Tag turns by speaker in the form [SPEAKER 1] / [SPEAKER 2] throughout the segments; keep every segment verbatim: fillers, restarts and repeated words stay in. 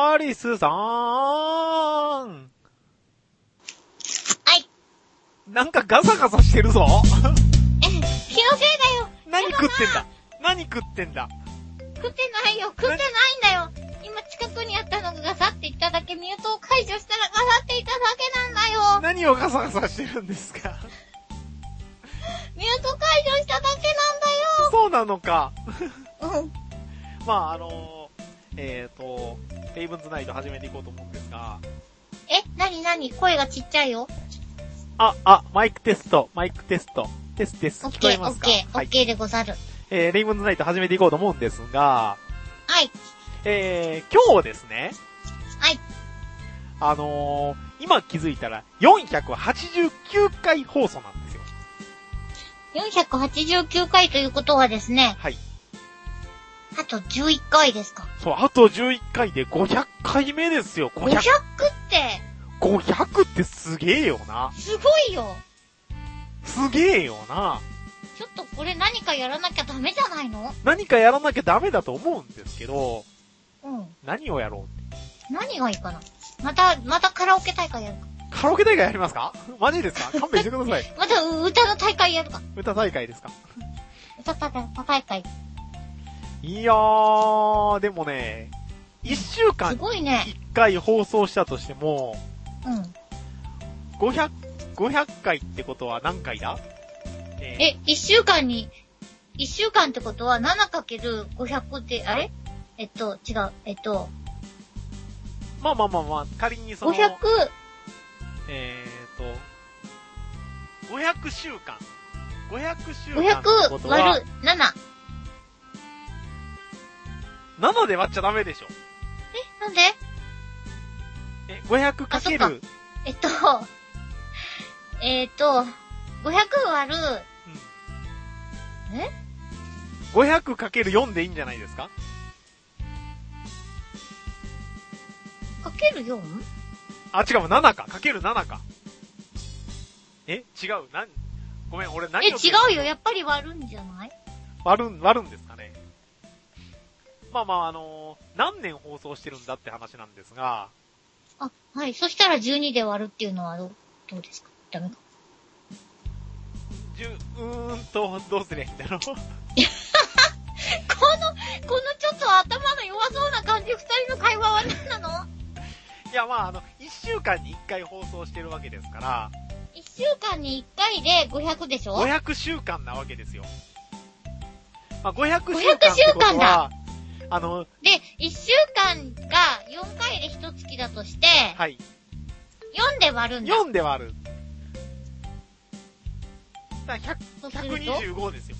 [SPEAKER 1] アリスさーん。は
[SPEAKER 2] い。
[SPEAKER 1] なんかガサガサしてるぞ。
[SPEAKER 2] え、気のせいだよ。
[SPEAKER 1] 何食ってんだ何食ってんだ
[SPEAKER 2] 食ってないよ。食ってないんだよ。今近くにあったのがガサっていっただけ、ミュートを解除したらガサっていっただけなんだよ。
[SPEAKER 1] 何をガサガサしてるんですか？
[SPEAKER 2] ミュート解除しただけなんだよ。
[SPEAKER 1] そうなのか。
[SPEAKER 2] うん。
[SPEAKER 1] まああのー、えーと、レイブンズナイト始めていこうと思うんですが。
[SPEAKER 2] え、なになに声がちっちゃいよ。
[SPEAKER 1] あ、あ、マイクテスト、マイクテスト。テステス、聞こえ
[SPEAKER 2] オ
[SPEAKER 1] ますか？
[SPEAKER 2] ッケー、オッケーでござる。
[SPEAKER 1] えー、レイブンズナイト始めていこうと思うんですが、
[SPEAKER 2] はい。
[SPEAKER 1] えー、今日ですね。
[SPEAKER 2] はい。
[SPEAKER 1] あのー、今気づいたらよんひゃくはちじゅうきゅうかい放送なんですよ。
[SPEAKER 2] よんひゃくはちじゅうきゅうかいということはですね。
[SPEAKER 1] はい。
[SPEAKER 2] あとじゅういっかいですか。
[SPEAKER 1] そう、あとじゅういっかいでごひゃっかいめですよ。
[SPEAKER 2] ごひゃくって。
[SPEAKER 1] ごひゃくってすげえよな。
[SPEAKER 2] すごいよ。
[SPEAKER 1] すげえよな。
[SPEAKER 2] ちょっとこれ何かやらなきゃダメじゃないの？
[SPEAKER 1] 何かやらなきゃダメだと思うんですけど、
[SPEAKER 2] うん。
[SPEAKER 1] 何をやろうって。
[SPEAKER 2] 何がいいかな？また、またカラオケ大会やるか。
[SPEAKER 1] カラオケ大会やりますか？マジですか？勘弁してください。
[SPEAKER 2] また歌の大会やるか。
[SPEAKER 1] 歌大会ですか？
[SPEAKER 2] 歌大会。
[SPEAKER 1] いやー、でもね、いっしゅうかんに
[SPEAKER 2] すごいね。
[SPEAKER 1] いっかい放送したとしても、
[SPEAKER 2] うん。
[SPEAKER 1] ごひゃく、ごひゃっかいってことは何回だ？
[SPEAKER 2] えー、え、いっしゅうかんに、いっしゅうかんってことは ななかけるごひゃく って、あれ？えっと、違う、えっと。
[SPEAKER 1] まあまあまあまあ、仮にその、
[SPEAKER 2] ごひゃく、
[SPEAKER 1] えーと、ごひゃくしゅうかん。ごひゃくしゅうかん
[SPEAKER 2] ごひゃく
[SPEAKER 1] ってことは
[SPEAKER 2] 割るなな。
[SPEAKER 1] ななで割っちゃダメでしょ。
[SPEAKER 2] え、なんで？
[SPEAKER 1] え、ごひゃくかける。
[SPEAKER 2] えっと、えっと、ごひゃく割る、うん、え ?
[SPEAKER 1] ごひゃくかけるよん でいいんじゃないですか？
[SPEAKER 2] かける よん？
[SPEAKER 1] あ、違う、ななか。かけるななか。え違う、な、ごめん、俺何
[SPEAKER 2] え、
[SPEAKER 1] を。
[SPEAKER 2] 違うよ。やっぱり割るんじゃない？
[SPEAKER 1] 割るん、割るんですかね。まあまあ、あのー、何年放送してるんだって話なんですが。
[SPEAKER 2] あ、はい。そしたらじゅうにで割るっていうのはどう、どうですか？ダメか。
[SPEAKER 1] じゅう、うーんと、どうすりゃいいんだろう。この、こ
[SPEAKER 2] のちょっと頭の弱そうな感じ、二人の会話は何なの？
[SPEAKER 1] いや、まあ、あの、一週間に一回放送してるわけですから。
[SPEAKER 2] 一週間に一回でごひゃくでしょ？
[SPEAKER 1] ごひゃくしゅうかんなわけですよ。まあ、ごひゃくしゅうかんってことは、あの、
[SPEAKER 2] で、一週間がよんかいで一月だとして、
[SPEAKER 1] はい。
[SPEAKER 2] よんで割るんだ。
[SPEAKER 1] よんで割る。だからひゃく、ひゃくにじゅうごですよ。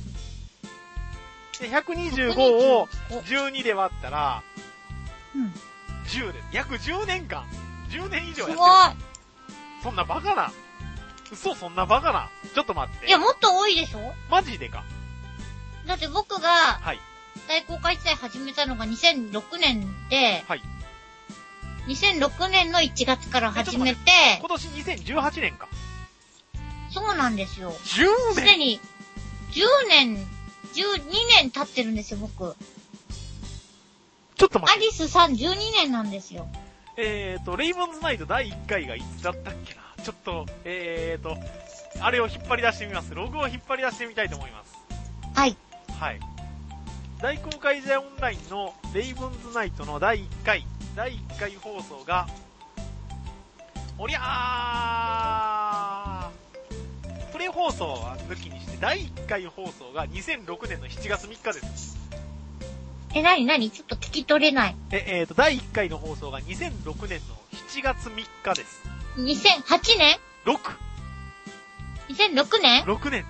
[SPEAKER 1] で、ひゃくにじゅうごをじゅうにで割ったら、
[SPEAKER 2] うん。
[SPEAKER 1] じゅうです。約じゅうねんかん。じゅうねん以上やってる。
[SPEAKER 2] すごい。
[SPEAKER 1] そんなバカな。嘘、そんなバカな。ちょっと待って。
[SPEAKER 2] いや、もっと多いでしょ？
[SPEAKER 1] マジでか。
[SPEAKER 2] だって僕が、
[SPEAKER 1] はい。
[SPEAKER 2] 大公開時代始めたのがにせんろくねんで、
[SPEAKER 1] はい。
[SPEAKER 2] にせんろくねんのいちがつから始めて、
[SPEAKER 1] 今年にせんじゅうはちねんか。
[SPEAKER 2] そうなんですよ。
[SPEAKER 1] じゅうねん。
[SPEAKER 2] すでに、じゅうねん、じゅうにねん経ってるんですよ、僕。
[SPEAKER 1] ちょっと待って。
[SPEAKER 2] アリスさんじゅうにねんなんですよ。
[SPEAKER 1] えーと、レイブンズナイトだいいっかいがいつだったっけな。ちょっと、えーと、あれを引っ張り出してみます。ログを引っ張り出してみたいと思います。
[SPEAKER 2] はい。
[SPEAKER 1] はい。大公開時代オンラインのレイブンズナイトのだいいっかい、だいいっかい放送が、おりゃープレ放送は抜きにしてだいいっかい放送がにせんろくねんのしちがつみっかです。
[SPEAKER 2] え、なになにちょっと聞き取れない。
[SPEAKER 1] え、えーと、だいいっかいの放送がにせんろくねんのしちがつみっかです。
[SPEAKER 2] にせんはちねん
[SPEAKER 1] ろく。
[SPEAKER 2] にせんろくねん
[SPEAKER 1] ろくねんです。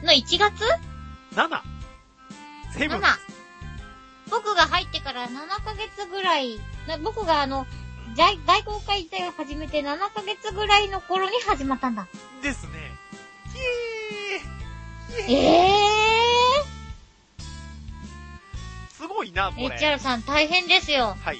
[SPEAKER 2] のいちがつ
[SPEAKER 1] なな。セブン。
[SPEAKER 2] なな。僕が入ってからななかげつぐらい、僕があの、大, 大公開時代を始めてななかげつぐらいの頃に始まったんだ。
[SPEAKER 1] ですね。イエーイ。
[SPEAKER 2] イエーイ。えー。
[SPEAKER 1] すごいな、これ。
[SPEAKER 2] エイチアール さん大変ですよ。
[SPEAKER 1] はい。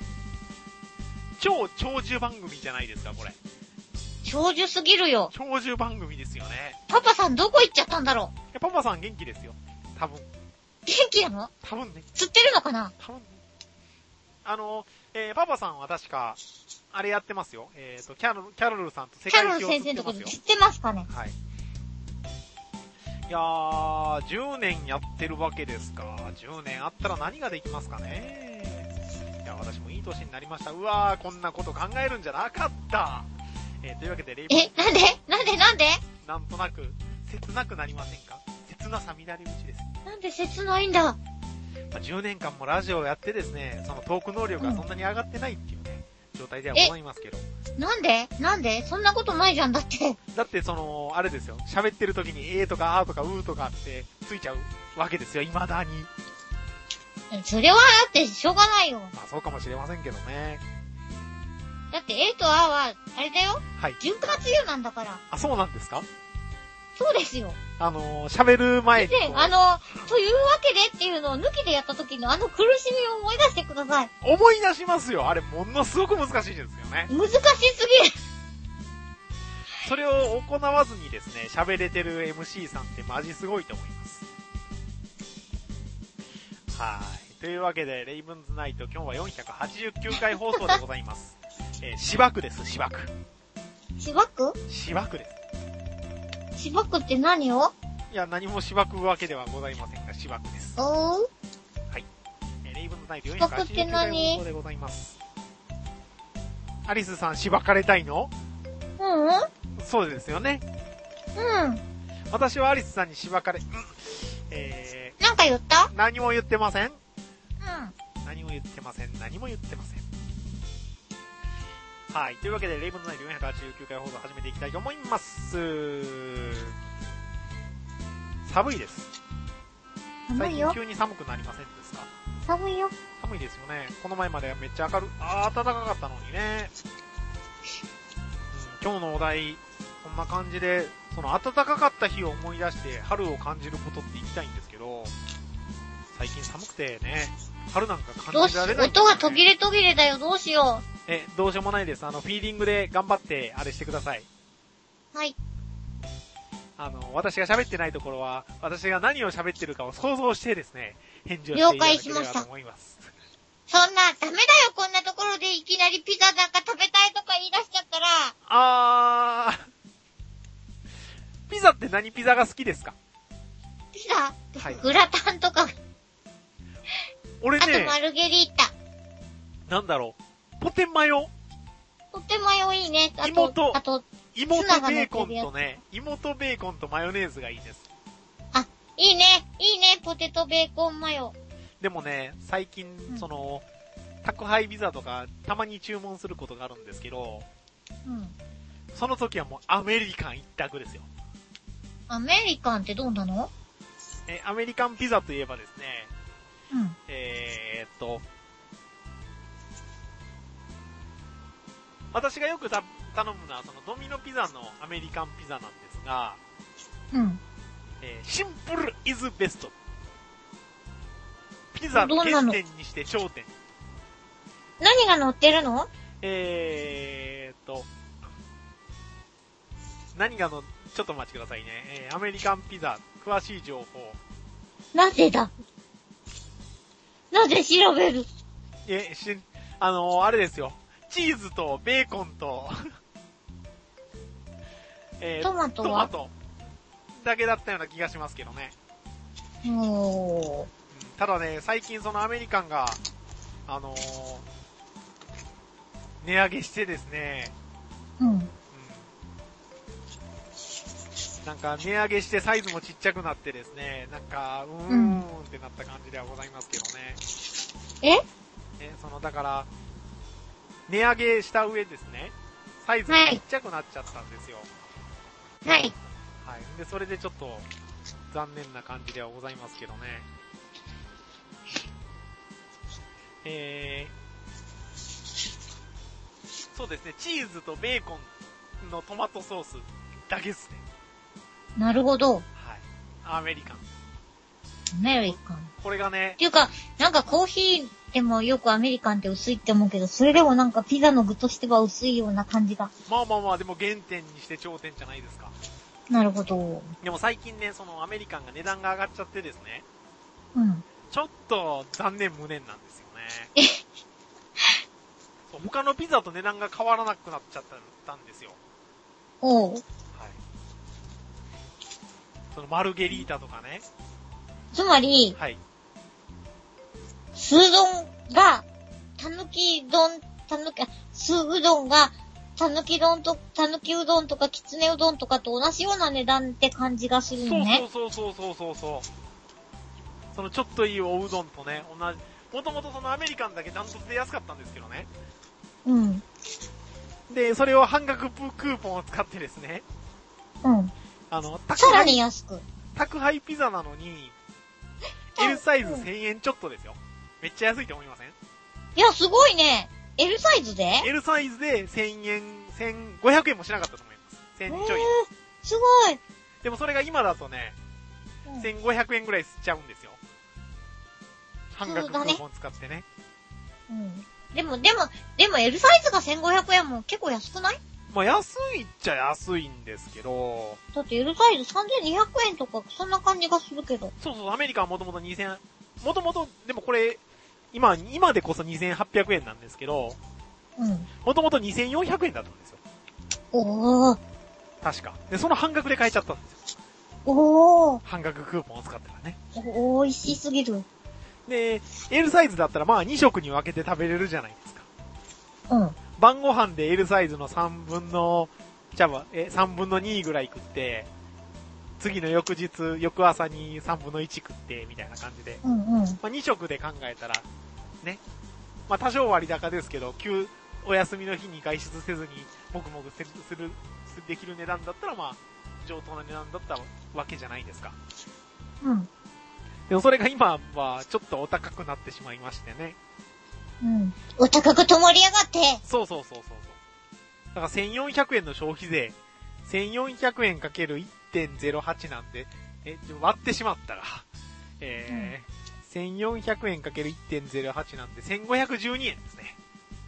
[SPEAKER 1] 超長寿番組じゃないですか、これ。
[SPEAKER 2] 長寿すぎるよ。
[SPEAKER 1] 長寿番組ですよね。
[SPEAKER 2] パパさんどこ行っちゃったんだろう。
[SPEAKER 1] いや、パパさん元気ですよ。多分。
[SPEAKER 2] 元気なの？
[SPEAKER 1] 多分ね。
[SPEAKER 2] 釣ってるのかな？
[SPEAKER 1] 多分ね。 あの、えー、パパさんは確か、あれやってますよ。えっ、ー、と、キャロル、キャロルさんと世界一を
[SPEAKER 2] キャロル先生のところ知ってますかね？
[SPEAKER 1] はい。いやー、じゅうねんやってるわけですか。じゅうねんあったら何ができますかね。いや、私もいい年になりました。うわー、こんなこと考えるんじゃなかった。えー、というわけで、レイブン。
[SPEAKER 2] え、なんでなんでなんで
[SPEAKER 1] なんとなく、切なくなりませんか？切なさ乱れ打ちです。
[SPEAKER 2] なんで切ないんだ。ま
[SPEAKER 1] あ、じゅうねんかんもラジオをやってですね、そのトーク能力がそんなに上がってないっていうね、うん、状態ではございますけど。
[SPEAKER 2] なんでなんでそんなことないじゃん、だって。
[SPEAKER 1] だってその、あれですよ、喋ってる時にえーとかあーとかうーとかってついちゃうわけですよ、未だに。
[SPEAKER 2] それはだってしょうがないよ。
[SPEAKER 1] まあそうかもしれませんけどね。
[SPEAKER 2] だって A と A は、あれだよ。
[SPEAKER 1] はい。
[SPEAKER 2] 潤滑油なんだから。
[SPEAKER 1] あ、そうなんですか？
[SPEAKER 2] そうですよ。
[SPEAKER 1] あのー、喋る前に。
[SPEAKER 2] で、あの、というわけでっていうのを抜きでやった時のあの苦しみを思い出してください。
[SPEAKER 1] 思い出しますよ。あれ、ものすごく難しいですよね。
[SPEAKER 2] 難しすぎる。
[SPEAKER 1] それを行わずにですね、喋れてる エムシー さんってマジすごいと思います。はい。というわけで、レイブンズナイト、今日はよんひゃくはちじゅうきゅうかい放送でございます。えー、芝生です、芝生。
[SPEAKER 2] 芝生？
[SPEAKER 1] 芝生です。
[SPEAKER 2] 芝生って何を？
[SPEAKER 1] いや、何も芝生わけではございませんが、芝生です。
[SPEAKER 2] おー？
[SPEAKER 1] はい。えー、レイブンズナイトよんひゃくはちじゅうきゅうかい放送でございます。アリスさん、芝かれたいの？
[SPEAKER 2] うんうん。
[SPEAKER 1] そうですよね。
[SPEAKER 2] うん。
[SPEAKER 1] 私はアリスさんに芝かれ、うん、え
[SPEAKER 2] ー、なんか言った？
[SPEAKER 1] 何も言ってません。
[SPEAKER 2] うん。
[SPEAKER 1] 何も言ってません。何も言ってません。はい。というわけで、レイブンズナイトよんひゃくはちじゅうきゅうかい放送を始めていきたいと思います。寒いです。
[SPEAKER 2] 寒いよ。
[SPEAKER 1] 最近急に寒くなりませんですか？
[SPEAKER 2] 寒いよ。
[SPEAKER 1] 寒いですよね。この前まではめっちゃ明る、あー、暖かかったのにね。うん、今日のお題、こんな感じで、その暖かかった日を思い出して春を感じることって言いたいんですけど、最近寒くてね、春なんか感じられない、ね。
[SPEAKER 2] どうし、音が途切れ途切れだよ、どうしよう。
[SPEAKER 1] え、どうしようもないです。あの、フィーリングで頑張って、あれしてください。
[SPEAKER 2] はい。
[SPEAKER 1] あの、私が喋ってないところは、私が何を喋ってるかを想像してですね、返事をしていただければと思います。
[SPEAKER 2] そんな、ダメだよ、こんなところでいきなりピザなんか食べたいとか言い出しちゃったら。
[SPEAKER 1] あー、ピザって何ピザが好きですか？
[SPEAKER 2] ピザ？はい。グラタンとか。
[SPEAKER 1] 俺ね。
[SPEAKER 2] あとマルゲリータ。
[SPEAKER 1] なんだろう。ポテマヨ。
[SPEAKER 2] ポテマヨいいね。あと、
[SPEAKER 1] 芋
[SPEAKER 2] あと、
[SPEAKER 1] 芋とベーコンとね、芋とベーコンとマヨネーズがいいです。
[SPEAKER 2] あ、いいね。いいね。ポテトベーコンマヨ。
[SPEAKER 1] でもね、最近、うん、その、宅配ピザとか、たまに注文することがあるんですけど、
[SPEAKER 2] うん。そ
[SPEAKER 1] の時はもうアメリカン一択ですよ。
[SPEAKER 2] アメリカンってどうなの？
[SPEAKER 1] え、アメリカンピザといえばですね、
[SPEAKER 2] うん。
[SPEAKER 1] えーっと、私がよくた頼むのはそのドミノピザのアメリカンピザなんですが、
[SPEAKER 2] うん。
[SPEAKER 1] えー、シンプルイズベスト。ピザ原点にして頂点。
[SPEAKER 2] 何が乗ってるの？
[SPEAKER 1] えーっと、何がの、ちょっとお待ちくださいね。えー、アメリカンピザ、詳しい情報。
[SPEAKER 2] なぜだ？なぜ調べる？
[SPEAKER 1] え、し、あのー、あれですよ。チーズとベーコンと、
[SPEAKER 2] えー、トマトは
[SPEAKER 1] トマトだけだったような気がしますけどね。
[SPEAKER 2] おー。
[SPEAKER 1] ただね、最近そのアメリカンが、あのー、値上げしてですね、
[SPEAKER 2] うん。うん。
[SPEAKER 1] なんか値上げしてサイズもちっちゃくなってですね、なんか、うーんってなった感じではございますけどね。
[SPEAKER 2] え？
[SPEAKER 1] え、その、だから、値上げした上ですね、サイズがちっちゃくなっちゃったんですよ。
[SPEAKER 2] はい。
[SPEAKER 1] はい。で、それでちょっと、残念な感じではございますけどね。えー、そうですね、チーズとベーコンのトマトソースだけですね。
[SPEAKER 2] なるほど。
[SPEAKER 1] はい。アメリカン。
[SPEAKER 2] アメリカン。
[SPEAKER 1] これがね。
[SPEAKER 2] っていうか、なんかコーヒーでもよくアメリカンって薄いって思うけど、それでもなんかピザの具としては薄いような感じが。
[SPEAKER 1] まあまあまあ、でも原点にして頂点じゃないですか。
[SPEAKER 2] なるほど。
[SPEAKER 1] でも最近ね、そのアメリカンが値段が上がっちゃってですね。
[SPEAKER 2] うん。
[SPEAKER 1] ちょっと残念無念なんですよね。
[SPEAKER 2] え、
[SPEAKER 1] 他のピザと値段が変わらなくなっちゃったんですよ。
[SPEAKER 2] おう。
[SPEAKER 1] はい。そのマルゲリータとかね。
[SPEAKER 2] つまり、
[SPEAKER 1] はい。
[SPEAKER 2] 酢うどんが、たぬき丼、たぬき、酢うどんが、たぬき丼と、たぬきうどんとかきつねうどんとかと同じような値段って感じがするのね。
[SPEAKER 1] そうそうそうそうそうそう。そのちょっといいおうどんとね、同じ、もともとそのアメリカンだけダントツで安かったんですけどね。
[SPEAKER 2] うん。
[SPEAKER 1] で、それを半額クーポンを使ってですね。
[SPEAKER 2] うん。
[SPEAKER 1] あの、宅
[SPEAKER 2] さら
[SPEAKER 1] 配
[SPEAKER 2] に安く。
[SPEAKER 1] 宅配ピザなのに、L サイズせんえんちょっとですよ。めっちゃ安いと思いません？
[SPEAKER 2] いや、すごいね。L サイズで
[SPEAKER 1] ?L サイズでせんえん、せんごひゃくえんもしなかったと思います。せんちょい。
[SPEAKER 2] えー、すごい。
[SPEAKER 1] でもそれが今だとね、
[SPEAKER 2] うん、
[SPEAKER 1] せんごひゃくえんぐらいすっちゃうんですよ。半額クーポン使ってね。
[SPEAKER 2] うん。でも、でも、でも L サイズがせんごひゃくえんも結構安くない？
[SPEAKER 1] まあ安いっちゃ安いんですけど。
[SPEAKER 2] だって L サイズさんぜんにひゃくえんとかそんな感じがするけど。
[SPEAKER 1] そうそう、アメリカはもともとにせん、もともと、でもこれ、今、今でこそにせんはっぴゃくえんなんですけど、
[SPEAKER 2] うん。
[SPEAKER 1] もともとにせんよんひゃくえんだったんですよ。
[SPEAKER 2] おー。
[SPEAKER 1] 確か。で、その半額で買えちゃったんですよ。
[SPEAKER 2] おー。
[SPEAKER 1] 半額クーポンを使ったらね。
[SPEAKER 2] お、美味しすぎる。
[SPEAKER 1] で、L サイズだったらまあに食に分けて食べれるじゃないですか。
[SPEAKER 2] うん。
[SPEAKER 1] 晩ご飯で L サイズのさんぶんの、じゃあ、え、さんぶんのにぐらい食って、次の翌日、翌朝にさんぶんのいち食って、みたいな感じで。
[SPEAKER 2] うんうん。
[SPEAKER 1] まあに食で考えたら、ね。まあ多少割高ですけど、休、お休みの日に外出せずに、もぐもぐする、する、できる値段だったらまあ、上等な値段だったわけじゃないですか。
[SPEAKER 2] うん。
[SPEAKER 1] でもそれが今はちょっとお高くなってしまいましてね。
[SPEAKER 2] うん。お高くと盛り上がって。
[SPEAKER 1] そうそうそうそうそう。だからせんよんひゃくえんの消費税、せんよんひゃくえんかける いってんゼロはち なんで、え、割ってしまったら、えー、うん、せんよんひゃくえんかける いってんゼロはち なんでせんごひゃくじゅうにえんですね。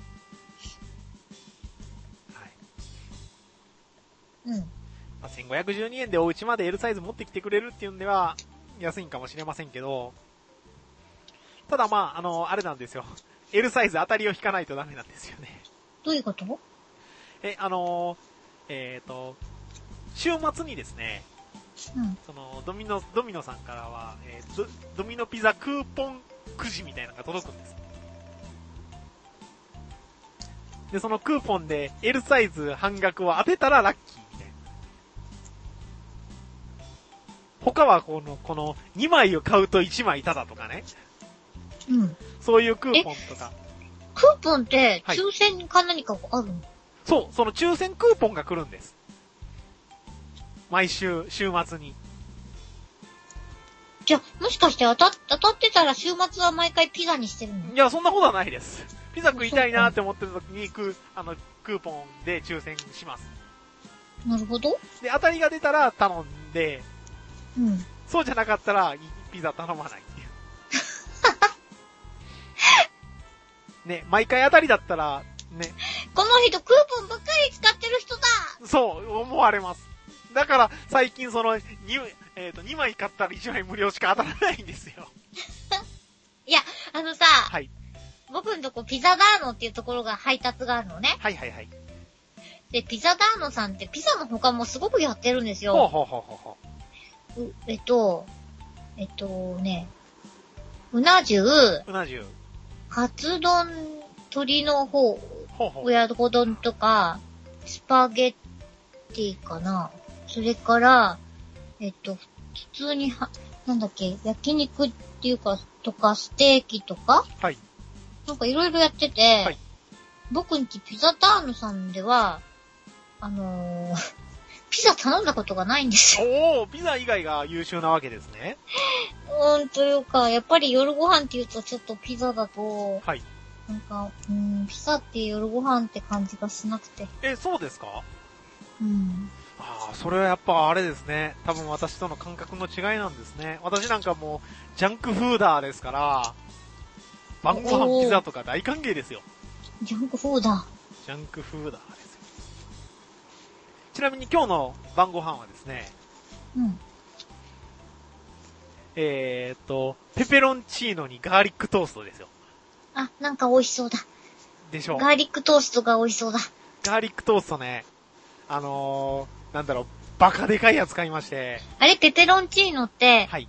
[SPEAKER 1] はい。
[SPEAKER 2] うん。
[SPEAKER 1] まあ、せんごひゃくじゅうにえんでお家まで L サイズ持ってきてくれるっていうんでは、安いんかもしれませんけど、ただまあ、あの、あれなんですよ。L サイズ当たりを引かないとダメなんですよね。
[SPEAKER 2] どういうこと？
[SPEAKER 1] え、あのー、えっ、ー、と、週末にですね、
[SPEAKER 2] うん、
[SPEAKER 1] その、ドミノ、ドミノさんからは、えー、ド、ドミノピザクーポンくじみたいなのが届くんです。で、そのクーポンで L サイズ半額を当てたらラッキーみたいな。他はこの、このにまいを買うといちまいタダとかね。
[SPEAKER 2] うん。
[SPEAKER 1] そういうクーポンとか。
[SPEAKER 2] クーポンって抽選か何かあるの？はい、
[SPEAKER 1] そう、その抽選クーポンが来るんです。毎週、週末に。
[SPEAKER 2] じゃ、もしかして当た、当たってたら週末は毎回ピザにしてるの？
[SPEAKER 1] いや、そんなことはないです。ピザ食いたいなって思ってる時に、クー、あの、クーポンで抽選します。
[SPEAKER 2] なるほど。
[SPEAKER 1] で、当たりが出たら頼んで、
[SPEAKER 2] うん。
[SPEAKER 1] そうじゃなかったら、ピザ頼まないっていう。ね、毎回当たりだったら、ね。
[SPEAKER 2] この人クーポンばっかり使ってる人だ！
[SPEAKER 1] そう、思われます。だから、最近その、に、えっと、にまい買ったらいちまい無料しか当たらないんですよ。
[SPEAKER 2] いや、あのさ、
[SPEAKER 1] はい。僕
[SPEAKER 2] んとこピザダーノっていうところが配達があるのね。
[SPEAKER 1] はいはいはい。
[SPEAKER 2] で、ピザダーノさんってピザの他もすごくやってるんですよ。
[SPEAKER 1] ほうほうほうほうほ
[SPEAKER 2] う。う、えっと、えっとね、うな重、
[SPEAKER 1] うな重、
[SPEAKER 2] カツ丼、鶏の方、
[SPEAKER 1] ほうほう。
[SPEAKER 2] 親子丼とか、スパゲッティかな。それから、えっと、普通には、なんだっけ、焼肉っていうか、とか、ステーキとか、
[SPEAKER 1] はい。
[SPEAKER 2] なんかいろいろやってて、
[SPEAKER 1] はい、
[SPEAKER 2] 僕んちピザターヌさんでは、あのー、ピザ頼んだことがないんですよ。
[SPEAKER 1] おー、ピザ以外が優秀なわけですね。
[SPEAKER 2] うーん、というか、やっぱり夜ご飯って言うとちょっとピザだと、
[SPEAKER 1] はい。
[SPEAKER 2] なんか、うーん、ピザって夜ご飯って感じがしなくて。
[SPEAKER 1] え、そうですか？
[SPEAKER 2] うん。
[SPEAKER 1] ああ、それはやっぱあれですね。多分私との感覚の違いなんですね。私なんかもう、ジャンクフーダーですから、晩ご飯ピザとか大歓迎ですよ。
[SPEAKER 2] ジャンクフーダー。
[SPEAKER 1] ジャンクフーダーですよ。ちなみに今日の晩ご飯はですね、
[SPEAKER 2] うん。
[SPEAKER 1] えーっと、ペペロンチーノにガーリックトーストですよ。
[SPEAKER 2] あ、なんか美味しそうだ。
[SPEAKER 1] でしょう。
[SPEAKER 2] ガーリックトーストが美味しそうだ。
[SPEAKER 1] ガーリックトーストね。あのー、なんだろう、バカでかいやつ買いまして。
[SPEAKER 2] あれ、ペペロンチーノって、
[SPEAKER 1] はい。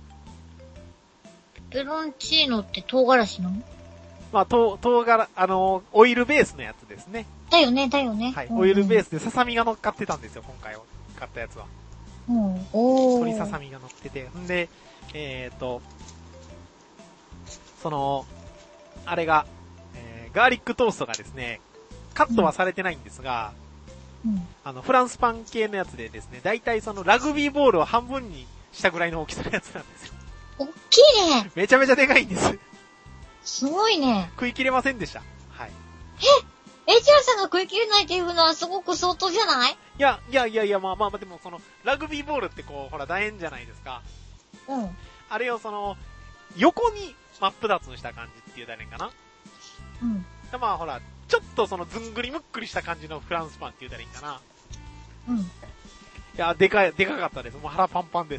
[SPEAKER 2] ペペロンチーノって唐辛子なの？
[SPEAKER 1] まあ、と、唐辛、あのー、オイルベースのやつですね。
[SPEAKER 2] だよね、だよね。
[SPEAKER 1] はい。オイルベースでささみが乗っかってたんですよ、今回買ったやつは。
[SPEAKER 2] うん。おー。
[SPEAKER 1] 鶏ささみが乗ってて。んで、えーと、その、あれが、えー、ガーリックトーストがですね、カットはされてないんですが、
[SPEAKER 2] うん、
[SPEAKER 1] あの、フランスパン系のやつでですね、だいたいそのラグビーボールを半分にしたぐらいの大きさのやつなんですよ。
[SPEAKER 2] おっきいね。
[SPEAKER 1] めちゃめちゃでかいんです。
[SPEAKER 2] すごいね。
[SPEAKER 1] 食い切れませんでした。はい。
[SPEAKER 2] え、エイチアールさんが食い切れないっていうのはすごく相当じゃない？い
[SPEAKER 1] や、いやいやいや、まあまあまあ、でもその、ラグビーボールってこう、ほら、楕円じゃないですか。
[SPEAKER 2] うん。
[SPEAKER 1] あれをその、横に真っ二つにした感じって言うたらいいんかな。
[SPEAKER 2] うん。
[SPEAKER 1] まあほら、ちょっとそのずんぐりむっくりした感じのフランスパンって言うたらいいんかな。
[SPEAKER 2] うん。
[SPEAKER 1] いや、でかい、でかかったです。もう腹パンパンです。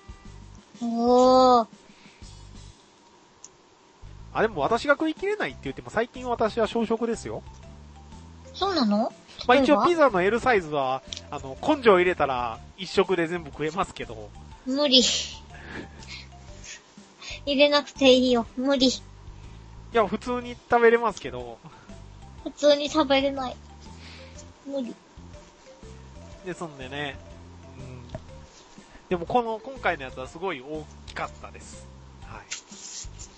[SPEAKER 2] おー。
[SPEAKER 1] あ、でも私が食い切れないって言っても最近私は小食ですよ。
[SPEAKER 2] そうなの？
[SPEAKER 1] まあ一応ピザの L サイズは、あの、根性入れたら一食で全部食えますけど。
[SPEAKER 2] 無理。入れなくていいよ。無理。い
[SPEAKER 1] や、普通に食べれますけど。
[SPEAKER 2] 普通に食べれない。無理。
[SPEAKER 1] ですんでね。うん。でもこの、今回のやつはすごい大きかったです。はい。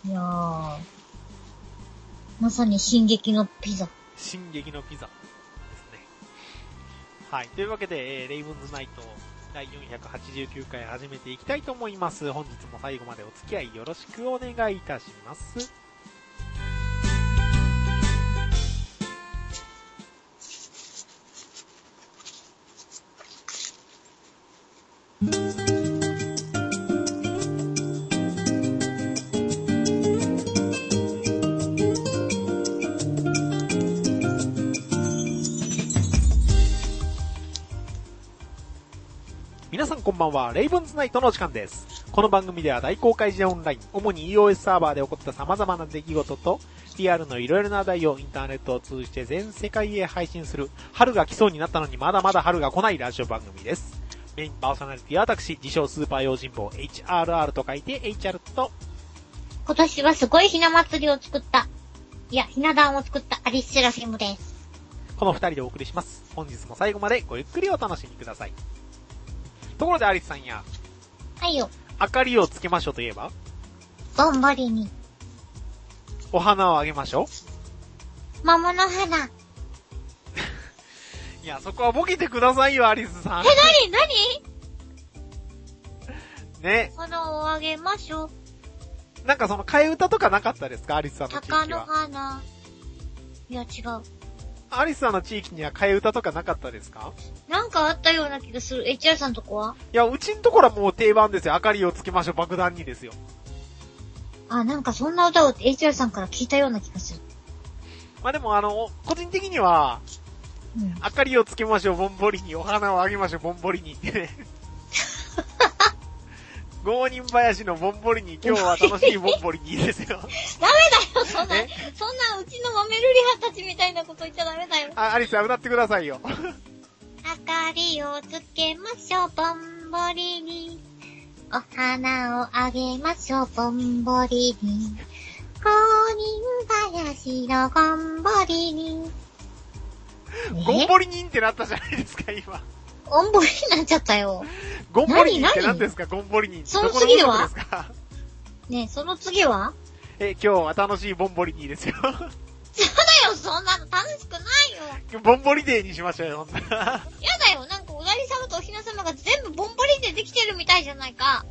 [SPEAKER 2] いやー。まさに進撃のピザ。
[SPEAKER 1] 進撃のピザですね。はい。というわけで、えー、レイブンズナイトだいよんひゃくはちじゅうきゅうかい始めていきたいと思います。本日も最後までお付き合いよろしくお願いいたします。皆さんこんばんは、レイブンズナイトの時間です。この番組では大公開時オンライン、主に iOS サーバーで起こった様々な出来事と、リアルのいろいろな話題をインターネットを通じて全世界へ配信する、春が来そうになったのにまだまだ春が来ないラジオ番組です。メインパーソナリティは私、自称スーパー用心棒 エイチアールアール と書いて エイチアール と、
[SPEAKER 2] 今年はすごいひな祭りを作った、いや、ひな壇を作ったアリス・セラフィムです。
[SPEAKER 1] この二人でお送りします。本日も最後までごゆっくりお楽しみください。ところでアリスさんや、
[SPEAKER 2] はいよ。
[SPEAKER 1] 明かりをつけましょうといえば、
[SPEAKER 2] ぼんぼりに。
[SPEAKER 1] お花をあげましょ
[SPEAKER 2] う。桃の花。
[SPEAKER 1] いや、そこはボケてくださいよ、アリスさん。
[SPEAKER 2] え、なになに
[SPEAKER 1] ね。
[SPEAKER 2] 花をあげましょう。
[SPEAKER 1] なんかその替え歌とかなかったですか、アリスさんの地域は。
[SPEAKER 2] 鷹の花。いや、違う。
[SPEAKER 1] アリスさんの地域には替え歌とかなかったですか？
[SPEAKER 2] なんかあったような気がする。エイチアール さんとこは？
[SPEAKER 1] いや、うちんところはもう定番ですよ。明かりをつけましょう、爆弾にですよ。
[SPEAKER 2] あ、なんかそんな歌を エイチアール さんから聞いたような気がする。
[SPEAKER 1] まあでもあの、個人的には、うん、明かりをつけましょう、ぼんぼりに。お花をあげましょう、ぼんぼりにってね。五人林のぼんぼりに、今日は楽しいぼんぼりにですよ。ダメ
[SPEAKER 2] だよ、そんな、そんなうちの豆ルリハたちみたいなこと言っちゃダメだよ。
[SPEAKER 1] あ、アリスさん歌ってくださいよ。
[SPEAKER 2] 明かりをつけましょう、ぼんぼりに。お花をあげましょう、ぼんぼりに。五人林のぼんぼりに。
[SPEAKER 1] ごんぼりにんってなったじゃないですか、今。
[SPEAKER 2] ごんぼりになっちゃったよ。
[SPEAKER 1] ごんぼりにんって何ですか、ごんぼりにんって。
[SPEAKER 2] その次は
[SPEAKER 1] どこの部分ですか？
[SPEAKER 2] ねえ、その次は
[SPEAKER 1] え、今日は楽しいぼんぼりにですよ。
[SPEAKER 2] そうだよ、そんなの楽しくないよ。
[SPEAKER 1] ぼんぼりデーにしましょうよ、そんな。やだ
[SPEAKER 2] よ、なんかおだり様とおひな様が全部ぼんぼりでできてるみたいじゃないか。はい。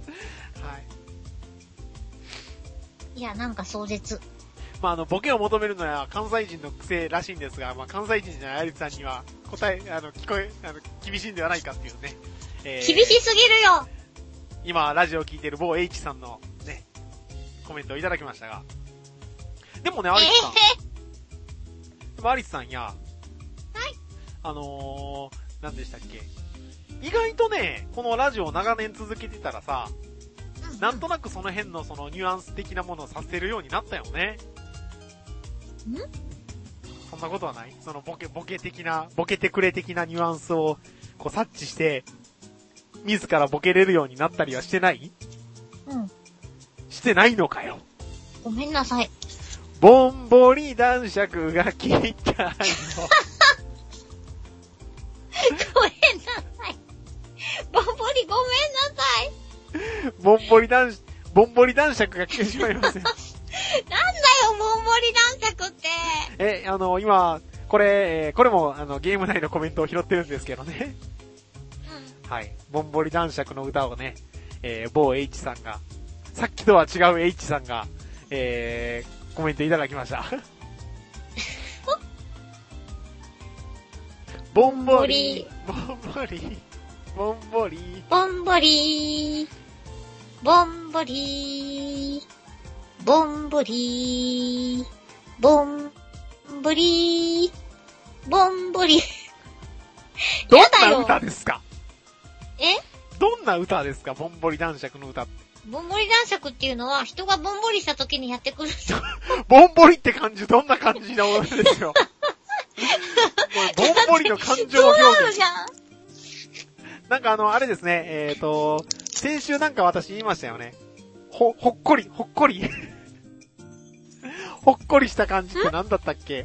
[SPEAKER 2] いや、なんか壮絶。
[SPEAKER 1] まあ、あの、ボケを求めるのは関西人の癖らしいんですが、まあ、関西人じゃないアリスさんには答え、あの、聞こえ、あの、厳しいんではないかっていうね。
[SPEAKER 2] えー、厳しすぎるよ。
[SPEAKER 1] 今、ラジオを聞いてる某 H さんのね、コメントをいただきましたが。でもね、アリスさん。えー、でもアリスさんや、はい。あのー、何でしたっけ。意外とね、このラジオを長年続けてたらさ、うんうん、なんとなくその辺のそのニュアンス的なものをさせるようになったよね。
[SPEAKER 2] ん
[SPEAKER 1] そんなことはない？そのボケ、ボケ的な、ボケてくれ的なニュアンスを、こう察知して、自らボケれるようになったりはしてない？
[SPEAKER 2] うん。
[SPEAKER 1] してないのかよ。
[SPEAKER 2] ごめんなさい。
[SPEAKER 1] ぼんぼり男爵が聞いたよ。ごめんな
[SPEAKER 2] さい。ぼんぼりごめんなさい。
[SPEAKER 1] ぼんぼり男、ぼんぼり男爵が来てしまいますよ。
[SPEAKER 2] なんだよ、ぼんぼり男爵って。
[SPEAKER 1] え、あの、今、これ、これも、あの、ゲーム内のコメントを拾ってるんですけどね。うん。はい。ぼんぼり男爵の歌をね、えー、某 H さんが、さっきとは違う H さんが、えー、コメントいただきました。ぼんぼり、ぼんぼり、ぼんぼり、
[SPEAKER 2] ぼんぼり、ぼんぼり、ぼんぼり、ぼんぼり、ぼんぼり。
[SPEAKER 1] どんな歌ですか？
[SPEAKER 2] え？
[SPEAKER 1] どんな歌ですか？ぼんぼり男爵の歌って。ぼ
[SPEAKER 2] んぼり男爵っていうのは人がぼんぼりした時にやってくる。
[SPEAKER 1] ぼんぼりって感じ、どんな感じのものですよ。ぼんぼりの感情表現。じゃん。なんかあの、あれですね、えっと、先週なんか私言いましたよね。ほ、ほっこり、ほっこり。ほっこりした感じって何だったっけ？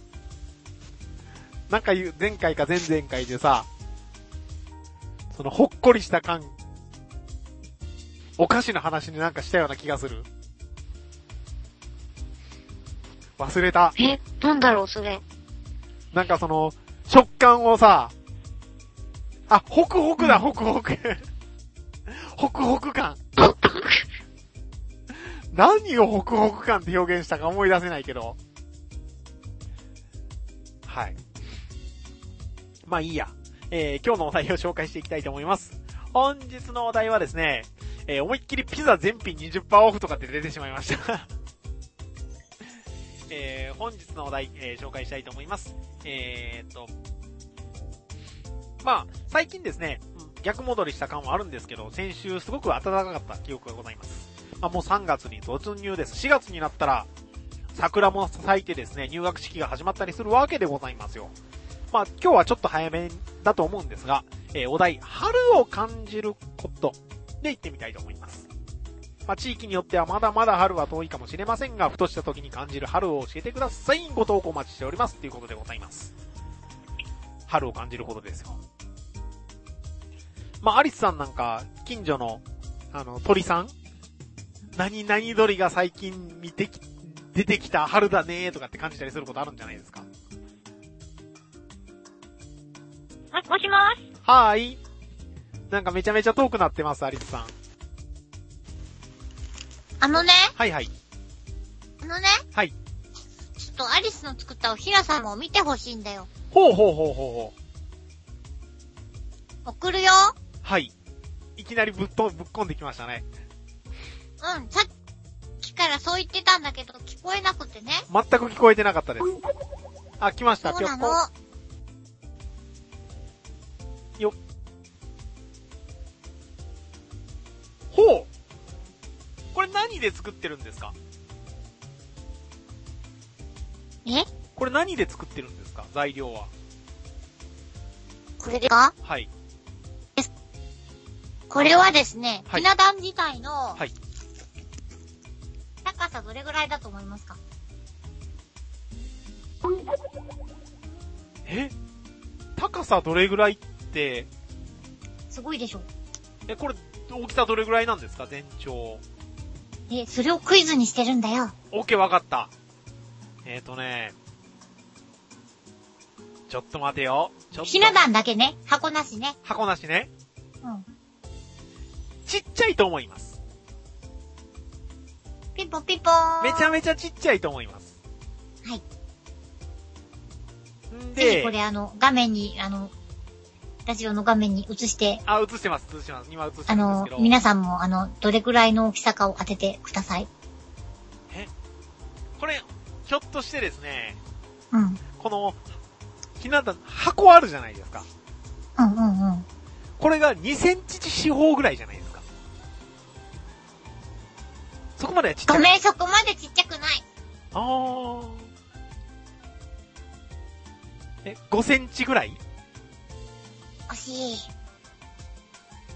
[SPEAKER 1] なんか言う、前回か前々回でさ、そのほっこりした感、お菓子の話になんかしたような気がする。忘れた。
[SPEAKER 2] え、なんだろう、それ。
[SPEAKER 1] なんかその、食感をさ、あ、ホクホクだ、ホクホク。ホクホク感。何をホクホク感って表現したか思い出せないけど。はい。まあいいや。えー、今日のお題を紹介していきたいと思います。本日のお題はですね、えー、思いっきりピザ全品 にじゅっパーセント オフとかって出てしまいました。えー、本日のお題、えー、紹介したいと思います。えーっと、まあ、最近ですね、逆戻りした感はあるんですけど、先週すごく暖かかった記憶がございます。まあ、もうさんがつに突入です。しがつになったら、桜も咲いてですね、入学式が始まったりするわけでございますよ。まあ、今日はちょっと早めだと思うんですが、えー、お題、春を感じることで言ってみたいと思います。まあ、地域によってはまだまだ春は遠いかもしれませんが、ふとした時に感じる春を教えてください。ご投稿お待ちしております。ということでございます。春を感じることですよ。まあ、アリスさんなんか、近所の、あの、鳥さん何々鳥が最近見てき、出てきた春だねーとかって感じたりすることあるんじゃないですか？
[SPEAKER 2] もしもしもーし。
[SPEAKER 1] はーい。なんかめちゃめちゃ遠くなってます、アリスさん。
[SPEAKER 2] あのね。
[SPEAKER 1] はいはい。
[SPEAKER 2] あのね。
[SPEAKER 1] はい。
[SPEAKER 2] ちょっとアリスの作ったおひらさんも見てほしいんだよ。
[SPEAKER 1] ほうほうほうほうほ
[SPEAKER 2] う。送るよ。
[SPEAKER 1] はい。いきなりぶっと、ぶっこんできましたね。
[SPEAKER 2] うん、さっきからそう言ってたんだけど、聞こえなくてね。
[SPEAKER 1] 全く聞こえてなかったです。あ、来ました、
[SPEAKER 2] そうなの。
[SPEAKER 1] よっ。ほう。これ何で作ってるんですか？
[SPEAKER 2] え？
[SPEAKER 1] これ何で作ってるんですか？材料は。
[SPEAKER 2] これですか？
[SPEAKER 1] はい。
[SPEAKER 2] これはですね、
[SPEAKER 1] はい、
[SPEAKER 2] ひな壇自体の、
[SPEAKER 1] はい。
[SPEAKER 2] 高さどれぐらいだと思いますか？
[SPEAKER 1] え？高さどれぐらいって、
[SPEAKER 2] すごいでしょ。
[SPEAKER 1] え、これ、大きさどれぐらいなんですか？全長。
[SPEAKER 2] え、それをクイズにしてるんだよ。
[SPEAKER 1] オッケー、わかった。えーとね、ちょっと待てよ。ちょっと。
[SPEAKER 2] ひな壇だけね。箱なしね。
[SPEAKER 1] 箱なしね。
[SPEAKER 2] うん。
[SPEAKER 1] ちっちゃいと思います。
[SPEAKER 2] ピンポンピンポーン。
[SPEAKER 1] めちゃめちゃちっちゃいと思います。
[SPEAKER 2] はい。
[SPEAKER 1] んで、
[SPEAKER 2] ぜひこれあの、画面に、あの、ラジオの画面に映して。
[SPEAKER 1] あ、映してます、映してます。今映してるんですけど。
[SPEAKER 2] あの、皆さんもあの、どれくらいの大きさかを当ててください。
[SPEAKER 1] え？これ、ひょっとしてですね。
[SPEAKER 2] うん。
[SPEAKER 1] この、ひな壇、箱あるじゃないですか。
[SPEAKER 2] うんうんうん。
[SPEAKER 1] これがにセンチ四方ぐらいじゃないですか。そこまではちっちゃくない。
[SPEAKER 2] ごめん、そこまでちっちゃくない。
[SPEAKER 1] あー。 え、ごセンチぐらい？
[SPEAKER 2] 惜しい。
[SPEAKER 1] え ?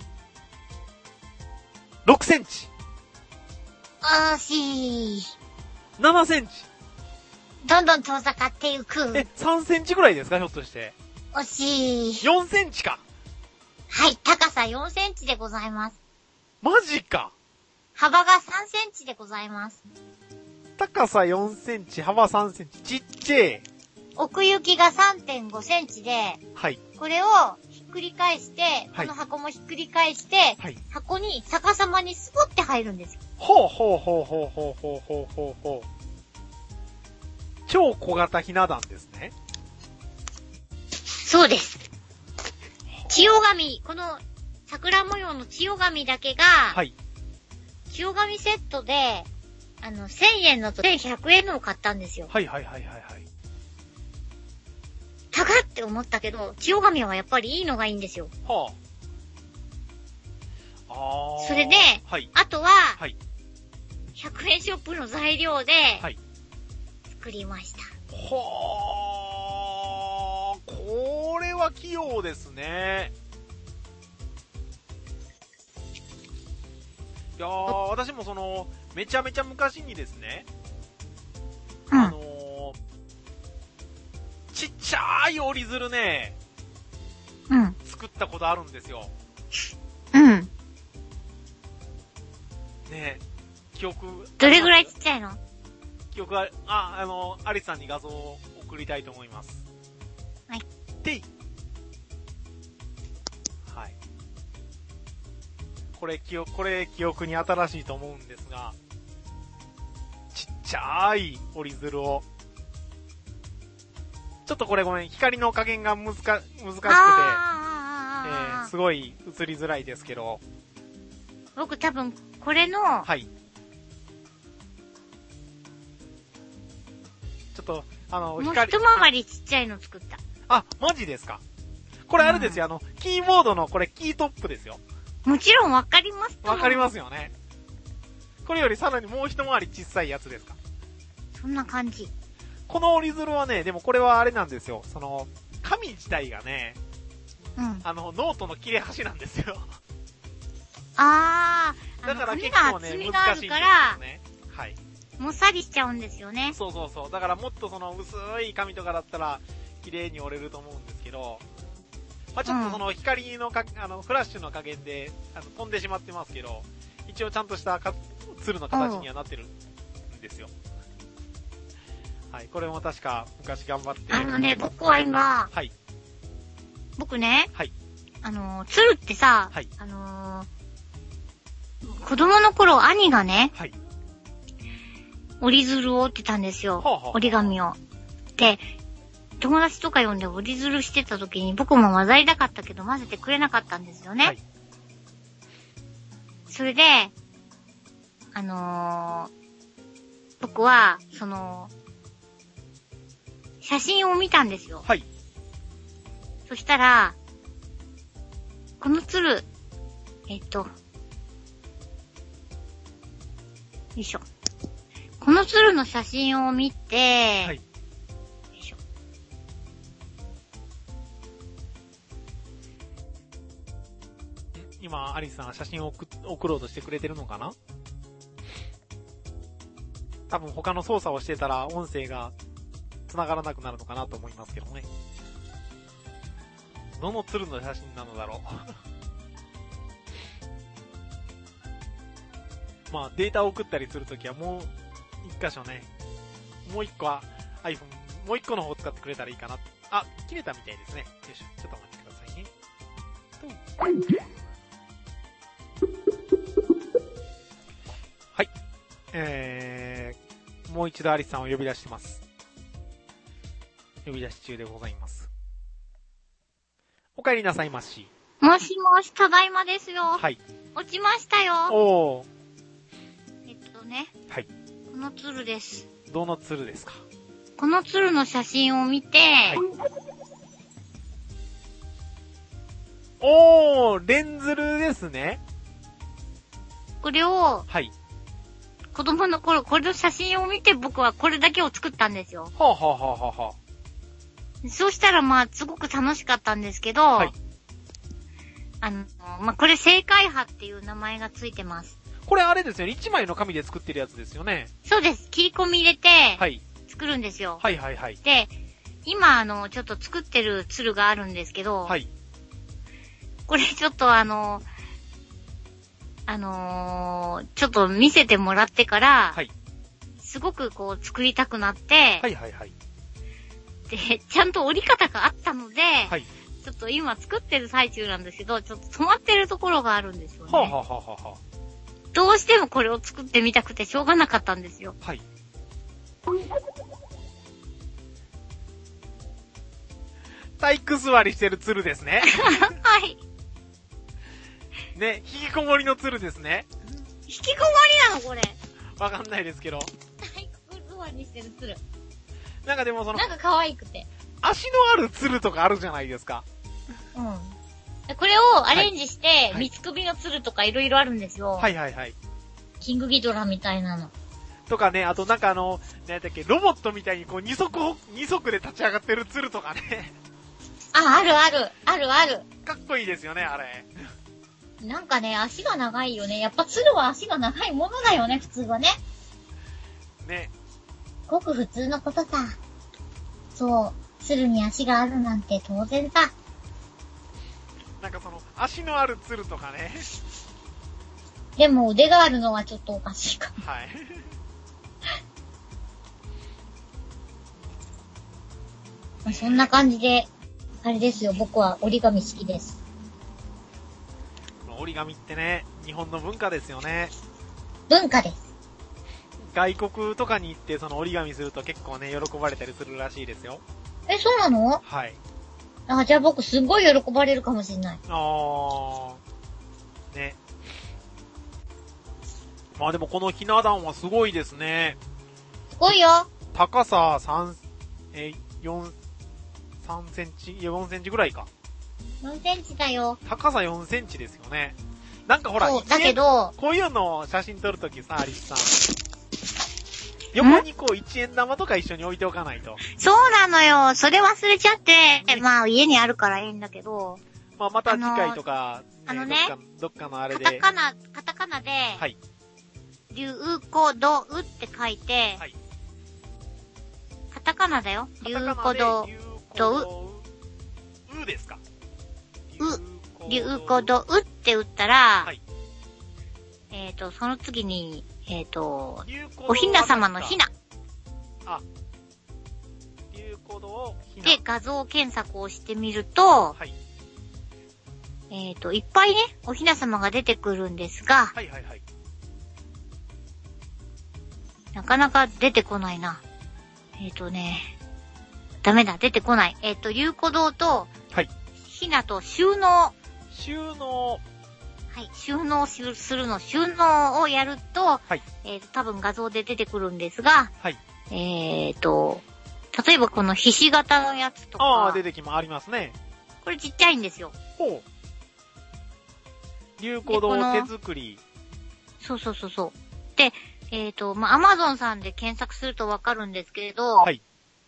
[SPEAKER 1] ろくセンチ。
[SPEAKER 2] 惜しい。
[SPEAKER 1] ななセンチ。
[SPEAKER 2] どんどん遠ざかっていく。
[SPEAKER 1] え、さんセンチぐらいですかひょっとして。
[SPEAKER 2] 惜しい。
[SPEAKER 1] よんセンチか。
[SPEAKER 2] はい、高さよんセンチでございます。
[SPEAKER 1] マジか。
[SPEAKER 2] 幅がさんセンチでございます。
[SPEAKER 1] 高さよんセンチ、幅さんセンチ。ちっちゃい。
[SPEAKER 2] 奥行きが さんてんごセンチで、
[SPEAKER 1] はい。
[SPEAKER 2] これをひっくり返して、はい、この箱もひっくり返して、はい、箱に逆さまにスポって入るんですよ。
[SPEAKER 1] ほうほうほうほうほうほうほうほうほう。超小型ひな壇ですね。
[SPEAKER 2] そうです。千代紙、この桜模様の千代紙だけが、はい。千代紙セットで、あの、せんえんのとせんひゃくえんのを買ったんですよ。
[SPEAKER 1] はいはいはいはいはい。
[SPEAKER 2] 高って思ったけど、千代紙はやっぱりいいのがいいんですよ。はあ。ああ。それで、はい。あとは、はい。ひゃくえんショップの材料で、はい。作りました。
[SPEAKER 1] はあ。これは器用ですね。いやー、私もその、めちゃめちゃ昔にですね、うん、あのー、ちっちゃい折り鶴ね、うん、作ったことあるんですよ。
[SPEAKER 2] うん。
[SPEAKER 1] ねえ、記憶。
[SPEAKER 2] どれぐらいちっちゃいの？
[SPEAKER 1] 記憶は、あ、あの、アリスさんに画像を送りたいと思います。
[SPEAKER 2] はい。
[SPEAKER 1] てい。はい。これ、記憶、これ、記憶に新しいと思うんですが、ちっちゃい折り鶴を、ちょっとこれごめん、光の加減が難か、難しくて、えー、すごい映りづらいですけど。
[SPEAKER 2] 僕多分、これの、
[SPEAKER 1] はい。ちょっと、あの、
[SPEAKER 2] 光。もう一回りちっちゃいの作った。
[SPEAKER 1] あ、マジですか？これあれですよ、うん、あの、キーボードのこれキートップですよ。
[SPEAKER 2] もちろんわかります。
[SPEAKER 1] わかりますよね。これよりさらにもう一回り小さいやつですか？
[SPEAKER 2] そんな感じ。
[SPEAKER 1] この折り鶴はね、でもこれはあれなんですよ。その、紙自体がね、うん。あの、ノートの切れ端なんですよ。
[SPEAKER 2] あー。
[SPEAKER 1] だから結構ね、難しいんですよね。はい。
[SPEAKER 2] もっさりしちゃうんですよね。
[SPEAKER 1] そうそうそう。だからもっとその薄い紙とかだったら、綺麗に折れると思うんですけど、まあ、ちょっとその光のか、あの、フラッシュの加減で、あの、飛んでしまってますけど、一応ちゃんとしたか、鶴の形にはなってるんですよ。はい。これも確か昔頑張って。
[SPEAKER 2] あのね、僕は今、はい。僕ね、はい。あの、鶴ってさ、はい。あのー、子供の頃兄がね、はい。折り鶴を折ってたんですよ。はあはあ、折り紙を。で、友達とか呼んで折り鶴してた時に僕も混ざりたかったけど混ぜてくれなかったんですよね。はい。それで、あのー、僕は、その、写真を見たんですよ。はい。そしたら、この鶴、えっと、よいしょ。この鶴の写真を見て、はい。よいしょ。
[SPEAKER 1] 今、アリスさんが写真を送、送ろうとしてくれてるのかな？多分他の操作をしてたら音声が繋がらなくなるのかなと思いますけどね。どの鶴の写真なのだろう。まあデータを送ったりするときはもう一箇所ね、もう一個は iPhone、もう一個の方を使ってくれたらいいかな。あ、切れたみたいですね。よいしょ、ちょっと待ってくださいね。はい。えー、もう一度アリスさんを呼び出してます。呼び出し中でございます。お帰りなさいまし。
[SPEAKER 2] もしもし、ただいまですよ。はい。落ちましたよ。おー。えっとね。はい。この鶴です。
[SPEAKER 1] どの鶴ですか？
[SPEAKER 2] この鶴の写真を見て、はい、
[SPEAKER 1] おー、レンズルですね。
[SPEAKER 2] これを、はい。子供の頃、これの写真を見て僕はこれだけを作ったんですよ。
[SPEAKER 1] はぁ、あ、はぁはぁはぁはぁ。
[SPEAKER 2] そうしたらまあ、すごく楽しかったんですけど、
[SPEAKER 1] はい。
[SPEAKER 2] あの、まあ、これ正解派っていう名前がついてます。
[SPEAKER 1] これあれですよね。一枚の紙で作ってるやつですよね。
[SPEAKER 2] そうです。切り込み入れて、
[SPEAKER 1] はい。
[SPEAKER 2] 作るんですよ。
[SPEAKER 1] はいはいはい。
[SPEAKER 2] で、今あの、ちょっと作ってる鶴があるんですけど、
[SPEAKER 1] はい。
[SPEAKER 2] これちょっとあの、あのー、ちょっと見せてもらってから、
[SPEAKER 1] はい。
[SPEAKER 2] すごくこう作りたくなって、
[SPEAKER 1] はいはいはい。
[SPEAKER 2] で、ちゃんと折り方があったので、
[SPEAKER 1] はい。
[SPEAKER 2] ちょっと今作ってる最中なんですけど、ちょっと止まってるところがあるんですよね。
[SPEAKER 1] はあ、はあはあはあはあ、
[SPEAKER 2] どうしてもこれを作ってみたくてしょうがなかったんですよ。
[SPEAKER 1] はい。体育座りしてる鶴ですね。
[SPEAKER 2] はい。
[SPEAKER 1] ね、引きこもりの鶴ですね。
[SPEAKER 2] 引きこもりなのこれ。
[SPEAKER 1] わかんないですけど。
[SPEAKER 2] 体育座りしてる鶴。
[SPEAKER 1] なんかでもその、
[SPEAKER 2] なんか可愛くて。
[SPEAKER 1] 足のある鶴とかあるじゃないですか。
[SPEAKER 2] うん。これをアレンジして、
[SPEAKER 1] はい
[SPEAKER 2] 三つ首の鶴とかいろいろあるんですよ。
[SPEAKER 1] はいはいはい。
[SPEAKER 2] キングギドラみたいなの。
[SPEAKER 1] とかね、あとなんかあの、なんだっけ、ロボットみたいにこう二足を、二足で立ち上がってる鶴とかね。
[SPEAKER 2] あ、あるある、あるある。
[SPEAKER 1] かっこいいですよね、あれ。
[SPEAKER 2] なんかね、足が長いよね。やっぱ鶴は足が長いものだよね、普通はね。
[SPEAKER 1] ね。
[SPEAKER 2] ごく普通のことさ。そう。鶴に足があるなんて当然さ。
[SPEAKER 1] なんかその、足のある鶴とかね。
[SPEAKER 2] でも腕があるのはちょっとおかしいかも。
[SPEAKER 1] はい。
[SPEAKER 2] まあ、そんな感じで、あれですよ、僕は折り紙好きです。
[SPEAKER 1] 折り紙ってね、日本の文化ですよね。
[SPEAKER 2] 文化です。
[SPEAKER 1] 外国とかに行ってその折り紙すると結構ね、喜ばれたりするらしいですよ。
[SPEAKER 2] え、そうなの？
[SPEAKER 1] はい。
[SPEAKER 2] あ、じゃあ僕すごい喜ばれるかもしれない。
[SPEAKER 1] あー。ね。まあでもこのひな壇はすごいですね。
[SPEAKER 2] すごいよ。
[SPEAKER 1] 高さ三、え、四、三センチ、いやよんセンチぐらいか。
[SPEAKER 2] よんセンチだよ。
[SPEAKER 1] 高さよんセンチですよね。なんかほら、
[SPEAKER 2] そう、だけど、
[SPEAKER 1] こういうのを写真撮るときさ、アリスさん。横にこう一円玉とか一緒に置いておかないと。
[SPEAKER 2] そうなのよ。それ忘れちゃって、
[SPEAKER 1] ね、
[SPEAKER 2] まあ家にあるからいいんだけど。
[SPEAKER 1] まあまた次回とか、ね、
[SPEAKER 2] あのね、
[SPEAKER 1] どっか、どっかのあれで。
[SPEAKER 2] カタカナ、カタカナで、
[SPEAKER 1] はい。
[SPEAKER 2] 流行ドウって書いて、はい。カタカナだよ。流行ドウ。ド
[SPEAKER 1] ウ。ウですか。
[SPEAKER 2] う。流行ドウって打ったら、はい。えっと、その次に、えっと、おひな様のひな。
[SPEAKER 1] あ。流行ドウひな。
[SPEAKER 2] で、画像検索をしてみると、はい。えっと、いっぱいね、おひな様が出てくるんですが、
[SPEAKER 1] はいはいはい。
[SPEAKER 2] なかなか出てこないな。えっとね、ダメだ、出てこない。えっと、流行堂と、はい。ひなと収納。
[SPEAKER 1] 収納。
[SPEAKER 2] はい、収納するの、収納をやると、はい。えっと、多分画像で出てくるんですが、はい。えっと、例えばこのひし形のやつとか。
[SPEAKER 1] ああ、出てきま、ありますね。
[SPEAKER 2] これちっちゃいんですよ。
[SPEAKER 1] ほう。流行堂手作り。
[SPEAKER 2] そうそうそうそう。で、えっと、まあ、アマゾンさんで検索するとわかるんですけれど、はい。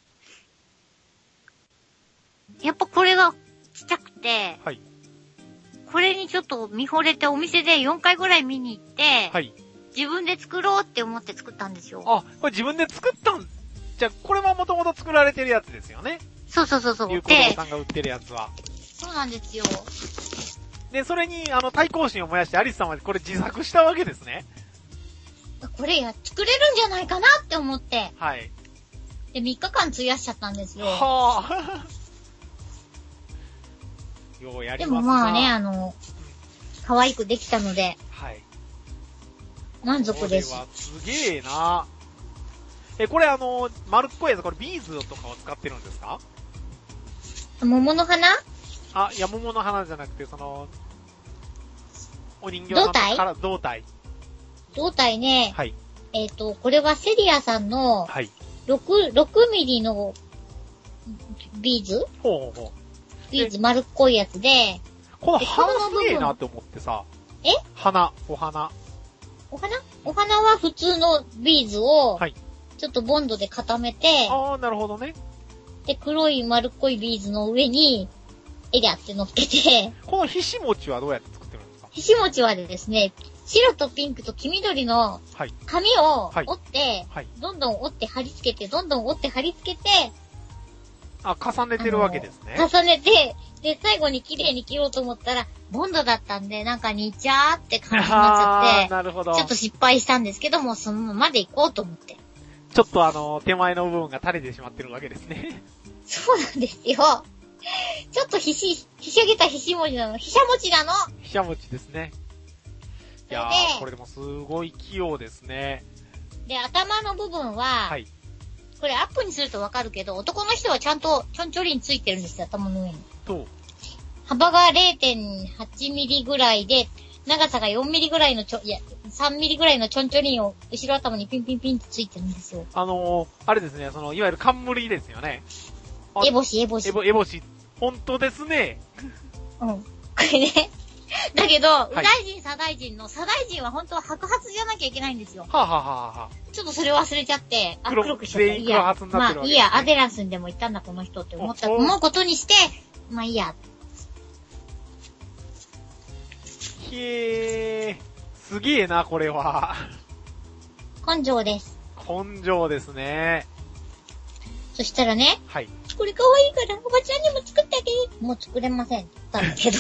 [SPEAKER 2] やっぱこれがちっちゃくて、はい。これにちょっと見惚れてお店でよんかいぐらい見に行って、はい。自分で作ろうって思って作ったんですよ。
[SPEAKER 1] あ、これ自分で作ったんじゃあ、これはもともと作られてるやつですよね。
[SPEAKER 2] そうそうそうそう。
[SPEAKER 1] 流行堂さんが売ってるやつは。
[SPEAKER 2] そうなんですよ。
[SPEAKER 1] で、それに、あの、対抗心を燃やして、アリスさんはこれ自作したわけですね。
[SPEAKER 2] これや、作れるんじゃないかなって思って。はい。で、みっかかん費やしちゃったんですよ。はぁ。
[SPEAKER 1] ようやりますな。
[SPEAKER 2] でもまあね、あの、可愛くできたので。はい。満足です。
[SPEAKER 1] これはすげえな。え、これあの、丸っこいやつ、これビーズとかを使ってるんですか？
[SPEAKER 2] 桃の花？
[SPEAKER 1] あ、いや、桃の花じゃなくて、その、お人形さんのから胴体。
[SPEAKER 2] 胴体ね。はい。えっと、これはセリアさんの、はい。6、6ミリのビーズ？ほうほうほう。ビーズ丸っこいやつで、
[SPEAKER 1] この花すげえなって思ってさ。
[SPEAKER 2] え？
[SPEAKER 1] 花、お花。
[SPEAKER 2] お花？お花は普通のビーズを、はい。ちょっとボンドで固めて、
[SPEAKER 1] ああ、なるほどね。
[SPEAKER 2] で、黒い丸っこいビーズの上に、えりゃって乗っけて、
[SPEAKER 1] このひし餅はどうやって作ってるんですか？
[SPEAKER 2] ひし餅はですね、白とピンクと黄緑の紙を折って、はいはい、どんどん折って貼り付けて、どんどん折って貼り付けて、
[SPEAKER 1] あ、重ねてるわけですね。
[SPEAKER 2] 重ねて、で、最後に綺麗に切ろうと思ったら、ボンドだったんで、なんかにちゃーって感じになっちゃって、
[SPEAKER 1] なるほど。
[SPEAKER 2] ちょっと失敗したんですけども、そのままで行こうと思って。
[SPEAKER 1] ちょっとあの、手前の部分が垂れてしまってるわけですね。
[SPEAKER 2] そうなんですよ。ちょっとひし、ひしゃげたひし餅なの。ひしゃ餅なの。
[SPEAKER 1] ひしゃ餅ですね。いやー、これでもすごい器用ですね。
[SPEAKER 2] で、頭の部分は、
[SPEAKER 1] はい。
[SPEAKER 2] これアップにするとわかるけど、男の人はちゃんとちょんちょりについてるんですよ、頭の上に。
[SPEAKER 1] と。
[SPEAKER 2] 幅が れいてんはちミリぐらいで、長さがよんミリぐらいのちょ、いや、さんミリぐらいのちょんちょりんを後ろ頭にピンピンピンってついてるんですよ。
[SPEAKER 1] あのー、あれですね、その、いわゆる冠ですよね。
[SPEAKER 2] エボシ、エボシ。
[SPEAKER 1] エボ、エボシ。本当ですね。
[SPEAKER 2] うん。これね。だけど、はい、右大臣、左大臣の、左大臣は本当は白髪じゃなきゃいけないんですよ。
[SPEAKER 1] はぁ、あ、はぁはあ、
[SPEAKER 2] ちょっとそれ忘れちゃって、あ、
[SPEAKER 1] 黒
[SPEAKER 2] 黒くしちゃった。
[SPEAKER 1] 全員黒髪になってるわけですね。
[SPEAKER 2] まあ、いいや、アデランスにでも行ったんだ、この人って思った、思うことにして、まあいいや。
[SPEAKER 1] へー。すげえな、これは。
[SPEAKER 2] 根性です。
[SPEAKER 1] 根性ですね。
[SPEAKER 2] そしたらね。
[SPEAKER 1] はい。
[SPEAKER 2] これ可愛いから、おばちゃんにも作ってあげる。もう作れません。だけど。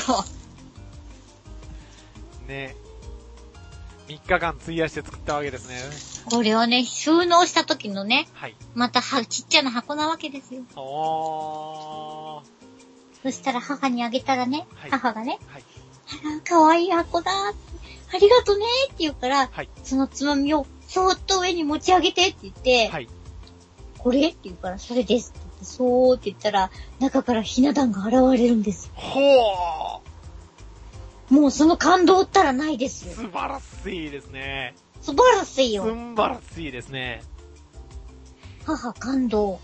[SPEAKER 1] ね。みっかかん費やして作ったわけですね。
[SPEAKER 2] これをね、収納した時のね。
[SPEAKER 1] はい。
[SPEAKER 2] または、ちっちゃな箱なわけですよ。
[SPEAKER 1] おー。
[SPEAKER 2] そしたら母にあげたらね。はい、母がね。はい。あら、可愛い箱だーって。ありがとねーって言うから。はい。そのつまみを、そーっと上に持ち上げてって言って。はい。これって言うから、それですって言って、そうって言ったら、中からひな壇が現れるんです。
[SPEAKER 1] ほー。
[SPEAKER 2] もうその感動ったらないですよ。
[SPEAKER 1] 素晴らしいですね。
[SPEAKER 2] 素晴らしいよ。
[SPEAKER 1] 素晴らしいですね。
[SPEAKER 2] 母感動。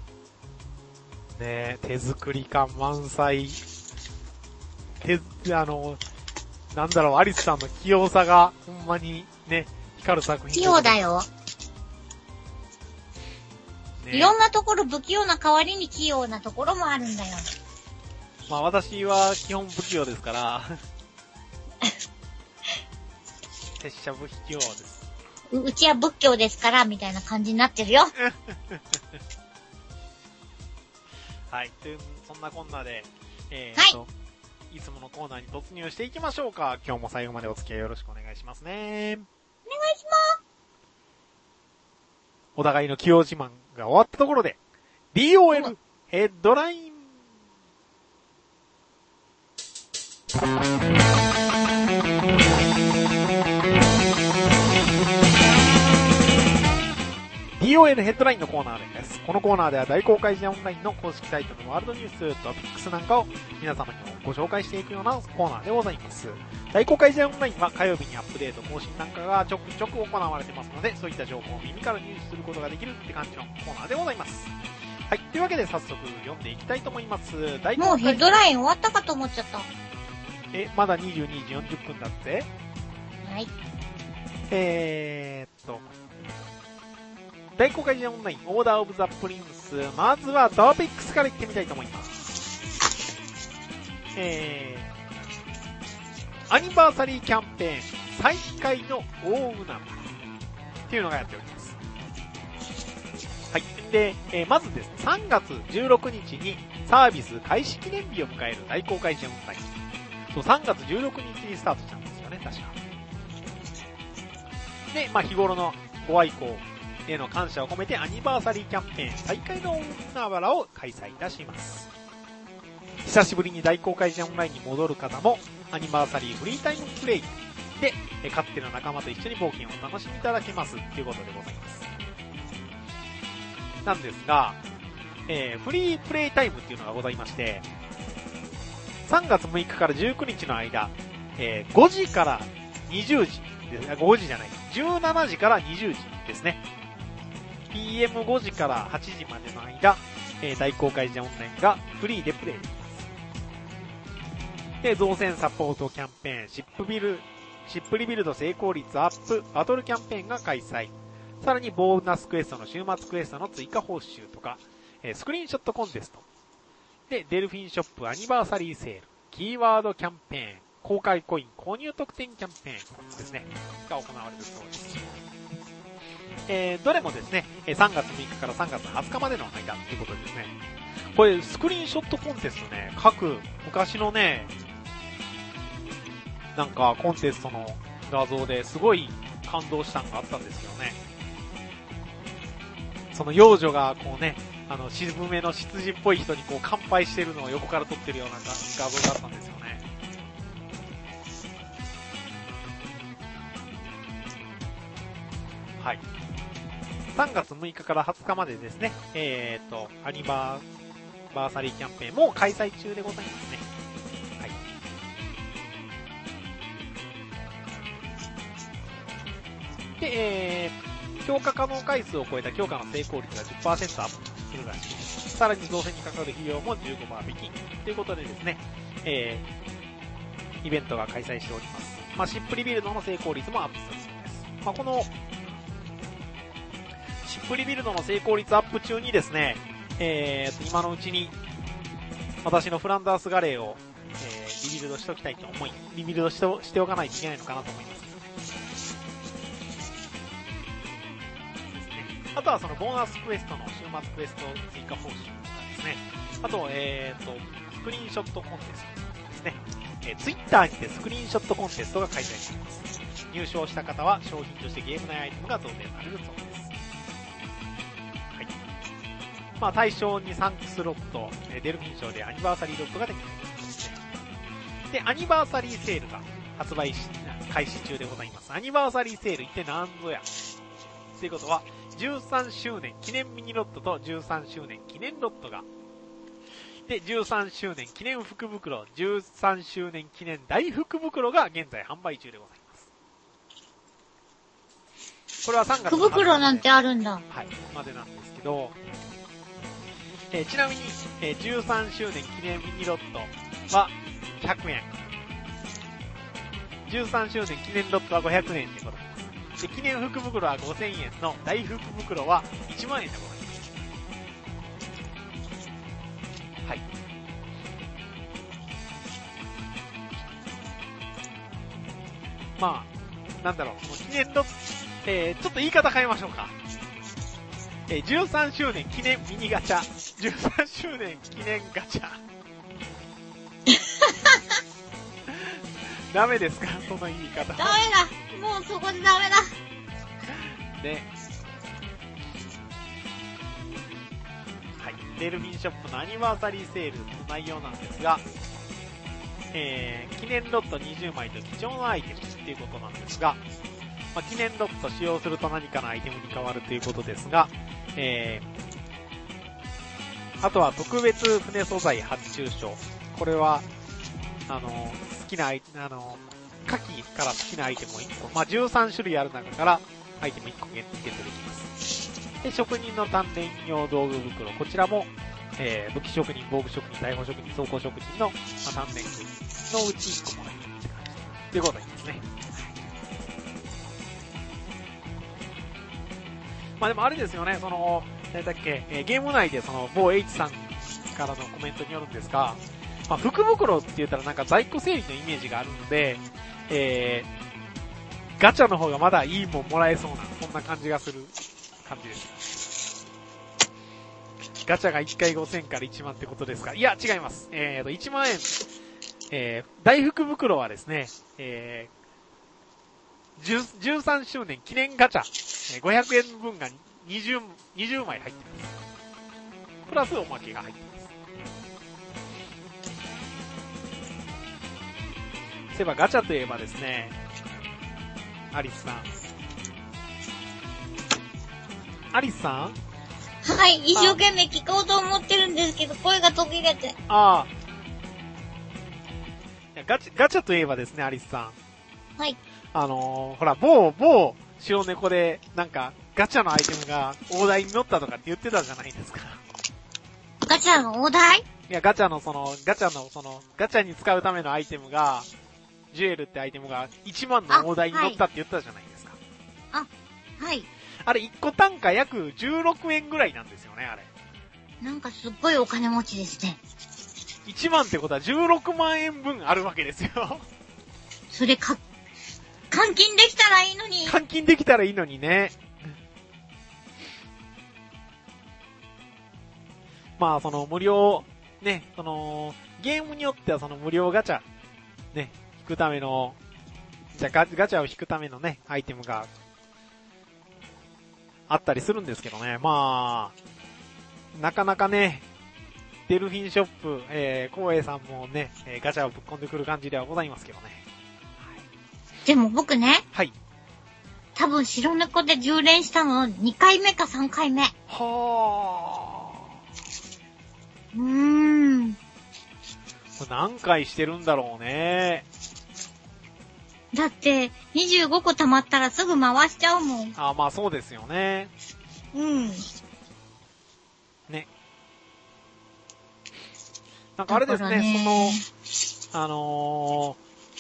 [SPEAKER 1] ねえ、手作り感満載。手、あの、なんだろう、アリスさんの器用さが、ほんまにね、光る作品。
[SPEAKER 2] 器用だよ。ね、いろんなところ不器用な代わりに器用なところもあるんだよ。
[SPEAKER 1] まあ私は基本不器用ですから。拙者不器用です。
[SPEAKER 2] う、うちは仏教ですから、みたいな感じになってるよ。
[SPEAKER 1] はい。という、そんなこんなで、えーと、はい、いつものコーナーに突入していきましょうか。今日も最後までお付き合いよろしくお願いしますね。
[SPEAKER 2] お願いします。
[SPEAKER 1] お互いの器用自慢が終わったところで、ディーオーエル ヘッドライン。ディーオーエル ヘッドラインのコーナーです。このコーナーでは大公開時オンラインの公式サイトのワールドニュース、トピックスなんかを皆様にご紹介していくようなコーナーでございます。大公開時オンラインは火曜日にアップデート更新なんかがちょくちょく行われてますので、そういった情報を耳から入手することができるって感じのコーナーでございます。はい。というわけで早速読んでいきたいと思います。
[SPEAKER 2] 大公開もうヘッドライン終わったかと思っちゃった。
[SPEAKER 1] え、まだにじゅうにじよんじゅっぷんだって？
[SPEAKER 2] はい。
[SPEAKER 1] えーっと、大公開時オンラインオーダーオブザプリンス。まずはトピックスからいってみたいと思います。えー、アニバーサリーキャンペーン再開の大海原っていうのがやっております。はい。で、えー、まずですね、さんがつじゅうろくにちにサービス開始記念日を迎える大公開時オンライン。そう、さんがつじゅうろくにちにスタートしたんですよね、確か。で、まあ日頃のご愛顧への感謝を込めてアニバーサリーキャンペーン再開の大海原を開催いたします。久しぶりに大公開時オンラインに戻る方もアニバーサリーフリータイムプレイでかつての仲間と一緒に冒険をお楽しみいただけますということでございます。なんですが、えー、フリープレイタイムっていうのがございまして、さんがつむいかからじゅうくにちの間、えー、ごじからにじゅうじ、ごじじゃない、じゅうしちじからにじゅうじですね。ピーエムご 時からはちじまでの間、えー、大公開時オンラインがフリーでプレイできます。で、造船サポートキャンペーン、シップビル、シップリビルド成功率アップ、バトルキャンペーンが開催。さらにボーナスクエストの週末クエストの追加報酬とか、 えー、スクリーンショットコンテスト。で、デルフィンショップアニバーサリーセール、キーワードキャンペーン、公開コイン購入特典キャンペーンですね、が行われるそうです。えー、どれもですね、さんがつむいかからさんがつはつかまでの間ということですね。これ、スクリーンショットコンテストね、各昔のね、なんかコンテストの画像ですごい感動したのがあったんですよね。その幼女がこうね、あの渋めの執事っぽい人にこう乾杯してるのを横から撮ってるような画像があったんですよね。はい。さんがつむいかからはつかまでですね、えーと、アニバーサリーキャンペーンも開催中でございますね。はい。で、えー、強化可能回数を超えた強化の成功率が じゅっパーセント アップするらしいです。さらに造成にかかる費用も じゅうごパーセント 引きということでですね、えー、イベントが開催しております。まあ、シップリビルドの成功率もアップするそうです。まあ、このシップリビルドの成功率アップ中にですね、えー、今のうちに私のフランダースガレーを、えー、リビルドしておきたいと思い、リビルドしてお、しておかないといけないのかなと思います。あとはそのボーナスクエストの週末クエスト追加報酬とかですね。あと、えーと、スクリーンショットコンテストですね。えー、ツイッターにてスクリーンショットコンテストが開催しています。入賞した方は商品としてゲーム内アイテムが贈呈されるそうです。はい。まあ対象にサンクスロット、えー、デルフィン賞でアニバーサリーロットができるということですね。で、アニバーサリーセールが発売し、開始中でございます。アニバーサリーセールって何ぞやということは、じゅうさんしゅうねん記念ミニロットとじゅうさんしゅうねん記念ロットが、で、じゅうさんしゅうねん記念福袋、じゅうさんしゅうねん記念大福袋が現在販売中でございます。これはさんがつ
[SPEAKER 2] 福袋なんてあるんだ。
[SPEAKER 1] はい、までなんですけど、えー、ちなみに、えー、じゅうさんしゅうねん記念ミニロットはひゃくえん。じゅうさんしゅうねん記念ロットはごひゃくえんでございます。で、記念福袋はごせんえんの大福袋はいちまんえんでございます。はい。まあ、なんだろう、もう記念ロット、えー、ちょっと言い方変えましょうか。えー、じゅうさんしゅうねん記念ミニガチャ、じゅうさんしゅうねん記念ガチャ。ダメですかその言い方。
[SPEAKER 2] ダメだもうそこでダメだ
[SPEAKER 1] ね。はい。デルフィンショップのアニバーサリーセールの内容なんですが、えー、記念ロットにじゅうまいと貴重なアイテムっていうことなんですが、まあ、記念ロット使用すると何かのアイテムに変わるということですが、えー、あとは特別船素材発注賞。これは、あの、好きなアイ、あの、夏季から好きなアイテムをいっこ、まあ、じゅうさんしゅるいある中からアイテムいっこゲットできます。で、職人の鍛錬用道具袋。こちらも、えー、武器職人、防具職人、大砲職人、装甲職人の、まあ、鍛錬具のうちいっこもらえるって感じ。ということですね。まあでもあれですよね、その、何だっけ、えー、ゲーム内でその、某 H さんからのコメントによるんですが、まあ、福袋って言ったらなんか在庫整理のイメージがあるので、えー、ガチャの方がまだいいもんもらえそうな、そんな感じがする感じです。ガチャがいっかいごせんからいちまんってことですか？いや、違います。えーと、いちまんえん、えー、大福袋はですね、えー、じゅうさんしゅうねん記念ガチャ、ごひゃくえんぶんがにじゅう、にじゅうまい入ってます。プラスおまけが入ってます。そういえばガチャといえばですね、アリスさん。アリスさん？
[SPEAKER 2] はい、一生懸命聞こうと思ってるんですけど、声が途切れて。
[SPEAKER 1] ああ。ガチャ、ガチャといえばですね、アリスさ
[SPEAKER 2] ん。はい。
[SPEAKER 1] あのー、ほら、某、某、白猫で、なんか、ガチャのアイテムが大台に乗ったとかって言ってたじゃないですか。
[SPEAKER 2] ガチャの大台？い
[SPEAKER 1] や、ガチャのその、ガチャのその、ガチャに使うためのアイテムが、ジュエルってアイテムがいちまんの大台に乗ったって言ったじゃないですか。
[SPEAKER 2] あ、はい。
[SPEAKER 1] あれいっこ単価約じゅうろくえんぐらいなんですよね、あれ。
[SPEAKER 2] なんかすっごいお金持ちですね。
[SPEAKER 1] いちまんってことはじゅうろくまんえんぶんあるわけですよ。
[SPEAKER 2] それか、換金できたらいいのに。
[SPEAKER 1] 換金できたらいいのにね。まあ、その無料、ね、その、ゲームによってはその無料ガチャ、ね、引くための、じゃあガ、ガチャを引くためのね、アイテムがあったりするんですけどね。まあ、なかなかね、デルフィンショップ、えー、光栄さんもね、えー、ガチャをぶっ込んでくる感じではございますけどね。
[SPEAKER 2] でも僕ね、
[SPEAKER 1] はい。
[SPEAKER 2] 多分白猫でじゅう連したのにかいめかさんかいめ。
[SPEAKER 1] は
[SPEAKER 2] うーん。
[SPEAKER 1] これ何回してるんだろうね。
[SPEAKER 2] だって、にじゅうごこ溜まったらすぐ回しちゃうもん。
[SPEAKER 1] あ、まあそうですよね。
[SPEAKER 2] うん。
[SPEAKER 1] ね。なんかあれですね、ねその、あの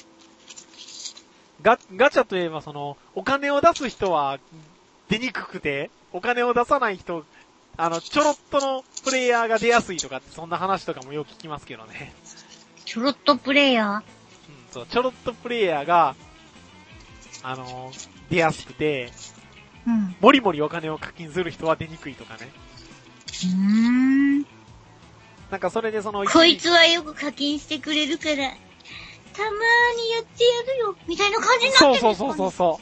[SPEAKER 1] ー、ガ、ガチャといえばその、お金を出す人は出にくくて、お金を出さない人、あの、ちょろっとのプレイヤーが出やすいとかってそんな話とかもよく聞きますけどね。
[SPEAKER 2] ちょろっとプレイヤー
[SPEAKER 1] うん、そう、ちょろっとプレイヤーが、あのー、出やすくて、
[SPEAKER 2] うん。
[SPEAKER 1] もりもりお金を課金する人は出にくいとかね。
[SPEAKER 2] うーん。
[SPEAKER 1] なんかそれでその、
[SPEAKER 2] こいつはよく課金してくれるから、たまーにやってやるよ、みたいな感じになってるんですかね。
[SPEAKER 1] そうそうそうそうそう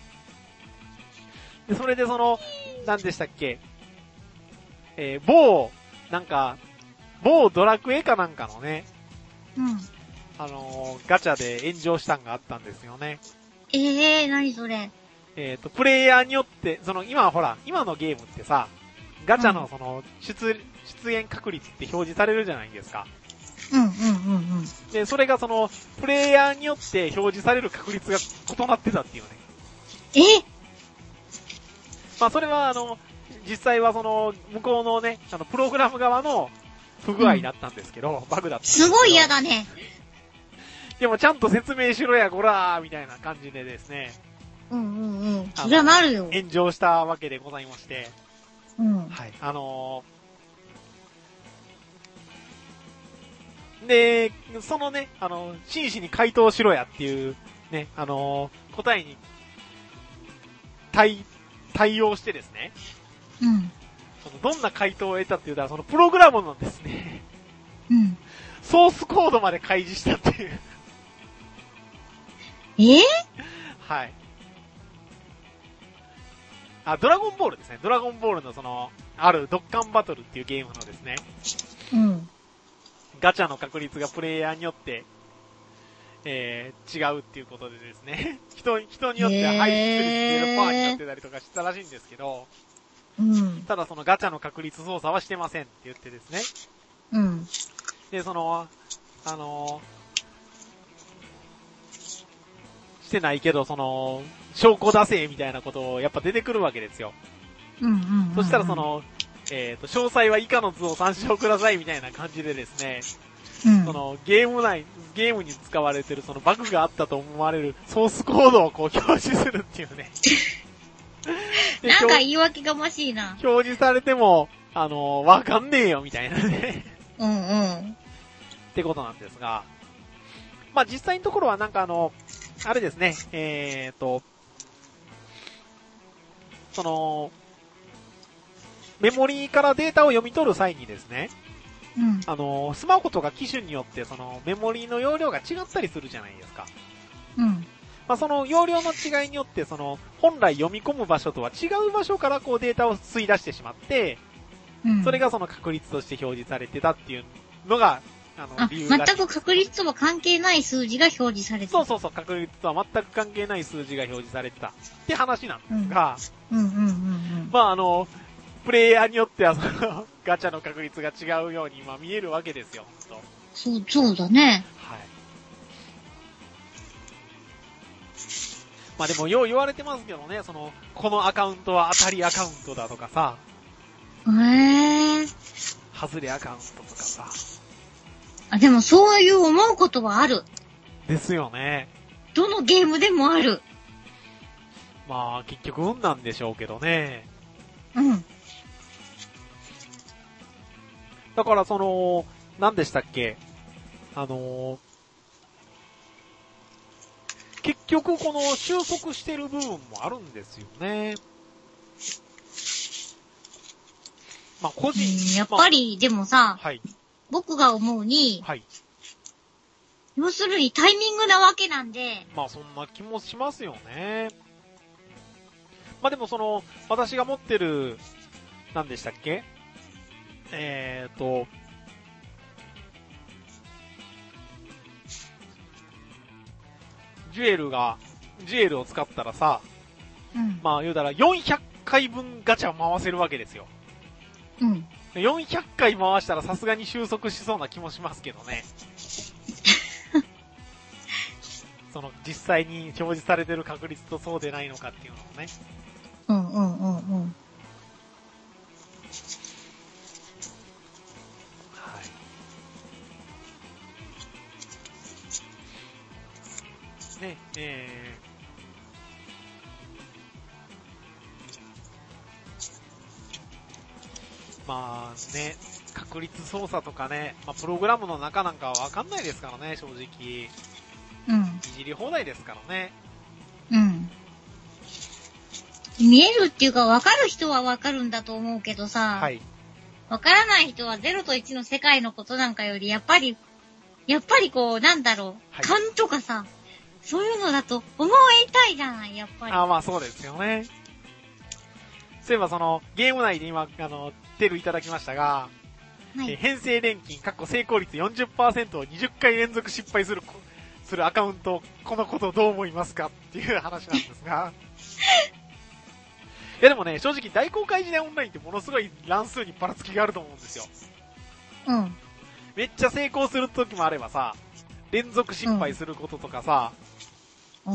[SPEAKER 1] 。で、それでその、何でしたっけ、えー、某、なんか、某ドラクエかなんかのね、
[SPEAKER 2] うん。
[SPEAKER 1] あのー、ガチャで炎上したんがあったんですよね。
[SPEAKER 2] ええー、何それ。
[SPEAKER 1] えっと、プレイヤーによって、その、今ほら、今のゲームってさ、ガチャのその、出、出現確率って表示されるじゃないですか。
[SPEAKER 2] うんうんうんうん。
[SPEAKER 1] で、それがその、プレイヤーによって表示される確率が異なってたっていうね。
[SPEAKER 2] え
[SPEAKER 1] まあそれはあの、実際はその、向こうのね、あの、プログラム側の不具合だったんですけど、うん、バグだったんですけど。
[SPEAKER 2] すごい嫌だね。
[SPEAKER 1] でもちゃんと説明しろや、こらーみたいな感じでですね。
[SPEAKER 2] うんうんうん。そりゃなるよ。
[SPEAKER 1] 炎上したわけでございまして。
[SPEAKER 2] うん。
[SPEAKER 1] はい。あのー、で、そのね、あの、真摯に回答しろやっていう、ね、あのー、答えに、対、対応してですね。
[SPEAKER 2] うん。
[SPEAKER 1] その、どんな回答を得たって言ったら、そのプログラムのですね。
[SPEAKER 2] うん。
[SPEAKER 1] ソースコードまで開示したっていう。
[SPEAKER 2] えー、
[SPEAKER 1] はい。あ、ドラゴンボールですね。ドラゴンボールのその、あるドッカンバトルっていうゲームのですね。
[SPEAKER 2] うん。
[SPEAKER 1] ガチャの確率がプレイヤーによって、えー、違うっていうことでですね。人、人によっては排出率 ゼロパーセント になってたりとかしたらしいんですけど、
[SPEAKER 2] うん。
[SPEAKER 1] ただそのガチャの確率操作はしてませんって言ってですね。
[SPEAKER 2] うん。
[SPEAKER 1] で、その、あのー、してないけど、その、証拠出せみたいなことをやっぱ出てくるわけですよ。
[SPEAKER 2] うんうんうんうん。
[SPEAKER 1] そしたらその、えっと、詳細は以下の図を参照くださいみたいな感じでですね、
[SPEAKER 2] うん、
[SPEAKER 1] そのゲーム内、ゲームに使われてるそのバグがあったと思われるソースコードをこう表示するっていうね。
[SPEAKER 2] なんか言い訳がましいな。
[SPEAKER 1] 表示されても、あのー、わかんねえよみたいなね。
[SPEAKER 2] うんうん。
[SPEAKER 1] ってことなんですが、まあ実際のところはなんかあの、あれですね、えーと、その、メモリーからデータを読み取る際にですね、
[SPEAKER 2] うん、
[SPEAKER 1] あの、スマホとか機種によってそのメモリーの容量が違ったりするじゃないですか。
[SPEAKER 2] うん。
[SPEAKER 1] まあその容量の違いによってその本来読み込む場所とは違う場所からこうデータを吸い出してしまって、うん、それがその確率として表示されてたっていうのが、あの、
[SPEAKER 2] あ、
[SPEAKER 1] 理由らしい。
[SPEAKER 2] 全く確率とは関係ない数字が表示されてた。
[SPEAKER 1] そうそうそう、確率とは全く関係ない数字が表示されてたって話なんですが、
[SPEAKER 2] うん、うんうんうんうん。
[SPEAKER 1] まああの、プレイヤーによってはそのガチャの確率が違うように今見えるわけですよ、ほんと。
[SPEAKER 2] そう、そうだね。
[SPEAKER 1] はい。まあでもよう言われてますけどね、その、このアカウントは当たりアカウントだとかさ。
[SPEAKER 2] へぇー。
[SPEAKER 1] 外れアカウントとかさ。
[SPEAKER 2] あ、でもそういう思うことはある。
[SPEAKER 1] ですよね。
[SPEAKER 2] どのゲームでもある。
[SPEAKER 1] まあ結局運なんでしょうけどね。
[SPEAKER 2] うん。
[SPEAKER 1] だからその、何でしたっけあのー、結局この収束してる部分もあるんですよね。まあ個人、
[SPEAKER 2] うん、やっぱり、まあ、でもさ、
[SPEAKER 1] はい、
[SPEAKER 2] 僕が思うに、
[SPEAKER 1] はい、
[SPEAKER 2] 要するにタイミングなわけなんで、
[SPEAKER 1] まあそんな気もしますよね。まあでもその、私が持ってる、何でしたっけえーと、ジュエルが、ジュエルを使ったらさ、うん、まあ言うたらよんひゃっかいぶんガチャ回せるわけですよ。
[SPEAKER 2] うん。
[SPEAKER 1] よんひゃっかい回したらさすがに収束しそうな気もしますけどね。その実際に表示されてる確率とそうでないのかっていうのもね。
[SPEAKER 2] うんうんうんうん。
[SPEAKER 1] はい。ね、えー、まあね、確率操作とかね、まあプログラムの中なんかはわかんないですからね、正直。
[SPEAKER 2] うん。
[SPEAKER 1] いじり放題ですからね。
[SPEAKER 2] うん。見えるっていうか分かる人は分かるんだと思うけどさ。
[SPEAKER 1] はい。
[SPEAKER 2] 分からない人はゼロといちの世界のことなんかより、やっぱり、やっぱりこう、なんだろう、はい、勘とかさ、そういうのだと思いたいじゃない、やっぱり。
[SPEAKER 1] ああ、まあそうですよね。そういえばその、ゲーム内で今、あの、テルいただきましたが、はい、え編成錬金、かっこ成功率 よんじゅっパーセント をにじゅっかい連続失敗する、するアカウント、このことどう思いますかっていう話なんですが。いやでもね、正直大公開時代オンラインってものすごい乱数にばらつきがあると思うんですよ。
[SPEAKER 2] うん。
[SPEAKER 1] めっちゃ成功する時もあればさ、連続失敗することとかさ、
[SPEAKER 2] うん、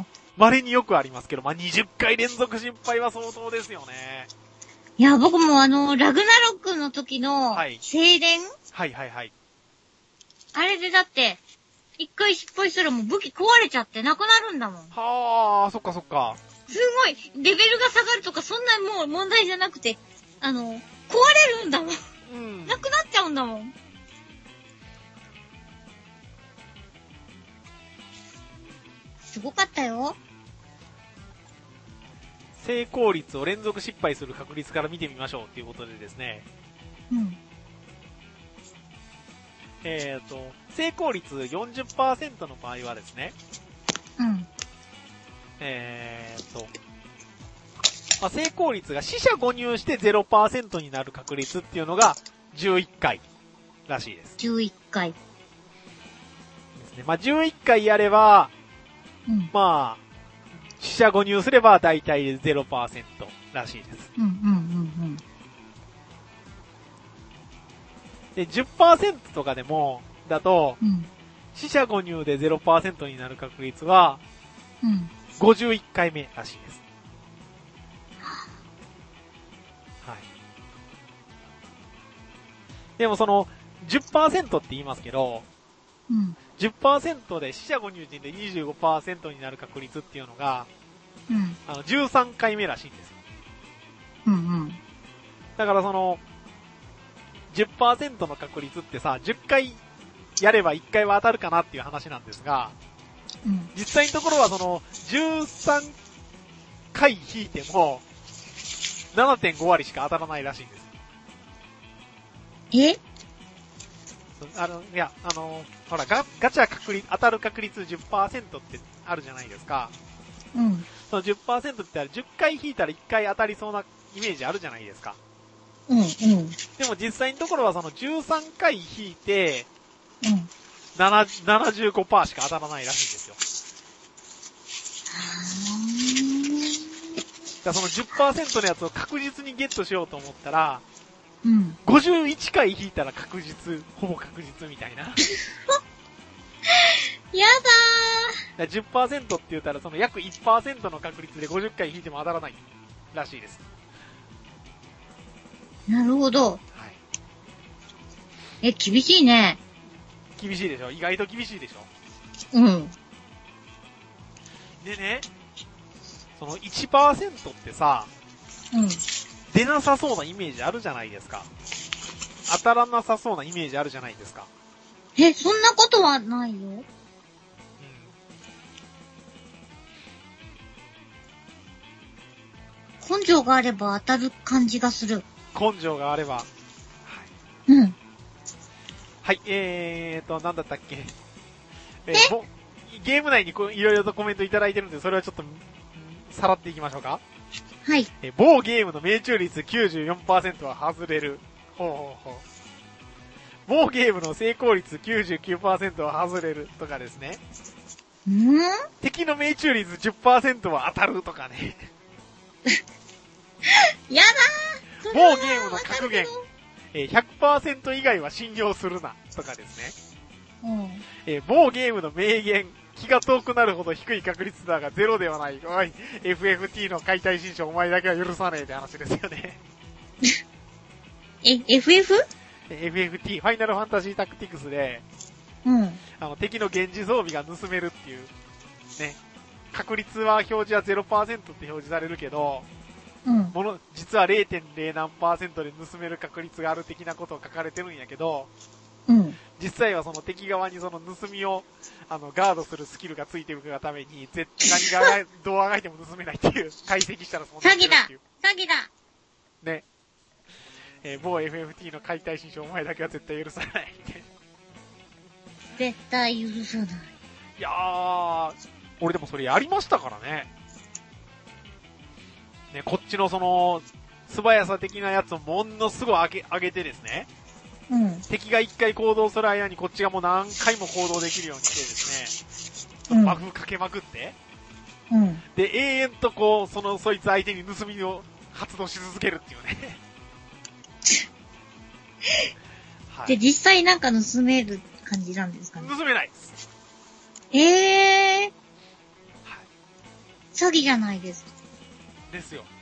[SPEAKER 1] 稀によくありますけど、まあ、にじゅっかい連続失敗は相当ですよね。
[SPEAKER 2] いや、僕もあの、ラグナロックの時の、静電、
[SPEAKER 1] はい、はいはいはい。
[SPEAKER 2] あれでだって、一回失敗したらもう武器壊れちゃってなくなるんだもん。
[SPEAKER 1] はあ、そっかそっか。
[SPEAKER 2] すごい、レベルが下がるとかそんなもう問題じゃなくて、あの、壊れるんだもん。うん。なくなっちゃうんだもん。すごかったよ。
[SPEAKER 1] 成功率を連続失敗する確率から見てみましょうっていうことでですね。
[SPEAKER 2] うん。
[SPEAKER 1] えっと、成功率 よんじゅっパーセント の場合はですね。
[SPEAKER 2] うん。
[SPEAKER 1] えっと、まあ、成功率が四捨五入して ゼロパーセント になる確率っていうのがじゅういっかいらしいです。
[SPEAKER 2] じゅういっかい。
[SPEAKER 1] ですね。まあ、じゅういっかいやれば、うん、まあ、四捨五入すればだいたい ゼロパーセント らしいです。
[SPEAKER 2] うんうんうんうん。
[SPEAKER 1] で、じゅっパーセント とかでも、だと、
[SPEAKER 2] うん、
[SPEAKER 1] 四捨五入で ゼロパーセント になる確率は、
[SPEAKER 2] うん、
[SPEAKER 1] ごじゅういっかいめらしいです。はい。でもその、じゅっパーセント って言いますけど、
[SPEAKER 2] うん、
[SPEAKER 1] じゅっパーセント で四捨五入時で にじゅうごパーセント になる確率っていうのが、
[SPEAKER 2] うん、
[SPEAKER 1] あのじゅうさんかいめらしいんですよ。
[SPEAKER 2] うんうん。
[SPEAKER 1] だからその、じゅっパーセント の確率ってさ、じゅっかいやればいっかいは当たるかなっていう話なんですが、
[SPEAKER 2] うん、
[SPEAKER 1] 実際のところはその、じゅうさんかい引いても、ななてんご 割しか当たらないらしいんです。
[SPEAKER 2] え
[SPEAKER 1] あの、いや、あの、ほら、ガガチャ確率、当たる確率 じゅっパーセント ってあるじゃないですか。
[SPEAKER 2] うん。
[SPEAKER 1] その じゅっパーセント ってあれじゅっかい引いたらいっかい当たりそうなイメージあるじゃないですか。
[SPEAKER 2] うん、うん。
[SPEAKER 1] でも実際のところはそのじゅうさんかい引いて、
[SPEAKER 2] うん。
[SPEAKER 1] ななじゅうごパーセント しか当たらないらしいんですよ。だからその じゅっパーセント のやつを確実にゲットしようと思ったら、
[SPEAKER 2] うん。
[SPEAKER 1] ごじゅういっかい引いたら確実、ほぼ確実みたいな。
[SPEAKER 2] や
[SPEAKER 1] だー。じゅっパーセント って言ったらその約 いちパーセント の確率でごじゅっかい引いても当たらないらしいです。
[SPEAKER 2] なるほど。
[SPEAKER 1] はい。
[SPEAKER 2] え、厳しいね。
[SPEAKER 1] 厳しいでしょ？意外と厳しいでしょ？
[SPEAKER 2] うん。
[SPEAKER 1] でね、その いちパーセント ってさ、
[SPEAKER 2] うん。
[SPEAKER 1] 出なさそうなイメージあるじゃないですか。 当たらなさそうなイメージあるじゃないですか。
[SPEAKER 2] え、そんなことはないよ。うん。根性があれば当たる感じがする。
[SPEAKER 1] 根性があれば。はい。
[SPEAKER 2] うん。
[SPEAKER 1] はい、えーと、なんだったっけ。えー、ぼゲーム内にこいろいろとコメントいただいてるんで、それはちょっと、さらっていきましょうか。
[SPEAKER 2] はい。
[SPEAKER 1] えー、某ゲームの命中率 きゅうじゅうよんパーセント は外れる。ほうほうほう。某ゲームの成功率 きゅうじゅうきゅうパーセント は外れるとかですね。
[SPEAKER 2] んー
[SPEAKER 1] 敵の命中率 じゅっパーセント は当たるとかね。
[SPEAKER 2] やだー
[SPEAKER 1] 某ゲームの格言、えー、ひゃくパーセント 以外は信用するなとかですね。
[SPEAKER 2] うん。
[SPEAKER 1] えー、某ゲームの名言、気が遠くなるほど低い確率だがゼロではない。おい、エフエフティー の解体新書お前だけは許さねえって話ですよね。
[SPEAKER 2] え、エフエフ？
[SPEAKER 1] エフエフティー、ファイナルファンタジータクティクスで、
[SPEAKER 2] うん。
[SPEAKER 1] あの、敵の現実装備が盗めるっていう、ね。確率は表示は ゼロパーセント って表示されるけど、
[SPEAKER 2] うん。
[SPEAKER 1] もの、実は れいてんれい 何パーセントで盗める確率がある的なことを書かれてるんやけど、
[SPEAKER 2] うん。
[SPEAKER 1] 実際はその敵側にその盗みを、あの、ガードするスキルがついてるがために、絶対何が、どうあがいても盗めないっていう、解析したらそうなってるっていう。
[SPEAKER 2] 詐欺だ
[SPEAKER 1] ね。えー、某 エフエフティー の解体新書お前だけは絶対許さない。
[SPEAKER 2] 絶対許さない。
[SPEAKER 1] いやー、俺でもそれやりましたからね。ね、こっちのその、素早さ的なやつをものすごい上げ、上げてですね。
[SPEAKER 2] うん。
[SPEAKER 1] 敵が一回行動する間にこっちがもう何回も行動できるようにしてですね。
[SPEAKER 2] うん。
[SPEAKER 1] バフかけまくって。
[SPEAKER 2] うん。
[SPEAKER 1] で、永遠とこう、その、そいつ相手に盗みを発動し続けるっていうね。
[SPEAKER 2] はい、で、実際なんか盗める感じなんですかね。
[SPEAKER 1] 盗めないです。
[SPEAKER 2] えー。はい、詐欺じゃないです。
[SPEAKER 1] ですよ。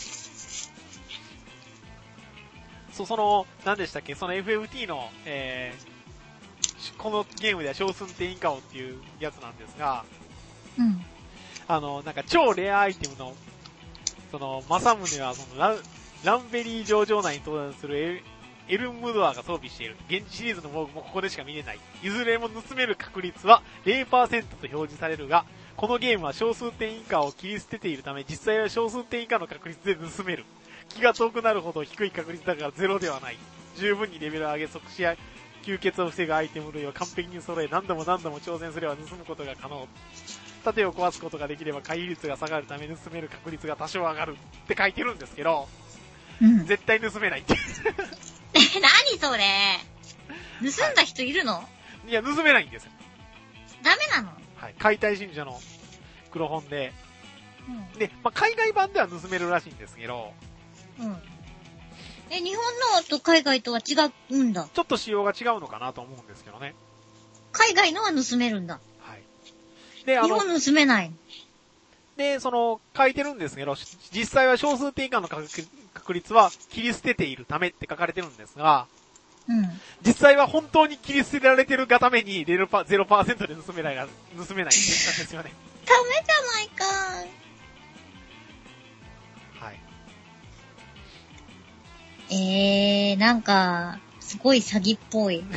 [SPEAKER 1] そう、その、何でしたっけ、その エフエフティー の、えー、このゲームでは小寸点以下をっていうやつなんですが、
[SPEAKER 2] うん。
[SPEAKER 1] あの、なんか超レアアイテムの、その、政宗はそのラン、ランベリー上場内に登壇するエル、エルムドアが装備している。現地シリーズのモグもここでしか見れない。いずれも盗める確率は ゼロパーセント と表示されるが、このゲームは小数点以下を切り捨てているため、実際は小数点以下の確率で盗める。気が遠くなるほど低い確率だからゼロではない。十分にレベルを上げ、即死や吸血を防ぐアイテム類を完璧に揃え、何度も何度も挑戦すれば盗むことが可能。盾を壊すことができれば回避率が下がるため盗める確率が多少上がるって書いてるんですけど、
[SPEAKER 2] うん、
[SPEAKER 1] 絶対盗めないって。
[SPEAKER 2] え、何それ？盗んだ人いるの？はい、
[SPEAKER 1] いや、盗めないんですよ。
[SPEAKER 2] ダメなの？
[SPEAKER 1] はい。解体新書の黒本で。
[SPEAKER 2] うん、
[SPEAKER 1] で、まあ、海外版では盗めるらしいんですけど。
[SPEAKER 2] うん。え、日本のと海外とは違うんだ。
[SPEAKER 1] ちょっと仕様が違うのかなと思うんですけどね。
[SPEAKER 2] 海外のは盗めるんだ。
[SPEAKER 1] はい。で、あの、
[SPEAKER 2] 日本盗めない。
[SPEAKER 1] で、その、書いてるんですけど、実際は小数点以下の確率は切り捨てているためって書かれてるんですが、
[SPEAKER 2] うん。
[SPEAKER 1] 実際は本当に切り捨てられてるがためにゼロパーセント で盗めない、盗めないって言ったんですよね。
[SPEAKER 2] ダメじゃないか。
[SPEAKER 1] はい。
[SPEAKER 2] えー、なんか、すごい詐欺っぽい。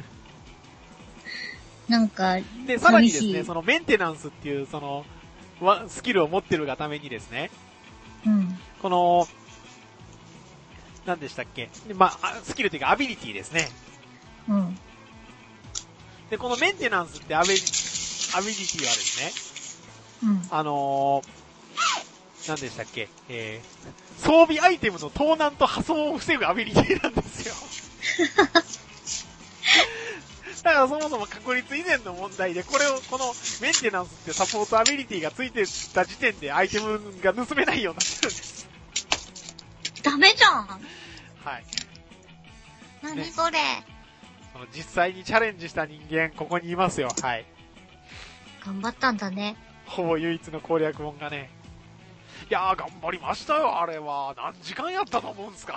[SPEAKER 2] なんか、
[SPEAKER 1] で、さらにですね、そのメンテナンスっていう、その、スキルを持ってるがためにですね、
[SPEAKER 2] うん。
[SPEAKER 1] この、何でしたっけ、で、まあ、スキルというかアビリティですね。
[SPEAKER 2] うん。
[SPEAKER 1] で、このメンテナンスってアビリ、アビリティはです
[SPEAKER 2] ね、うん。
[SPEAKER 1] あのー、何でしたっけ、えー、装備アイテムの盗難と破損を防ぐアビリティなんですよ。だからそもそも確率以前の問題で、これを、このメンテナンスってサポートアビリティがついてた時点でアイテムが盗めないようになってるんです。
[SPEAKER 2] ダメじゃん。
[SPEAKER 1] はい。
[SPEAKER 2] 何それ、ね、
[SPEAKER 1] その実際にチャレンジした人間、ここにいますよ。はい。
[SPEAKER 2] 頑張ったんだね。
[SPEAKER 1] ほぼ唯一の攻略本がね。いやー、頑張りましたよ、あれは。何時間やったと思うんですか。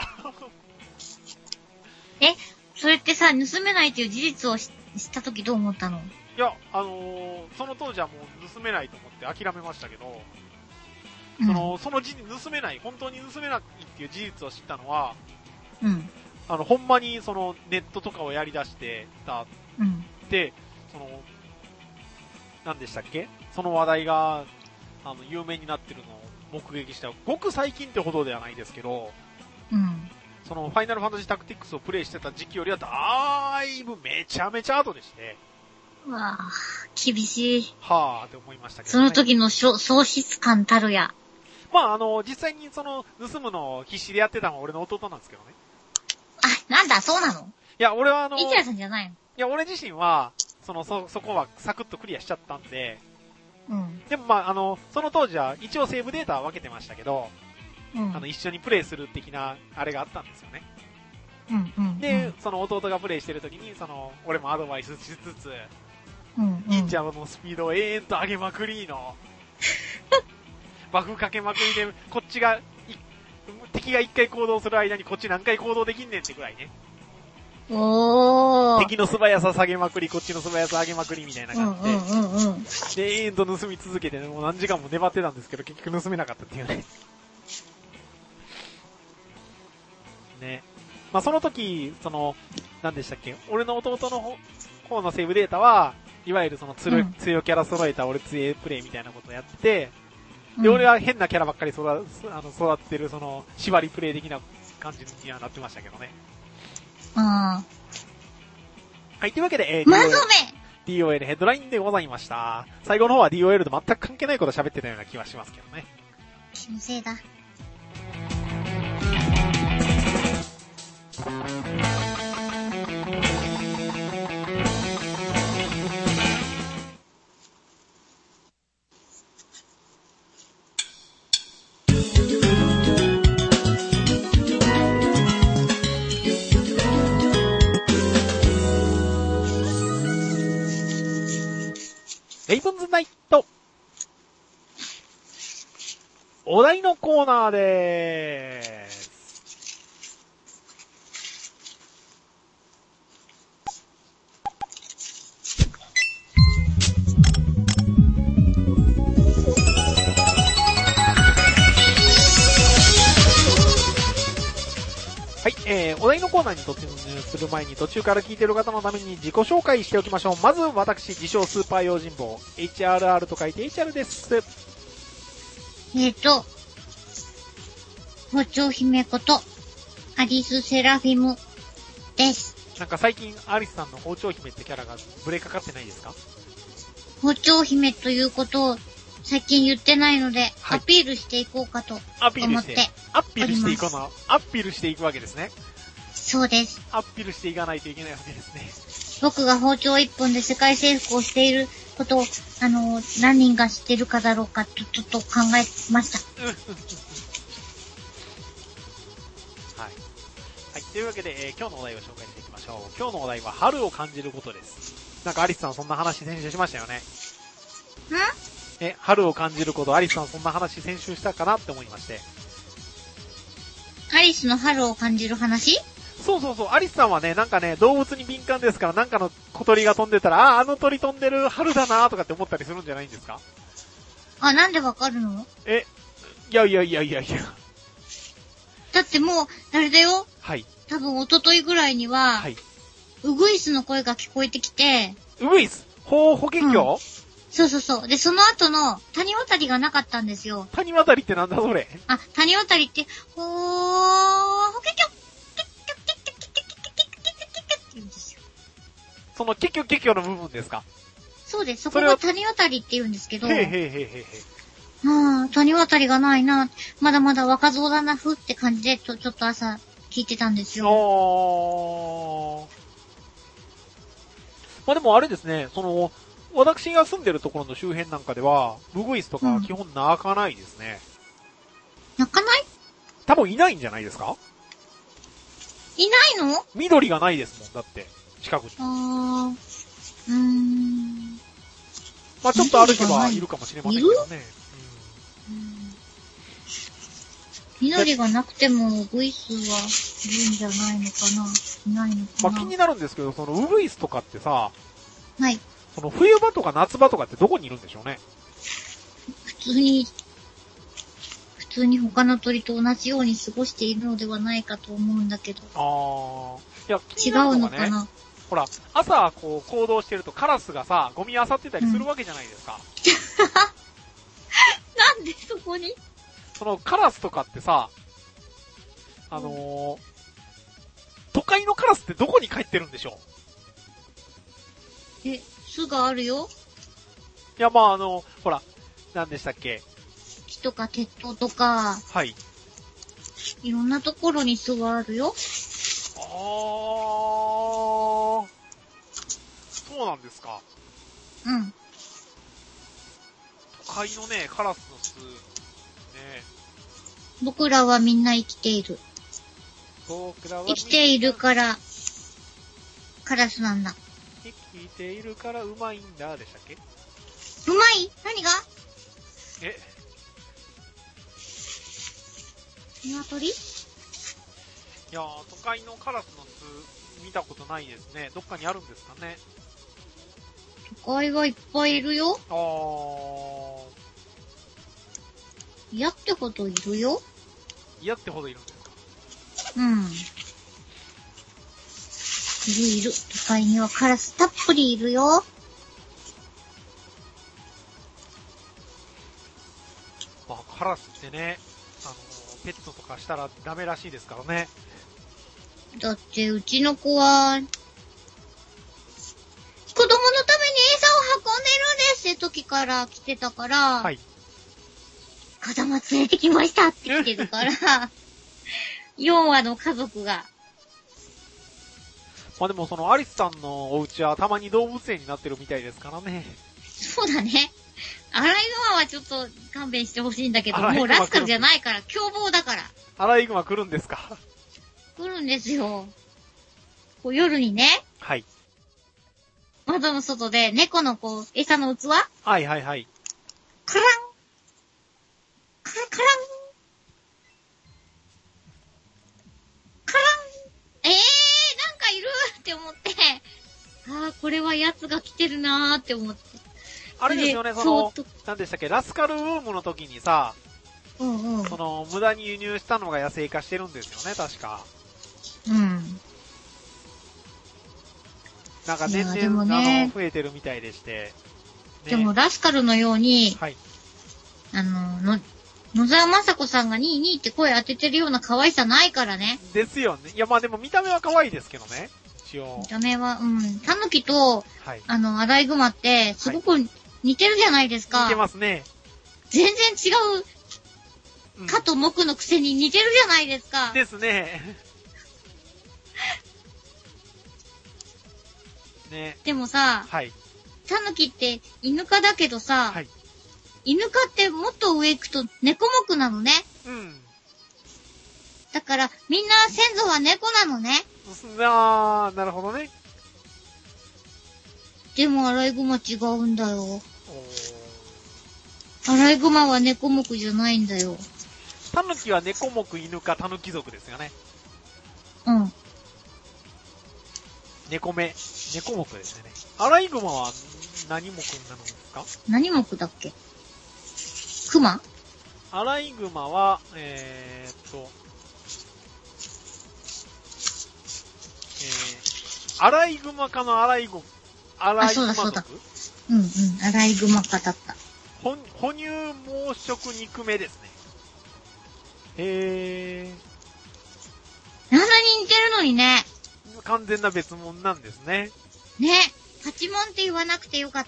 [SPEAKER 2] え、それってさ、盗めないっていう事実を知ったときどう思ったの？
[SPEAKER 1] いや、あのー、その当時はもう盗めないと思って諦めましたけど、うん、その、その時に盗めない、本当に盗めないっていう事実を知ったのは、
[SPEAKER 2] うん。
[SPEAKER 1] あの、ほんまにそのネットとかをやり出してた。
[SPEAKER 2] うん。
[SPEAKER 1] で、その、何でしたっけその話題が、あの、有名になってるのを目撃した。ごく最近ってほどではないですけど、
[SPEAKER 2] うん。
[SPEAKER 1] その、ファイナルファンタジータクティクスをプレイしてた時期よりはだいぶめちゃめちゃ後でして、
[SPEAKER 2] うわぁ、厳しい。
[SPEAKER 1] はぁーって思いましたけど
[SPEAKER 2] そ
[SPEAKER 1] ね。
[SPEAKER 2] の時の喪失感たるや。
[SPEAKER 1] まあ、あの、実際にその、盗むのを必死でやってたのは俺の弟なんですけどね。
[SPEAKER 2] あ、なんだ、そうなの？
[SPEAKER 1] いや、俺はあの、
[SPEAKER 2] インテラさんじゃないの？
[SPEAKER 1] いや、俺自身は、その、そ、そこはサクッとクリアしちゃったんで、
[SPEAKER 2] うん。
[SPEAKER 1] でもまあ、あの、その当時は一応セーブデータは分けてましたけど、
[SPEAKER 2] うん。
[SPEAKER 1] あの、一緒にプレイする的な、あれがあったんですよね。
[SPEAKER 2] うんうん。
[SPEAKER 1] で、その弟がプレイしてる時に、その、俺もアドバイスしつつ、
[SPEAKER 2] うん、うん。
[SPEAKER 1] 忍者のスピードを永遠と上げまくりの、バフかけまくりで、こっちが、敵が一回行動する間にこっち何回行動できんねんってくらいね。
[SPEAKER 2] おー。
[SPEAKER 1] 敵の素早さ下げまくり、こっちの素早さ上げまくりみたいな感じで。
[SPEAKER 2] うんうんうんうん。
[SPEAKER 1] で、永遠と盗み続けて、もう何時間も粘ってたんですけど、結局盗めなかったっていうね。ね。まあ、その時、その、何でしたっけ、俺の弟の方のセーブデータは、いわゆるその強、うん、強キャラ揃えた俺強いプレイみたいなことをやってて、で、俺は変なキャラばっかり育、あの育ってる、その、縛りプレイ的な感じにはなってましたけどね。
[SPEAKER 2] うん。はい、
[SPEAKER 1] というわけで、え
[SPEAKER 2] ー、まとめ
[SPEAKER 1] ディーオーエル ヘッドラインでございました。最後の方は ディーオーエル と全く関係ないこと喋ってたような気はしますけどね。
[SPEAKER 2] 気のせいだ。
[SPEAKER 1] レイブンズナイトお題のコーナーでーす。はい、えー、お題のコーナーに突入する前に途中から聞いている方のために自己紹介しておきましょう。まず私、自称スーパー用心棒、エイチアールアール と書いて エイチアール です。
[SPEAKER 2] えっと、包丁姫ことアリスセラフィムです。
[SPEAKER 1] なんか最近アリスさんの包丁姫ってキャラがブレかかってないですか？
[SPEAKER 2] 包丁姫ということを最近言ってないので、はい、アピールしていこうかと思って。
[SPEAKER 1] アピールして、アピールしていこうの、アピールしていくわけですね。
[SPEAKER 2] そうです。
[SPEAKER 1] アピールしていかないといけないわけですね。
[SPEAKER 3] 僕が包丁一本で世界征服をしていることを、あの、何人が知ってるかだろうかと、ちょっと考えました。
[SPEAKER 1] はい。はい。というわけで、えー、今日のお題を紹介していきましょう。今日のお題は春を感じることです。なんかアリスさんそんな話先週しましたよね。ん？え、春を感じること、アリスさんそんな話先週したかなって思いまして。
[SPEAKER 2] アリスの春を感じる話？
[SPEAKER 1] そうそうそう、アリスさんはね、なんかね、動物に敏感ですから、なんかの小鳥が飛んでたら、ああ、あの鳥飛んでる、春だなーとかって思ったりするんじゃないんですか？
[SPEAKER 2] あ、なんでわかるの？
[SPEAKER 1] え、いやいやいやいやいや。
[SPEAKER 2] だってもう、あれだよ。
[SPEAKER 1] はい。
[SPEAKER 2] 多分一昨日ぐらいには、はい。ウグイスの声が聞こえてきて、
[SPEAKER 1] ウグイス？ほう、保険業？うん、
[SPEAKER 2] そうそうそう。で、その後の、谷渡りがなかったんですよ。
[SPEAKER 1] 谷渡りってなんだそれ？
[SPEAKER 2] あ、谷渡りって、ほー、保険業
[SPEAKER 1] その結局結局の部分ですか？
[SPEAKER 2] そうです。そこが谷渡りって言うんですけど。
[SPEAKER 1] へーへーへーへーへー。
[SPEAKER 2] ああ、谷渡りがないな。まだまだ若造だな、ふって感じで、ちょ、ちょっと朝聞いてたんですよ。
[SPEAKER 1] あー。まあでもあれですね、その、私が住んでるところの周辺なんかでは、ウグイスとか基本鳴かないですね。
[SPEAKER 2] 鳴かない？
[SPEAKER 1] 多分いないんじゃないですか？
[SPEAKER 2] いないの？
[SPEAKER 1] 緑がないですもん、だって。近くに。
[SPEAKER 2] あー。うーん。
[SPEAKER 1] まあちょっと歩けばいるかもしれませんけどね。
[SPEAKER 2] うん、緑がなくてもウグイスはいるんじゃないのかな？いないのかな？
[SPEAKER 1] まあ気になるんですけど、そのウグイスとかってさ、
[SPEAKER 2] はい。
[SPEAKER 1] その冬場とか夏場とかってどこにいるんでしょうね？
[SPEAKER 2] 普通に、普通に他の鳥と同じように過ごしているのではないかと思うんだけど。
[SPEAKER 1] あー。いや、
[SPEAKER 2] 違うのかな。
[SPEAKER 1] ほら、朝こう行動してるとカラスがさ、ゴミ漁ってたりするわけじゃないですか。
[SPEAKER 2] うん、なんでそこに？
[SPEAKER 1] そのカラスとかってさ、あのー、都会のカラスってどこに帰ってるんでしょ
[SPEAKER 2] う？え、巣があるよ。
[SPEAKER 1] いや、まああの、ほら、何でしたっけ？
[SPEAKER 2] 木とか鉄塔とか。
[SPEAKER 1] はい。
[SPEAKER 2] いろんなところに巣があるよ。
[SPEAKER 1] あー。そうなんですか。
[SPEAKER 2] うん。
[SPEAKER 1] 都会のね、カラスの巣、ね。
[SPEAKER 2] 僕らはみんな生きている。
[SPEAKER 1] 僕らは
[SPEAKER 2] 生きているから、カラスなんだ。
[SPEAKER 1] 生きているからうまいんだ、でしたっけ？
[SPEAKER 2] うまい？何が？
[SPEAKER 1] え？
[SPEAKER 2] 鶏？い
[SPEAKER 1] やー、都会のカラスの巣、見たことないですね。どっかにあるんですかね。
[SPEAKER 2] 都会はいっぱいいるよ。
[SPEAKER 1] あー。
[SPEAKER 2] 嫌ってほどいるよ。
[SPEAKER 1] 嫌ってほどいるんですか？
[SPEAKER 2] うん。いるいる。都会にはカラスたっぷりいるよ。
[SPEAKER 1] まあ、カラスってね、あの、ペットとかしたらダメらしいですからね。
[SPEAKER 2] だって、うちの子は、子供のために餌を運んでるんですって時から来てたから、
[SPEAKER 1] はい。
[SPEAKER 2] 子供連れてきましたって来てるから、よんわの家族が。
[SPEAKER 1] まあでもそのアリスさんのお家はたまに動物園になってるみたいですからね。
[SPEAKER 2] そうだね。アライグマはちょっと勘弁してほしいんだけど、もうラスカルじゃないから、凶暴だから。
[SPEAKER 1] アライグマ来るんですか？
[SPEAKER 2] 来るんですよ。こう夜にね。
[SPEAKER 1] はい。
[SPEAKER 2] 窓の外で猫のこう、餌の器？
[SPEAKER 1] はいはいはい。
[SPEAKER 2] カランカランカランカランえー、なんかいるって思って、あー、これは奴が来てるなーって思って。
[SPEAKER 1] あれですよね、その、何でしたっけ、ラスカルウームの時にさ、
[SPEAKER 2] うんうん。
[SPEAKER 1] その、無駄に輸入したのが野生化してるんですよね、確か。
[SPEAKER 2] うん。
[SPEAKER 1] なんか年々、ね、あの、増えてるみたいでして。
[SPEAKER 2] ね、でも、ラスカルのように、
[SPEAKER 1] はい。
[SPEAKER 2] あの、の、野沢雅子さんがニーニーって声当ててるような可愛さないからね。
[SPEAKER 1] ですよね。いや、まあでも見た目は可愛いですけどね。一応。
[SPEAKER 2] 見た目は、うん。タヌキと、
[SPEAKER 1] はい、
[SPEAKER 2] あの、アライグマって、すごく似てるじゃないですか。
[SPEAKER 1] はい、似てますね。
[SPEAKER 2] 全然違う、かと木のくせに似てるじゃないですか。
[SPEAKER 1] うん、ですね。ね。
[SPEAKER 2] でもさ、
[SPEAKER 1] はい。
[SPEAKER 2] タヌキって犬科だけどさ、はい、犬科ってもっと上行くと猫目なのね。
[SPEAKER 1] うん。
[SPEAKER 2] だから、みんな先祖は猫なのね。
[SPEAKER 1] あー、なるほどね。
[SPEAKER 2] でもアライグマ違うんだよ。アライグマは猫目じゃないんだよ。
[SPEAKER 1] タヌキは猫目犬かタヌキ族ですよね。
[SPEAKER 2] うん。
[SPEAKER 1] 猫目、猫目ですね。アライグマは何目になるんですか？
[SPEAKER 2] 何目だっけ？クマ？
[SPEAKER 1] アライグマは、えーっと、えー、アライグマ科のアライグマ、アライグマ族？
[SPEAKER 2] あ、そうだそうだ。うんうん、アライグマ科だった。
[SPEAKER 1] ほ、哺乳毛色肉目ですね。へー。
[SPEAKER 2] あんなに似てるのにね。
[SPEAKER 1] 完全な別物なんですね。
[SPEAKER 2] ね。パチモンって言わなくてよかった。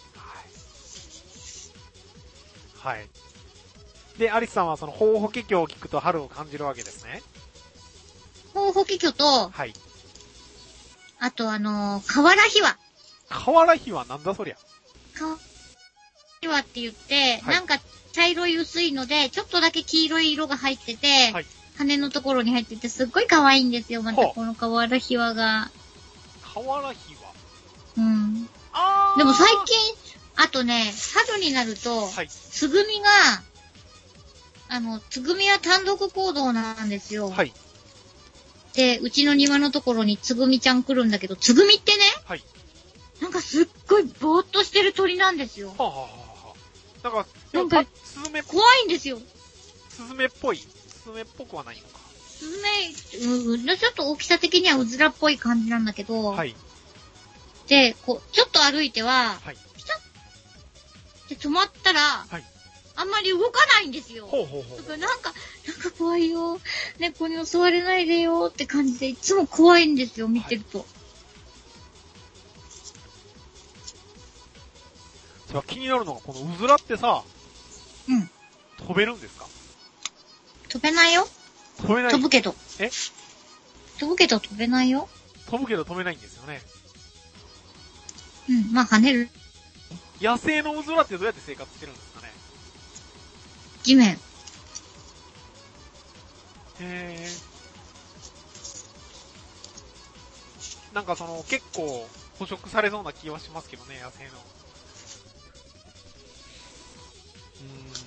[SPEAKER 1] はい。はい。で、アリスさんはその、ホウホケキョを聞くと春を感じるわけですね。
[SPEAKER 2] ホウホケキョと、
[SPEAKER 1] はい。
[SPEAKER 2] あとあのー、カワラヒワ。
[SPEAKER 1] カワラヒワなんだそりゃ。
[SPEAKER 2] カワラヒワって言って、
[SPEAKER 1] はい、
[SPEAKER 2] なんか茶色い薄いので、ちょっとだけ黄色い色が入ってて、はい、羽のところに入ってて、すっごい可愛いんですよ、またこのカワラヒワが。
[SPEAKER 1] カワラヒワ
[SPEAKER 2] うん。
[SPEAKER 1] あー。
[SPEAKER 2] でも最近、あとね、春になると、はい、つぐみが、あの、つぐみは単独行動なんですよ。
[SPEAKER 1] はい。
[SPEAKER 2] で、うちの庭のところにつぐみちゃん来るんだけど、つぐみってね、はい。なんかすっごいぼーっとしてる鳥なんですよ。
[SPEAKER 1] はあ、はあはあ、なんか、
[SPEAKER 2] なんか、スズメ怖いんですよ。
[SPEAKER 1] スズメっぽい。スズメっぽくはないのか。
[SPEAKER 2] スズメ、うん、ちょっと大きさ的にはうずらっぽい感じなんだけど、
[SPEAKER 1] はい。
[SPEAKER 2] で、こう、ちょっと歩いては、
[SPEAKER 1] はい。
[SPEAKER 2] ピタッって止まったら、はい。あんまり動かないんですよ。
[SPEAKER 1] ほうほうほう。
[SPEAKER 2] だからなんか、なんか怖いよ。猫に襲われないでよって感じで、いつも怖いんですよ、見てると。はい、
[SPEAKER 1] それは気になるのが、このうずらってさ、
[SPEAKER 2] うん。
[SPEAKER 1] 飛べるんですか？
[SPEAKER 2] 飛べないよ。
[SPEAKER 1] 飛べない。
[SPEAKER 2] 飛ぶけど。
[SPEAKER 1] え？
[SPEAKER 2] 飛ぶけど飛べないよ。
[SPEAKER 1] 飛ぶけど飛べないんですよね。
[SPEAKER 2] うん、まあ跳ねる。
[SPEAKER 1] 野生のうずらってどうやって生活してるんですかね？
[SPEAKER 2] 地面。
[SPEAKER 1] へー。なんかその、結構捕食されそうな気はしますけどね、野生の。う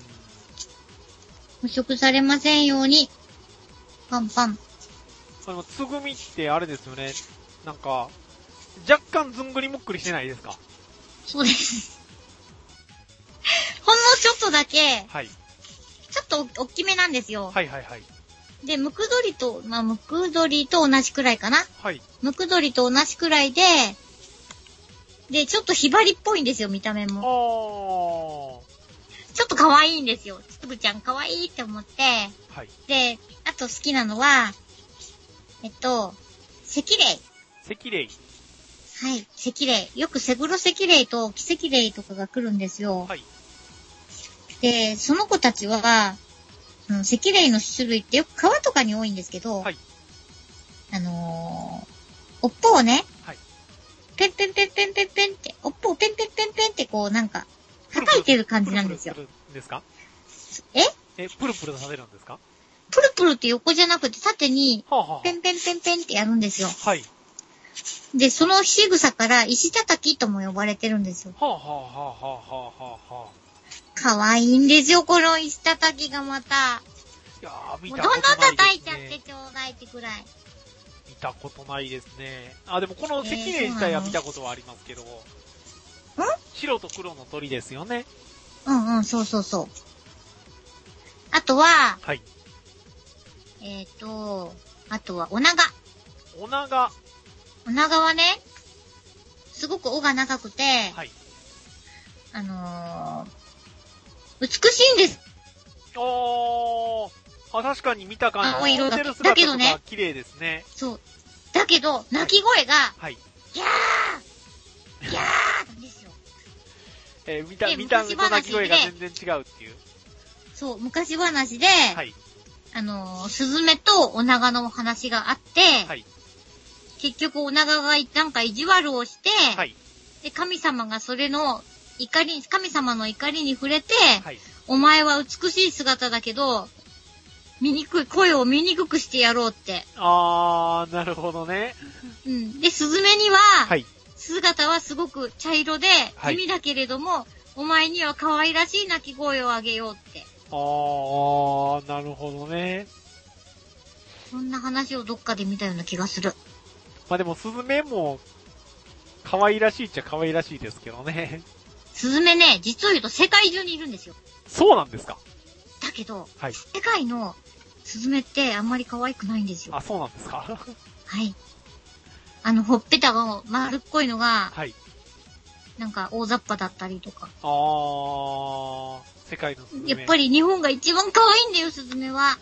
[SPEAKER 2] ーん。捕食されませんように。パンパン。
[SPEAKER 1] でも、つぐみってあれですよね。なんか、若干ずんぐりむっくりしてないですか？
[SPEAKER 2] そうです。ほんのちょっとだけ、はい。ちょっと大きめなんですよ。
[SPEAKER 1] はいはいはい。
[SPEAKER 2] で、ムクドリと、まあ、ムクドリと同じくらいかな。
[SPEAKER 1] はい。
[SPEAKER 2] ムクドリと同じくらいで、で、ちょっとヒバリっぽいんですよ、見た目も。あー。ちょっと可愛いんですよ。つぶちゃん可愛いって思って。はい。で、あと好きなのは、えっと、セキレイ。
[SPEAKER 1] セキレイ。
[SPEAKER 2] はい、セキレイ。よくセグロセキレイとキセキレイとかが来るんですよ。はい。で、その子たちは、うん、セキレイの種類ってよく川とかに多いんですけど、はい。あのー、おっぽをね、はい。ペンペンペンペンペンペンって、おっぽをペンペンペンペンってこうなんか、叩いてる感じなんですよ。
[SPEAKER 1] プルプルするんですか？
[SPEAKER 2] え
[SPEAKER 1] え、プルプルさせるんですか？
[SPEAKER 2] プルプルって横じゃなくて縦に、ペンペンペンペンってやるんですよ。はい。で、その仕草から石叩きとも呼ばれてるんですよ。はあ、はあはあはあはあはあ、かわいいんですよ、この石叩きがまた。
[SPEAKER 1] いやー、見たことないですね。
[SPEAKER 2] もうどんどん叩いちゃってちょうだいってくらい。
[SPEAKER 1] 見たことないですね。あ、でもこのセキレイ自体は見たことはありますけど。ん？白と黒の鳥ですよね。
[SPEAKER 2] うんうん、そうそうそう。あとは、はい。えっと、あとは、おなが。
[SPEAKER 1] おなが。
[SPEAKER 2] おながはね、すごく尾が長くて、はい。あのー、美しいんです。
[SPEAKER 1] おー。あ、確かに見た感じ。
[SPEAKER 2] 青色だけだけどね。
[SPEAKER 1] 綺麗ですね。
[SPEAKER 2] そう。だけど、鳴き声が、はい。ギャーギャーなんですよ。
[SPEAKER 1] えー、見た、見た目と鳴き声が全然違うっていう。
[SPEAKER 2] そう、昔話で、はい。あのー、スズメとオナガの話があって、はい。結局オナガがなんか意地悪をして、はい。で、神様がそれの怒り、神様の怒りに触れて、はい。お前は美しい姿だけど、醜い、声を醜くしてやろうって。
[SPEAKER 1] あー、なるほどね。
[SPEAKER 2] うん。で、スズメには、はい。姿はすごく茶色で、地味だけれども、はい、お前には可愛らしい鳴き声をあげようって。
[SPEAKER 1] あー、なるほどね。
[SPEAKER 2] そんな話をどっかで見たような気がする。
[SPEAKER 1] まあでも、スズメも、可愛らしいっちゃ可愛らしいですけどね。
[SPEAKER 2] スズメね、実を言うと世界中にいるんですよ。
[SPEAKER 1] そうなんですか？
[SPEAKER 2] だけど、はい。世界のスズメってあんまり可愛くないんですよ。
[SPEAKER 1] あ、そうなんですか？
[SPEAKER 2] はい。あの、ほっぺたが丸っこいのが、はい。なんか大雑把だったりとか。
[SPEAKER 1] あー、世界のスズメ。
[SPEAKER 2] やっぱり日本が一番可愛いんだよ、スズメは。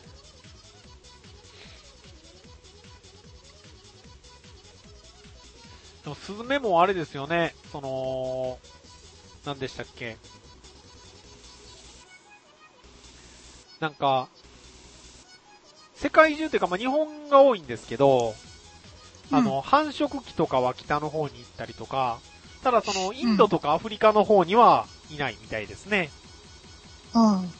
[SPEAKER 1] でもスズメもあれですよね、その、何でしたっけ。なんか、世界中っていうか、まあ、日本が多いんですけど、うん、あの、繁殖期とかは北の方に行ったりとか、ただその、インドとかアフリカの方にはいないみたいですね。
[SPEAKER 2] うん。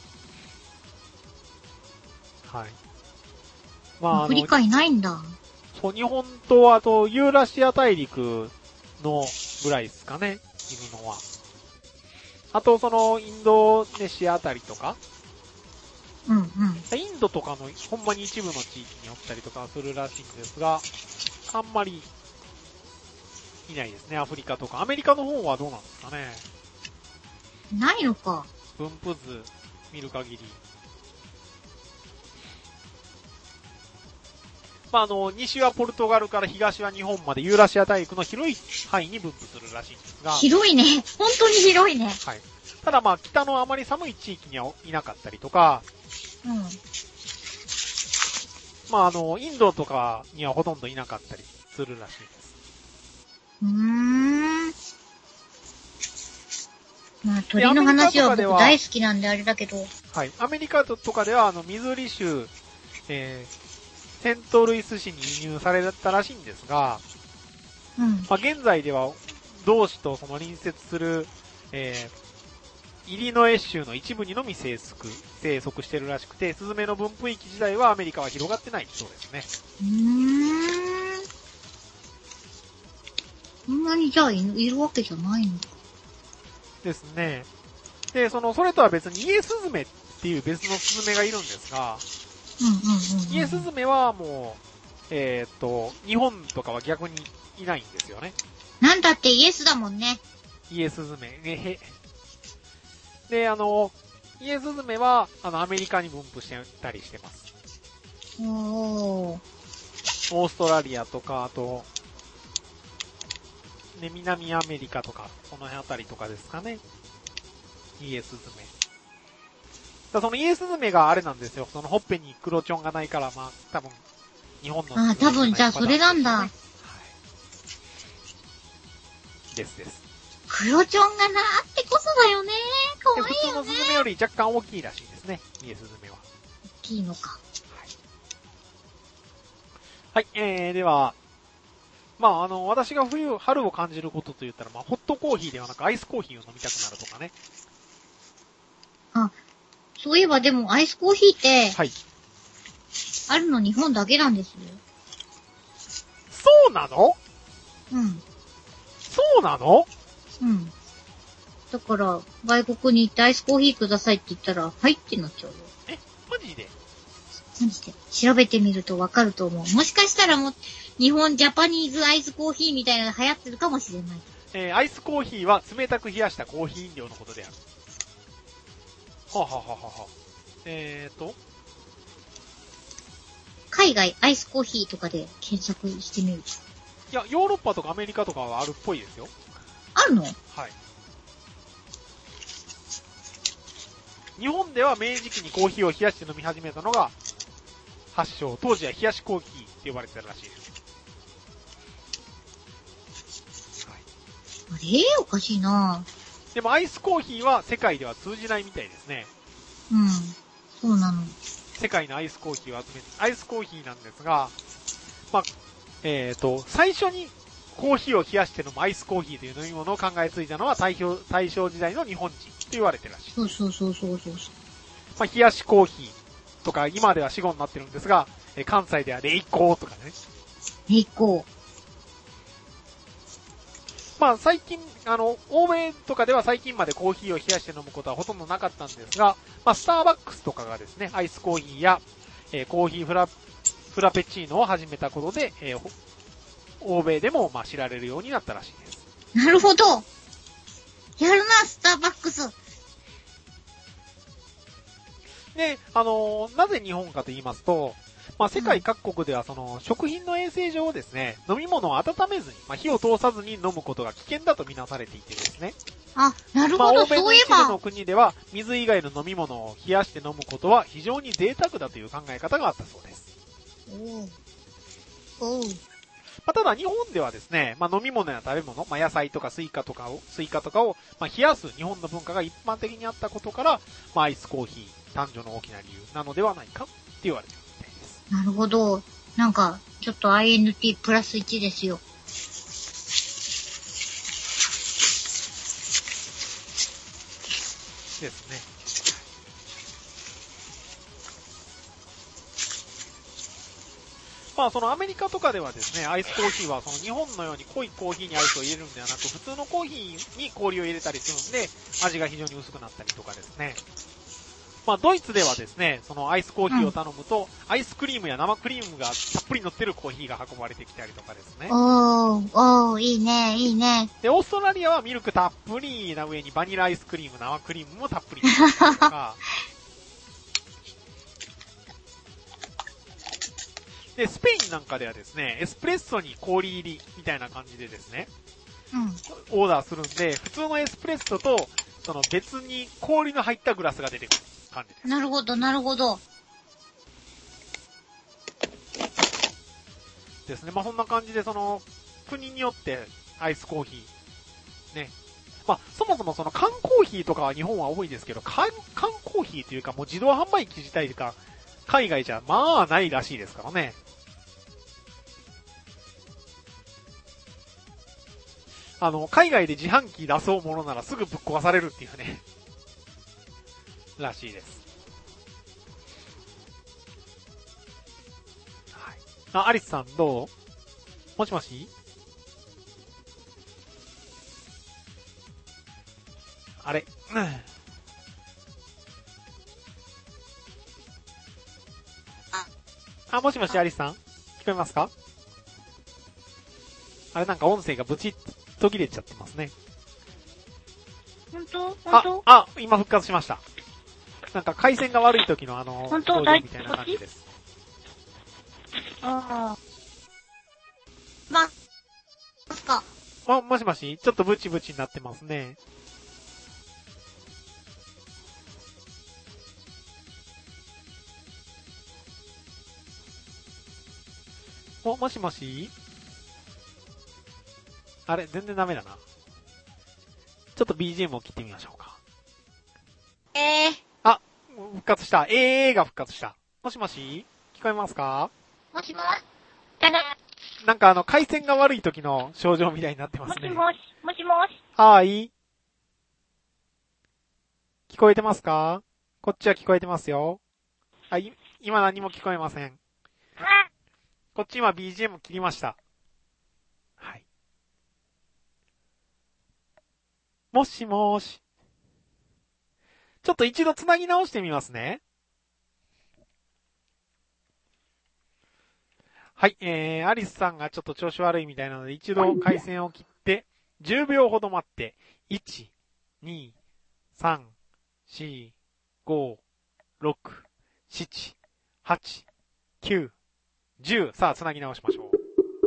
[SPEAKER 1] はい。
[SPEAKER 2] まあ、アフリカいないんだ。
[SPEAKER 1] そう、日本と、あと、ユーラシア大陸のぐらいですかね、いるのは。あと、その、インドネシアあたりとか。
[SPEAKER 2] うんうん。
[SPEAKER 1] インドとかの、ほんまに一部の地域におったりとかするらしいんですが、あんまり、いないですね、アフリカとか。アメリカの方はどうなんですかね。
[SPEAKER 2] ないのか。
[SPEAKER 1] 分布図見る限り。 まあ、あの、西はポルトガルから東は日本までユーラシア大陸の広い範囲に分布するらしいんですが。
[SPEAKER 2] 広いね。本当に広いね。
[SPEAKER 1] はい。ただまあ、北のあまり寒い地域にはいなかったりとか、
[SPEAKER 2] うん。
[SPEAKER 1] まあ、あの、インドとかにはほとんどいなかったりするらしいです。
[SPEAKER 2] うーん。まあ、鳥の話は僕大好きなんであれだけど。
[SPEAKER 1] はい。アメリカとかでは、あの、ミズーリ州、えー、セントルイス市に輸入されたらしいんですが、
[SPEAKER 2] うん。
[SPEAKER 1] まあ、現在では、同市とその隣接する、えー、イリノエ州の一部にのみ生息、生息してるらしくて、スズメの分布域自体はアメリカは広がってないそうですね。
[SPEAKER 2] うーん。そんなにじゃあいる、いるわけじゃないのか。
[SPEAKER 1] ですね。で、その、それとは別にイエスズメっていう別のスズメがいるんですが、
[SPEAKER 2] うんうんうん、うん。
[SPEAKER 1] イエスズメはもう、えー、っと、日本とかは逆にいないんですよね。
[SPEAKER 2] なんだってイエスだもんね。
[SPEAKER 1] イエスズメ。ねへ。で、あの、イエスズメは、あの、アメリカに分布してたりしてます。
[SPEAKER 2] おー。
[SPEAKER 1] オーストラリアとか、あと、ね、南アメリカとか、その辺あたりとかですかね。イエスズメ。だそのイエスズメがあれなんですよ。そのほっぺに黒チョンがないから、まあ、多分、日本の。
[SPEAKER 2] ああ、多分じゃあそれなんだ。はい。
[SPEAKER 1] ですです。
[SPEAKER 2] 黒チョンがなーってこそだよね。かわいいよね。
[SPEAKER 1] 普通のスズメより若干大きいらしいですね。イエスズメは。
[SPEAKER 2] 大きいのか。
[SPEAKER 1] はい。はい、えー、では、まあ、あの、私が冬、春を感じることと言ったら、まあ、ホットコーヒーではなくアイスコーヒーを飲みたくなるとかね。
[SPEAKER 2] あ、そういえばでもアイスコーヒーって、
[SPEAKER 1] はい。
[SPEAKER 2] あるの日本だけなんですよ。
[SPEAKER 1] そうなの？
[SPEAKER 2] うん。
[SPEAKER 1] そうなの？
[SPEAKER 2] うん。だから、外国に行ってアイスコーヒーくださいって言ったら、はいってなっちゃうよ。
[SPEAKER 1] え、マジで？
[SPEAKER 2] マジで。調べてみるとわかると思う。もしかしたらもう、日本ジャパニーズアイスコーヒーみたいなのが流行ってるかもしれない。
[SPEAKER 1] えー、アイスコーヒーは冷たく冷やしたコーヒー飲料のことである。はあ、はあはははあ、えーと。
[SPEAKER 2] 海外アイスコーヒーとかで検索してみると。
[SPEAKER 1] いや、ヨーロッパとかアメリカとかはあるっぽいですよ。
[SPEAKER 2] あるの？
[SPEAKER 1] はい。日本では明治期にコーヒーを冷やして飲み始めたのが発祥。当時は冷やしコーヒーって呼ばれてたらしいです。
[SPEAKER 2] はい、あれおかしいな
[SPEAKER 1] ぁ。でもアイスコーヒーは世界では通じないみたいですね。
[SPEAKER 2] うん。そうなの。
[SPEAKER 1] 世界のアイスコーヒーを集めて、アイスコーヒーなんですが、まあ、えっと、最初にコーヒーを冷やして飲むアイスコーヒーという飲み物を考えついたのは大正、大正時代の日本人と言われてるらしい。
[SPEAKER 2] そうそうそうそうそう。
[SPEAKER 1] まあ、冷やしコーヒーとか、今では死語になってるんですが、え関西ではレイコーとかね。
[SPEAKER 2] レイコー。
[SPEAKER 1] まあ最近、あの、欧米とかでは最近までコーヒーを冷やして飲むことはほとんどなかったんですが、まあスターバックスとかがですね、アイスコーヒーや、えー、コーヒーフラ、フラペチーノを始めたことで、えー、欧米でもまあ知られるようになったらしいです。
[SPEAKER 2] なるほど。やるな、スターバックス。
[SPEAKER 1] で、あのー、なぜ日本かと言いますと、まあ、世界各国ではその食品の衛生上ですね、飲み物を温めずに、まあ、火を通さずに飲むことが危険だとみなされていてですね。
[SPEAKER 2] あ、なるほど、
[SPEAKER 1] まあ、欧米の一
[SPEAKER 2] そういえば。
[SPEAKER 1] 部の国では水以外の飲み物を冷やして飲むことは非常に贅沢だという考え方があったそうです。
[SPEAKER 2] おう。おう。
[SPEAKER 1] まあ、ただ日本ではですね、まあ、飲み物や食べ物、まあ、野菜とかスイカとかを、スイカとかを、まあ、冷やす日本の文化が一般的にあったことから、まあ、アイスコーヒー誕生の大きな理由なのではないかって言われているみたいです。
[SPEAKER 2] なるほど。なんか、ちょっと アイエヌティー プラスいちですよ。
[SPEAKER 1] ですね。まあそのアメリカとかではですね、アイスコーヒーはその日本のように濃いコーヒーにアイスを入れるんではなく、普通のコーヒーに氷を入れたりするんで、味が非常に薄くなったりとかですね。まあドイツではですね、そのアイスコーヒーを頼むと、うん、アイスクリームや生クリームがたっぷり乗ってるコーヒーが運ばれてきたりとかですね。
[SPEAKER 2] おー、おー、いいね、いいね。
[SPEAKER 1] で、オーストラリアはミルクたっぷりな上にバニラアイスクリーム、生クリームもたっぷり乗ってたりとか、 で、スペインなんかではですね、エスプレッソに氷入りみたいな感じでですね、
[SPEAKER 2] うん。
[SPEAKER 1] オーダーするんで、普通のエスプレッソと、その別に氷の入ったグラスが出てくる感じです。
[SPEAKER 2] なるほど、なるほど。
[SPEAKER 1] ですね。まあ、そんな感じで、その、国によってアイスコーヒー、ね。まあ、そもそもその缶コーヒーとかは日本は多いですけど、缶、缶コーヒーというかもう自動販売機自体が海外じゃまあないらしいですからね。あの、海外で自販機出そうものならすぐぶっ壊されるっていうね。らしいです。はい。あ、アリスさんどう？もしもし？あれ、うん。あ、もしもし、アリスさん聞こえますか？あれなんか音声がブチッ途切れちゃってますね。
[SPEAKER 2] 本当本当
[SPEAKER 1] あ、あ、今復活しました。なんか回線が悪い時のあの、
[SPEAKER 2] 本当
[SPEAKER 1] 表情みたいな感じです。
[SPEAKER 2] ああ。ま、ますか。
[SPEAKER 1] も、もしもしちょっとブチブチになってますね。も、もしもしあれ全然ダメだな。ちょっと ビージーエム を切ってみましょうか。
[SPEAKER 2] えー。
[SPEAKER 1] あ、復活した。えーが復活した。もしもし聞こえますか？
[SPEAKER 2] もしもしだな。
[SPEAKER 1] なんかあの、回線が悪い時の症状みたいになってますね。
[SPEAKER 2] もしもし、もしもし。
[SPEAKER 1] はーい。聞こえてますか？こっちは聞こえてますよ。あ、い、今何も聞こえません。こっち今 ビージーエム 切りました。はい。もしもーし。ちょっと一度繋ぎ直してみますね。はい、えー、アリスさんがちょっと調子悪いみたいなので、一度回線を切って、じゅうびょうほど待って、いち、に、さん、よん、ご、ろく、なな、はち、きゅう、じゅう。さあ、繋ぎ直しましょう。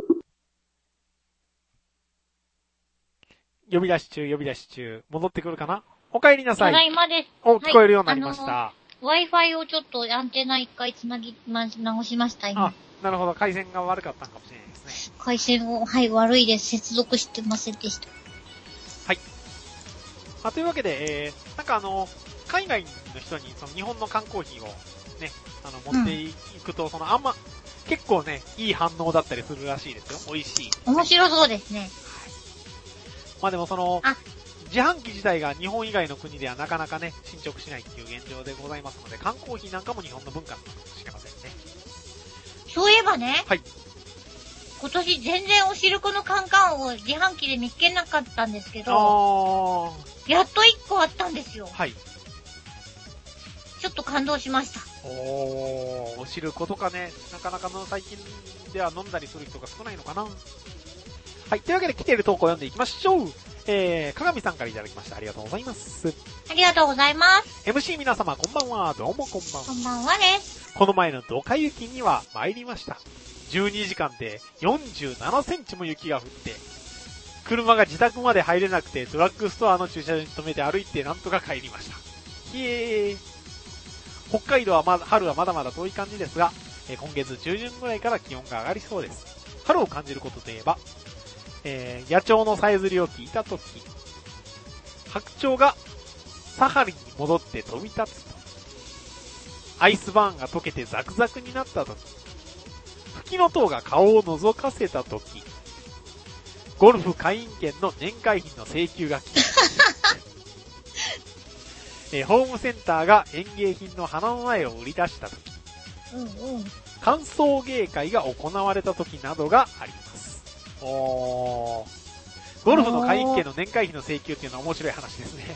[SPEAKER 1] 呼び出し中、呼び出し中。戻ってくるかな？お帰りなさい。
[SPEAKER 2] ただいまです。
[SPEAKER 1] お、聞こえるようになりました。
[SPEAKER 2] Wi-Fi をちょっとアンテナ一回繋ぎ、ま、直しました、今。
[SPEAKER 1] あ、なるほど。回線が悪かったのかもしれないですね。
[SPEAKER 2] 回線を、はい、悪いです。接続してませんでした。
[SPEAKER 1] はい。まあ、というわけで、えー、なんかあの、海外の人にその日本の缶コーヒーをね、あの、持っていくと、うん、そのあんま、結構ね、いい反応だったりするらしいですよ。美味しい。
[SPEAKER 2] 面白そうですね。はい。
[SPEAKER 1] まあでもその、
[SPEAKER 2] あ、
[SPEAKER 1] 自販機自体が日本以外の国ではなかなかね、進捗しないっていう現状でございますので、缶コーヒーなんかも日本の文化なのかもしれませんね。
[SPEAKER 2] そういえばね。
[SPEAKER 1] はい。
[SPEAKER 2] 今年全然おしるこのカンカンを自販機で見っけなかったんですけど、あやっといっこあったんですよ。
[SPEAKER 1] はい。
[SPEAKER 2] ちょっと感動しました。
[SPEAKER 1] おー、おしることかね、なかなかの最近では飲んだりする人が少ないのかな。はい。というわけで来ている投稿を読んでいきましょう。えー、かがみさんからいただきました。ありがとうございます。
[SPEAKER 2] ありがとうございます。
[SPEAKER 1] エムシー 皆様、こんばんは。どうもこんばんは。
[SPEAKER 2] こんばんはです。
[SPEAKER 1] この前のドカ雪には参りました。じゅうにじかんでよんじゅうななセンチも雪が降って、車が自宅まで入れなくてドラッグストアの駐車場に停めて歩いてなんとか帰りました。ひえー。北海道はまだ、春はまだまだ遠い感じですが、えー、今月中旬ぐらいから気温が上がりそうです。春を感じることといえば、えー、野鳥のさえずりを聞いたとき、白鳥がサハリンに戻って飛び立つと、アイスバーンが溶けてザクザクになったとき、吹きの塔が顔を覗かせたとき、ゴルフ会員権の年会費の請求が来たえー、ホームセンターが園芸品の花の苗を売り出したとき、
[SPEAKER 2] うんうん、
[SPEAKER 1] 歓送迎会が行われたときなどがあります。おー。ゴルフの会員権の年会費の請求っていうのは面白い話ですね。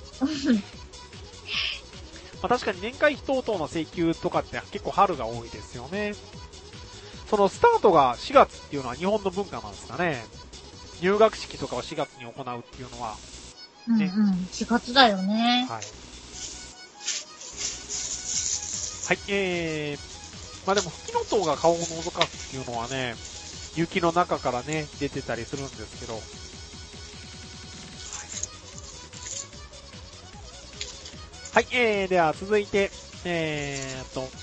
[SPEAKER 1] まあ、確かに年会費等々の請求とかって結構春が多いですよね。そのスタートがしがつっていうのは日本の文化なんですかね。入学式とかをしがつに行うっていうのは、
[SPEAKER 2] ね。うんうん。しがつだよね。
[SPEAKER 1] はい。はい、えー、 まあでも、フキノトウが顔を覗かすっていうのはね、雪の中からね、出てたりするんですけど。はい、えー、では続いて、えーっと、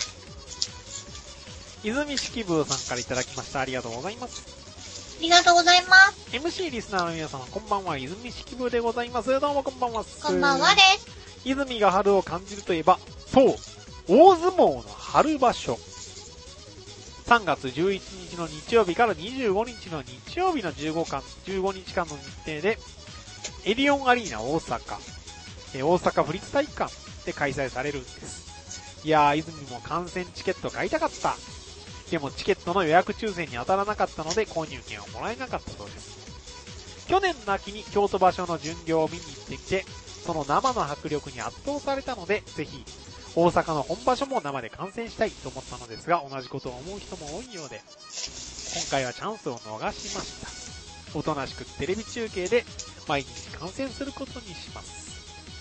[SPEAKER 1] 泉式部さんからいただきました。ありがとうございます。
[SPEAKER 2] ありがとうございます。
[SPEAKER 1] エムシー リスナーの皆様、こんばんは。泉式部でございます。どうもこんばんは。
[SPEAKER 2] こんばんはです。
[SPEAKER 1] 泉が春を感じるといえば、そう、大相撲の春場所。さんがつじゅういちにちの日曜日からにじゅうごにちの日曜日のじゅうごかん、じゅうごにちかんの日程で、エディオンアリーナ大阪、大阪府立体育館で開催されるんです。いやー、泉も観戦チケット買いたかった。でもチケットの予約抽選に当たらなかったので購入券をもらえなかったそうです。去年の秋に京都場所の巡業を見に行ってきて、その生の迫力に圧倒されたので、ぜひ、大阪の本場所も生で観戦したいと思ったのですが、同じことを思う人も多いようで、今回はチャンスを逃しました。おとなしくテレビ中継で毎日観戦することにします。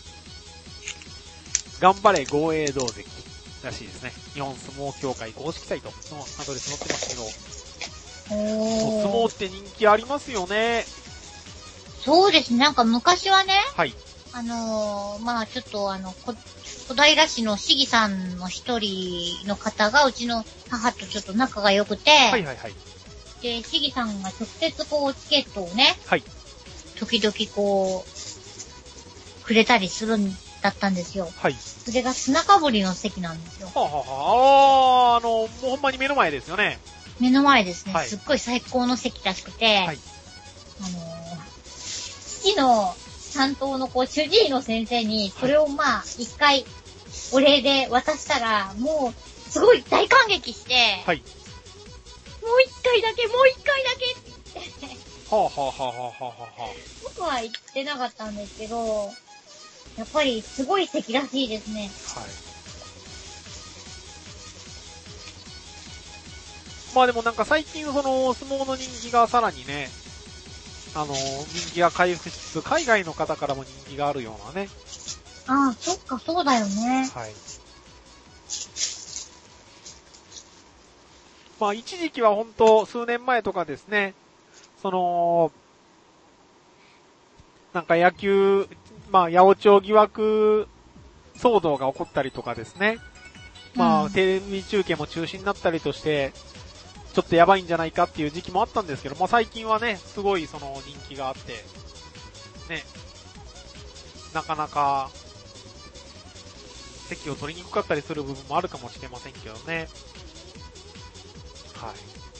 [SPEAKER 1] 頑張れ豪栄道関らしいですね。日本相撲協会公式サイトのアドレス載ってますけど、相撲って人気ありますよね。
[SPEAKER 2] そうですね。なんか昔はね、
[SPEAKER 1] はい。
[SPEAKER 2] あのー、まあちょっとあの、こ小平市の市議さんの一人の方がうちの母とちょっと仲が良くて、
[SPEAKER 1] はいはいはい。
[SPEAKER 2] で、市議さんが直接こうチケットをね、
[SPEAKER 1] はい。
[SPEAKER 2] 時々こう、くれたりするんだったんですよ。
[SPEAKER 1] はい。
[SPEAKER 2] それが砂かぶりの席なんですよ。
[SPEAKER 1] はあ、はあ、ああ、あの、もうほんまに目の前ですよね。
[SPEAKER 2] 目の前ですね。
[SPEAKER 1] はい、
[SPEAKER 2] すっごい最高の席らしくて、はい、あのー、市の担当のこう主治医の先生に、それをまあ、一回、お礼で渡したら、もう、すごい大感激して、はい。もう一回だけ、もう一回だけって言って。
[SPEAKER 1] はあ、はあはあはあはあはあ。
[SPEAKER 2] 僕は言ってなかったんですけど、やっぱりすごい席らしいですね。はい。
[SPEAKER 1] まあでもなんか最近その相撲の人気がさらにね、あの、人気が回復しつつ、海外の方からも人気があるようなね。
[SPEAKER 2] ああ、そっか、そうだよね。はい。
[SPEAKER 1] まあ一時期は本当数年前とかですね、その、なんか野球、まあ八百長疑惑騒動が起こったりとかですね。まあ、うん、テレビ中継も中止になったりとして、ちょっとやばいんじゃないかっていう時期もあったんですけど、まあ最近はね、すごいその人気があって、ね、なかなか、席を取りにくかったりする部分もあるかもしれませんけどね。はい。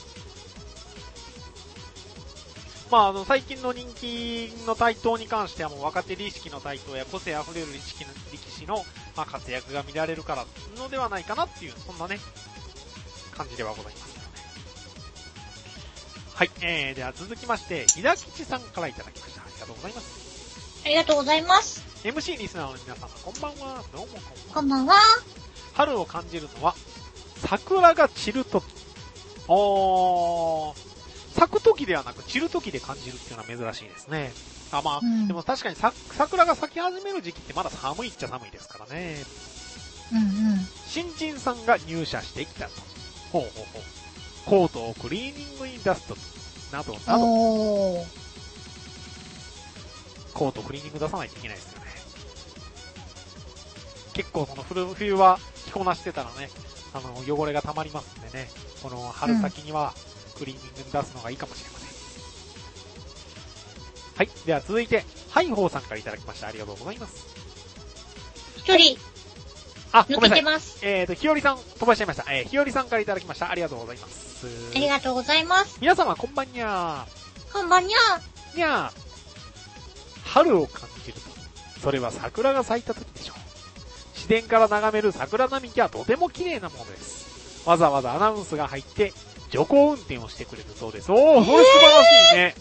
[SPEAKER 1] まあ、あの、最近の人気の台頭に関してはもう若手力士の台頭や個性あふれる力士の、力士のまあ活躍が見られるからのではないかなっていう、そんなね、感じではございますけどね。はい、えー、では続きまして、ひだきちさんからいただきました。ありがとうございます。
[SPEAKER 2] ありがとうございます。
[SPEAKER 1] エムシー リスナーの皆様、こんばんは。どうもこんばんは。
[SPEAKER 2] こんばんは。
[SPEAKER 1] 春を感じるのは、桜が散るとき。おー、咲くときではなく散るときで感じるっていうのは珍しいですね。あ、まあ、うん、でも確かに桜が咲き始める時期ってまだ寒いっちゃ寒いですからね。
[SPEAKER 2] うんうん。
[SPEAKER 1] 新人さんが入社してきたと。ほうほうほう。コートをクリーニングに出すとき、などなど。コートをクリーニング出さないといけないですよね。結構その冬は着こなしてたらね、あの、汚れが溜まりますんでね、この春先にはクリーニングに出すのがいいかもしれません。はい。では続いて、ハイホーさんからいただきました。ありがとうございます。
[SPEAKER 2] 一人。
[SPEAKER 1] あ、ごめんなさい。
[SPEAKER 2] 抜けてます。
[SPEAKER 1] えーと、ひよりさん、飛ばしちゃいました。えー、ひよりさんからいただきました。ありがとうございます。
[SPEAKER 2] ありがとうございます。
[SPEAKER 1] 皆様、こんばんにゃ
[SPEAKER 2] ー。こんばんにゃ
[SPEAKER 1] ー。にゃー。春を感じると。それは桜が咲いた時でしょう。自然から眺める桜並木はとても綺麗なものです。わざわざアナウンスが入って、徐行運転をしてくれるそうです。おー、それ素晴らしいね。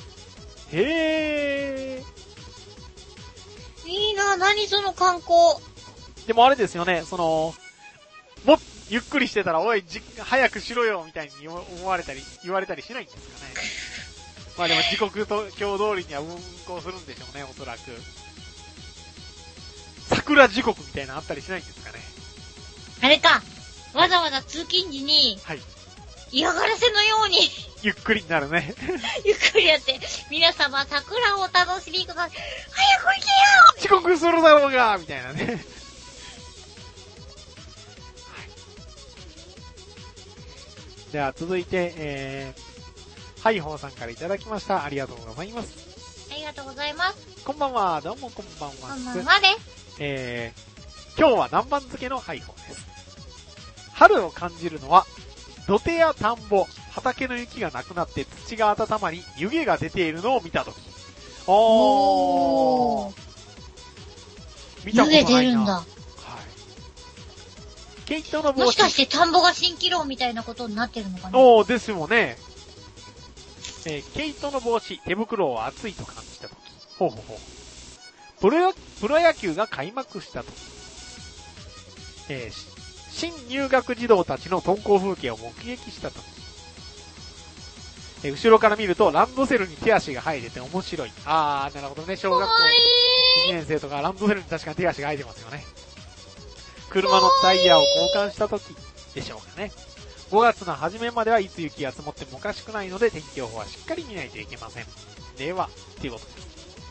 [SPEAKER 1] へー。
[SPEAKER 2] いいな、何その観光。
[SPEAKER 1] でもあれですよね、その、も、ゆっくりしてたら、おい、じ、早くしろよ、みたいに思われたり、言われたりしないんですかね。まあでも時刻と今日通りには運行するんでしょうね、おそらく。桜時刻みたいなのあったりしないんですかね。
[SPEAKER 2] あれか、 わざわざ通勤時に、
[SPEAKER 1] はい。
[SPEAKER 2] 嫌がらせのように、
[SPEAKER 1] ゆっくりになるね。
[SPEAKER 2] ゆっくりやって、皆様桜をお楽しみください。早く行けよ
[SPEAKER 1] 遅刻するだろうがみたいなね。はい。では続いて、えー、ハイホーさんからいただきました。ありがとうございます。
[SPEAKER 2] ありがとうございます。
[SPEAKER 1] こんばんは。どうもこんばんは。
[SPEAKER 2] こんばんはです。
[SPEAKER 1] えー、今日は南蛮漬けのハイホーです。春を感じるのは、土手や田んぼ、畑の雪がなくなって土が温まり、湯気が出ているのを見たとき。おー。見たことないな。湯気出るんだ。はい。毛糸の帽子。
[SPEAKER 2] もしかして田んぼが蜃気楼みたいなことになってるのかな。
[SPEAKER 1] おー、ですよね。えー、毛糸の帽子、手袋を熱いと感じたとき。ほうほうほう。プロ、プロ野球が開幕したとき。えー、新入学児童たちの登校風景を目撃したとき。え、後ろから見るとランドセルに手足が生えてて面白い。あー、なるほどね。小学校にねん生とかランドセルに確かに手足が生えてますよね。車のタイヤを交換したときでしょうかね。ごがつの初めまではいつ雪が積もってもおかしくないので天気予報はしっかり見ないといけません。では、っていうことです。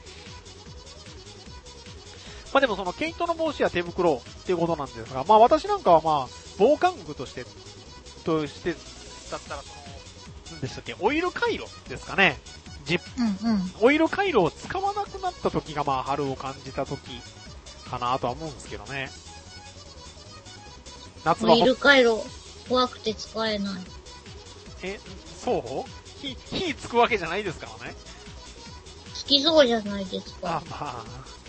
[SPEAKER 1] まあでもその毛糸の帽子や手袋っていうことなんですが、まあ私なんかはまあ防寒具として、としてだったらその、何でしたっけ、オイル回路ですかね。ジップ、うんうん、オイル回路を使わなくなった時がまあ春を感じた時かなとは思うんですけどね。
[SPEAKER 2] 夏はオイル回路怖くて使えない。
[SPEAKER 1] え、そう火、火つくわけじゃないですからね。
[SPEAKER 2] つきそうじゃないですか。
[SPEAKER 1] あ、まあ。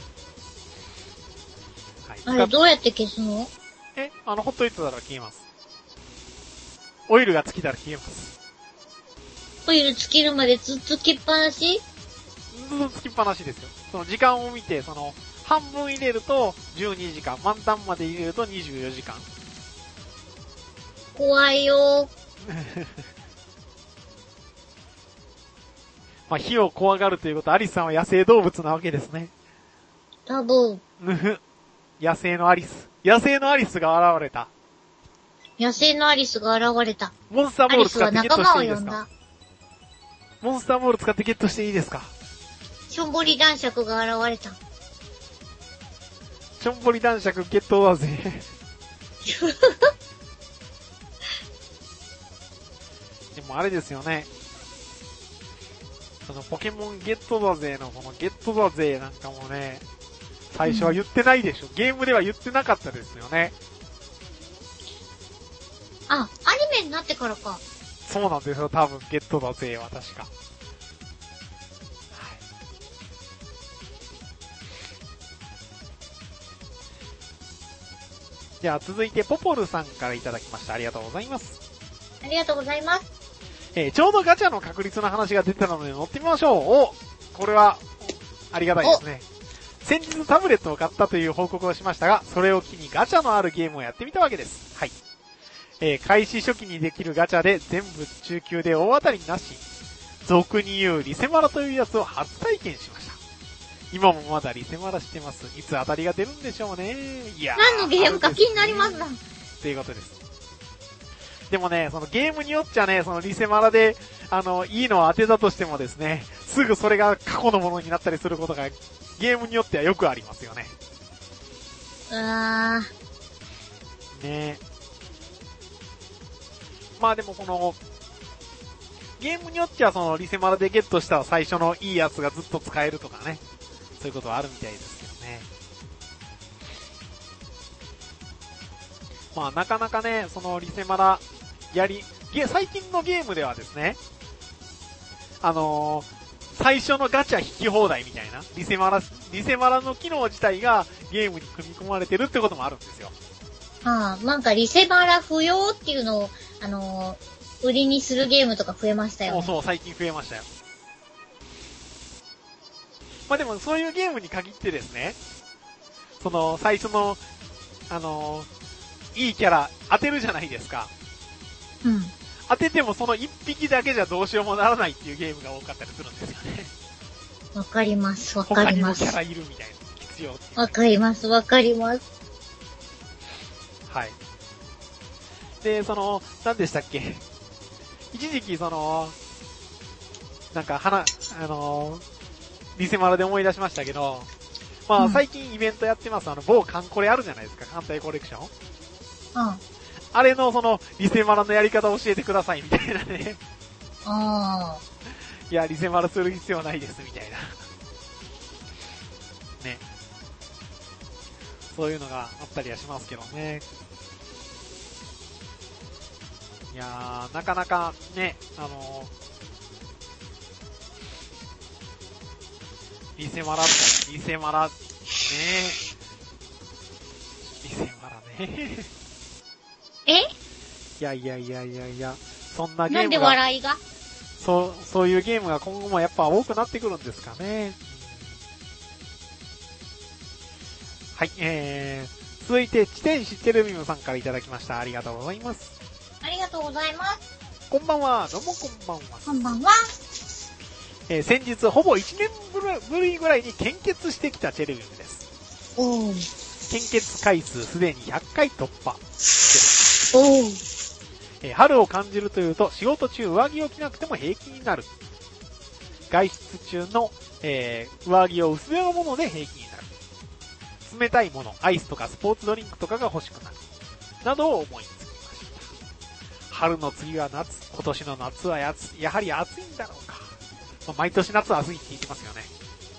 [SPEAKER 2] はい、あれどうやって消すの？
[SPEAKER 1] え、あの、ほっといてたら消えます。オイルが尽きたら消えます。
[SPEAKER 2] オイル尽きるまでずっとつきっぱなし？
[SPEAKER 1] ずっとつきっぱなしですよ。その時間を見て、その、半分入れるとじゅうにじかん、満タンまで入れるとにじゅうよじかん。
[SPEAKER 2] 怖いよー。
[SPEAKER 1] まあ、火を怖がるということは、アリスさんは野生動物なわけですね。
[SPEAKER 2] 多分。
[SPEAKER 1] 野生のアリス。野生のアリスが現れた。
[SPEAKER 2] 野生のアリスが現れた。
[SPEAKER 1] モンスターボール使ってゲットしていいですか？モンスターボール使ってゲットしていいですか？
[SPEAKER 2] しょんぼり男爵が現れた。
[SPEAKER 1] しょんぼり男爵ゲットだぜ。でもあれですよね。そのポケモンゲットだぜのこのゲットだぜなんかもね、最初は言ってないでしょ。うん、ゲームでは言ってなかったですよね。
[SPEAKER 2] あ、アニメになってからか。
[SPEAKER 1] そうなんですよ、多分ゲットだぜは確か。はい。では続いてポポルさんからいただきました。ありがとうございます。
[SPEAKER 2] ありがとうございます。
[SPEAKER 1] えー、ちょうどガチャの確率の話が出たので乗ってみましょう。お、これはありがたいですね。先日タブレットを買ったという報告をしましたが、それを機にガチャのあるゲームをやってみたわけです。はい。えー、開始初期にできるガチャで全部中級で大当たりなし。俗に言うリセマラというやつを初体験しました。今もまだリセマラしてます。いつ当たりが出るんでしょうね。いやー。
[SPEAKER 2] 何のゲームか気になりますな。
[SPEAKER 1] ということです。でもね、そのゲームによっちゃね、そのリセマラで、あの、いいのを当てたとしてもですね、すぐそれが過去のものになったりすることが、ゲームによってはよくありますよね。
[SPEAKER 2] うわ
[SPEAKER 1] ー。ねえ。まあでもこの、ゲームによってはそのリセマラでゲットした最初のいいやつがずっと使えるとかね。そういうことはあるみたいですけどね。まあなかなかね、そのリセマラやり、最近のゲームではですね、あのー、最初のガチャ引き放題みたいな、リセマラ、リセマラの機能自体がゲームに組み込まれてるってこともあるんですよ。
[SPEAKER 2] ああ、なんかリセマラ不要っていうのを、あのー、売りにするゲームとか増えましたよね。
[SPEAKER 1] そうそう、最近増えましたよ。まあでもそういうゲームに限ってですね、その最初の、あのー、いいキャラ当てるじゃないですか。
[SPEAKER 2] うん。
[SPEAKER 1] 当ててもその一匹だけじゃどうしようもならないっていうゲームが多かったりするんですよね。
[SPEAKER 2] わかります、わかります。
[SPEAKER 1] 他にもキャラいるみたいな必要。
[SPEAKER 2] わかります、わかります。
[SPEAKER 1] はい。 で、その、何でしたっけ。一時期その、なんか、花、あのー、リセマラで思い出しましたけど、まあ、最近イベントやってます、あの、某カンコレあるじゃないですか、艦隊コレクション。
[SPEAKER 2] うん。
[SPEAKER 1] あれのその、リセマラのやり方を教えてください、みたいなね。
[SPEAKER 2] ああ。
[SPEAKER 1] いや、リセマラする必要ないです、みたいな。ね。そういうのがあったりはしますけどね。いやー、なかなかね、あのー、リセマラ、リセマラ、ねリセマラね
[SPEAKER 2] え
[SPEAKER 1] いやいやいやいやいや、そんなゲームが。
[SPEAKER 2] なんで笑いが
[SPEAKER 1] そう、そういうゲームが今後もやっぱ多くなってくるんですかね。はい、えー、続いて、地天使テルミムさんからいただきました。ありがとうございます。
[SPEAKER 2] ありがとうございます。
[SPEAKER 1] こんばんは、どうもこんばんは。
[SPEAKER 2] こんばんは。
[SPEAKER 1] えー、先日、ほぼいちねんぶりぐらいに献血してきたテルミムです。
[SPEAKER 2] おー。
[SPEAKER 1] 献血回数すでにひゃっかい突破。
[SPEAKER 2] おー。
[SPEAKER 1] えー、春を感じるというと、仕事中上着を着なくても平気になる。外出中の、えー、上着を薄手のもので平気になる。冷たいもの、アイスとかスポーツドリンクとかが欲しくなる。などを思いつきました。春の次は夏、今年の夏はやつ、やはり暑いんだろうか。まあ、毎年夏は暑いって言ってますよね。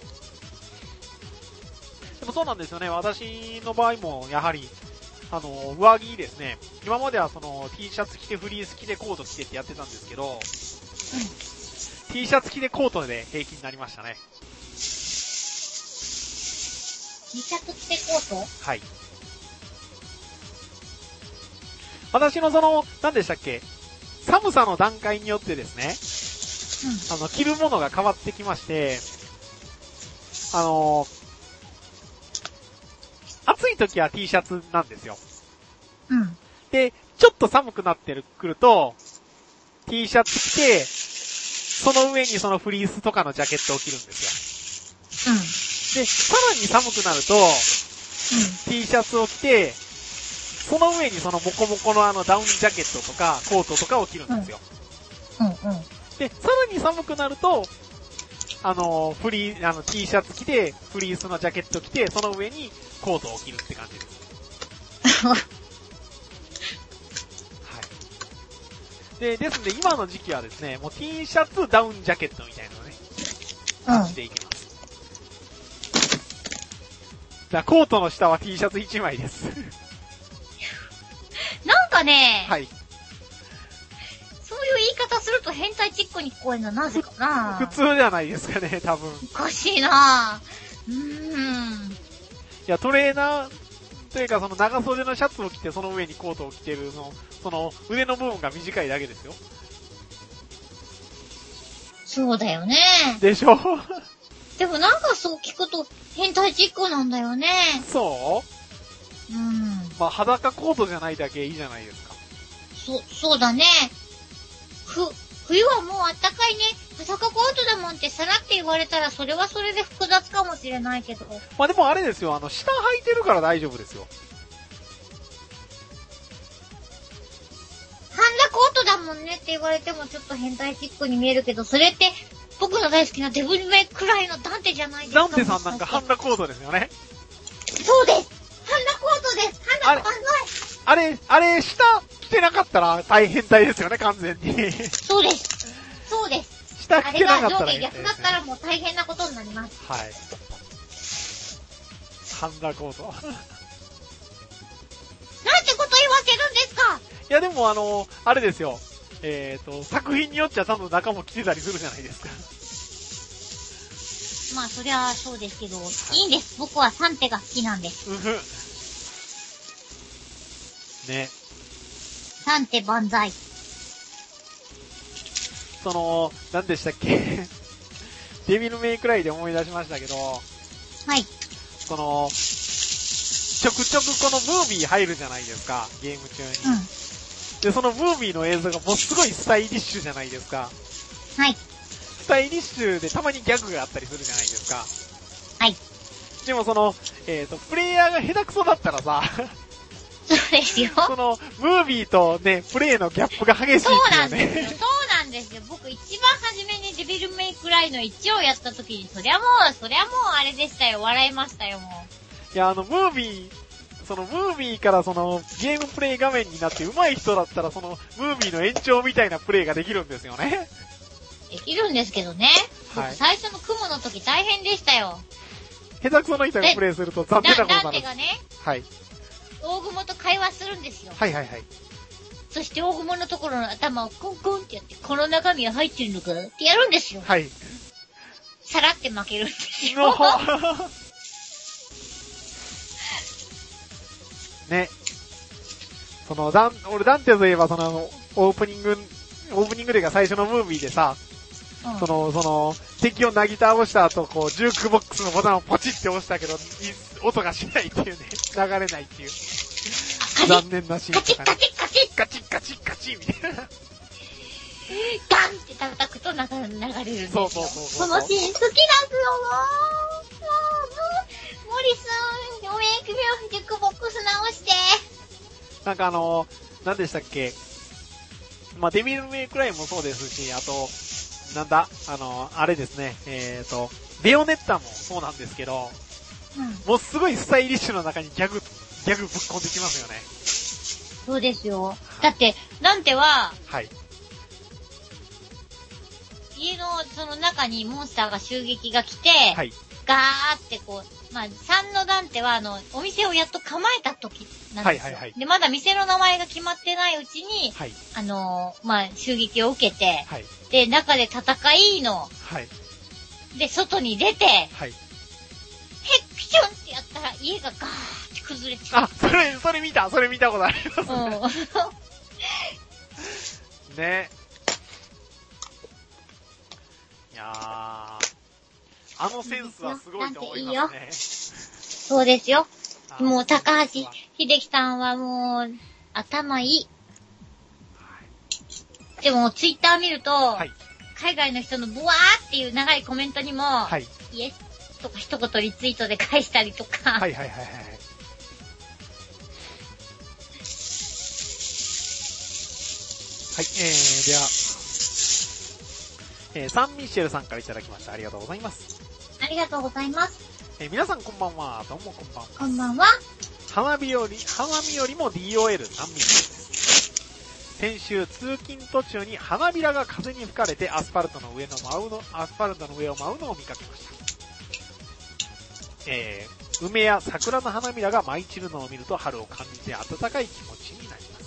[SPEAKER 1] でもそうなんですよね。私の場合も、やはり、あの、上着ですね。今まではその、T シャツ着てフリース着てコート着てってやってたんですけど、うん、T シャツ着てコートで平気になりましたね。
[SPEAKER 2] T シャツ着てコート？
[SPEAKER 1] はい。私のその、何でしたっけ？寒さの段階によってですね、うん、あの、着るものが変わってきまして、あの、暑い時は T シャツなんですよ。
[SPEAKER 2] うん。
[SPEAKER 1] で、ちょっと寒くなってくると、T シャツ着て、その上にそのフリースとかのジャケットを着るんですよ。うん。で、さらに寒くなると、うん、T シャツを着て、その上にそのモコモコのあのダウンジャケットとかコートとかを着るんですよ。うん、うん、うん。で、さらに寒くなると、あの、フリー、あの T シャツ着て、フリースのジャケット着て、その上にコートを着るって感じです。はい。で、ですので今の時期はですね、もう T シャツ、ダウンジャケットみたいなのね、感じでいきます。じゃあ、コートの下は T シャツいちまいです。
[SPEAKER 2] なんかね、
[SPEAKER 1] はい。
[SPEAKER 2] そういう言い方すると変態チックに聞こえるのはなぜかな
[SPEAKER 1] 普通じゃないですかね、多分。
[SPEAKER 2] おかしいなうーん。
[SPEAKER 1] いや、トレーナー、というかその長袖のシャツを着てその上にコートを着てるの、その腕の部分が短いだけですよ。
[SPEAKER 2] そうだよね。
[SPEAKER 1] でしょ
[SPEAKER 2] でもなんかそう聞くと変態チックなんだよね。
[SPEAKER 1] そううん。まあ裸コートじゃないだけいいじゃないですか。
[SPEAKER 2] そ、そうだね。ふ、冬はもうあったかいね。裸コートだもんってさらって言われたらそれはそれで複雑かもしれないけど。
[SPEAKER 1] まあでもあれですよ、あの下履いてるから大丈夫ですよ。
[SPEAKER 2] ハンダコートだもんねって言われてもちょっと変態チックに見えるけど、それって僕の大好きなデブリメイくらいのダンテじゃないですか。
[SPEAKER 1] ダンテさんなんかハンダコートですよね。
[SPEAKER 2] そうです。ハンダコートです。ハンダコート
[SPEAKER 1] あれ、あれ、あれ、下着てなかったら大変態ですよね、完全に。
[SPEAKER 2] そうです。そうです。
[SPEAKER 1] 下着てなかったら、ね。
[SPEAKER 2] あれが上下逆だったらもう大変なことになります。
[SPEAKER 1] はい。ハンダコート。なんて
[SPEAKER 2] こと言わせるんですか？
[SPEAKER 1] いやでもあの、あれですよ。えっと、作品によっちゃちゃんと中も着てたりするじゃないですか。
[SPEAKER 2] まあそりゃそうですけど、はい、いいんです。僕はサンテが好きなんです。
[SPEAKER 1] うふ。ね。
[SPEAKER 2] サンテ万歳。
[SPEAKER 1] その、何でしたっけデビルメイクライで思い出しましたけど、
[SPEAKER 2] はい。
[SPEAKER 1] その、ちょくちょくこのムービー入るじゃないですか、ゲーム中に。うん、で、そのムービーの映像がもうすごいスタイリッシュじゃないですか。
[SPEAKER 2] はい。
[SPEAKER 1] スタイリッシュでたまにギャグがあったりするじゃないですか。
[SPEAKER 2] はい。
[SPEAKER 1] でもその、えっと、プレイヤーが下手くそだったらさ、
[SPEAKER 2] ですよ。
[SPEAKER 1] その、ムービーとね、プレイのギャップが激しいって
[SPEAKER 2] そう
[SPEAKER 1] いうね。
[SPEAKER 2] なんですよ。そうなんですよ。僕一番初めにデビルメイクライのいちをやった時に、そりゃもう、そりゃもうあれでしたよ。笑いましたよ、も
[SPEAKER 1] いや、あの、ムービー、その、ムービーからその、ゲームプレイ画面になって上手い人だったら、その、ムービーの延長みたいなプレイができるんですよね。
[SPEAKER 2] う。できるんですけどね。
[SPEAKER 1] はい
[SPEAKER 2] 僕最初の雲の時大変でしたよ。
[SPEAKER 1] 下手くその人がプレイすると残念な
[SPEAKER 2] だ、
[SPEAKER 1] ことになる。
[SPEAKER 2] ダンテがね、
[SPEAKER 1] はい。
[SPEAKER 2] 大雲と会話するんですよ。
[SPEAKER 1] はいはいはい。
[SPEAKER 2] そして大雲のところの頭をコンコンってやって、この中身は入ってるのかってやるんですよ。
[SPEAKER 1] はい。
[SPEAKER 2] さらって負けるんですよ。
[SPEAKER 1] のね。その、ダン、俺ダンテといえばその、オープニング、オープニングでが最初のムービーでさ、
[SPEAKER 2] うん、
[SPEAKER 1] その、その、敵をなぎ倒した後、こう、ジュークボックスのボタンをポチって押したけど、音がしないっていうね、流れないっていう。残念なシーンとかね。
[SPEAKER 2] カチッカチッカチッ
[SPEAKER 1] カチッカチッカチッみたいな。
[SPEAKER 2] ガンって叩くと流れるんですよ。
[SPEAKER 1] そうそうそうそう。
[SPEAKER 2] そのシーン好きなんですよ、もう。もう、モリスン、おめえ首をジュークボックス直して。
[SPEAKER 1] なんかあの、何でしたっけ、まあ、デビルメイクライもそうですし、あと、なんだ、あの、あれですね、えーと、ベヨネッタもそうなんですけど、
[SPEAKER 2] うん、
[SPEAKER 1] もうすごいスタイリッシュの中にギャグ、ギャグぶっ込んできますよね。
[SPEAKER 2] そうですよ。だって、なんては、
[SPEAKER 1] はい。
[SPEAKER 2] 家のその中にモンスターが襲撃が来て、
[SPEAKER 1] はい。
[SPEAKER 2] ガーってこう、まあ、さんのダンテはあの、お店をやっと構えた時なんですよ。
[SPEAKER 1] はいはいはい。
[SPEAKER 2] で、まだ店の名前が決まってないうちに、
[SPEAKER 1] はい。
[SPEAKER 2] あのー、まあ、襲撃を受けて、
[SPEAKER 1] はい。
[SPEAKER 2] で、中で戦いの、
[SPEAKER 1] はい。
[SPEAKER 2] で、外に出て、
[SPEAKER 1] はい。
[SPEAKER 2] へっぴちょんってやったら家がガーって崩れて。
[SPEAKER 1] あ、それ、それ見た、それ見たことありますね。
[SPEAKER 2] うん。
[SPEAKER 1] ね。いやー、あのセンスはすごいと思いますね。
[SPEAKER 2] そうですよ。もう、高橋
[SPEAKER 1] 秀
[SPEAKER 2] 秀樹さんはもう、頭いい。でも、ツイッター見ると、はい、海外の人のブワーっていう長いコメントにも、はい、イエスとか一言リツイートで返したりとか。
[SPEAKER 1] はいはいはいはい。はい、えー、では、えー、サンミシェルさんからいただきました。ありがとうございます。
[SPEAKER 2] ありがとうございます。
[SPEAKER 1] えー、皆さんこんばんは。どうもこんばんは。
[SPEAKER 2] こんばんは。
[SPEAKER 1] 花火より、花見よりも ディーオーエル サンミシェルです。先週、通勤途中に花びらが風に吹かれてアスファルトの上の舞うの、アスファルトの上を舞うのを見かけました。えー、梅や桜の花びらが舞い散るのを見ると春を感じて暖かい気持ちになります。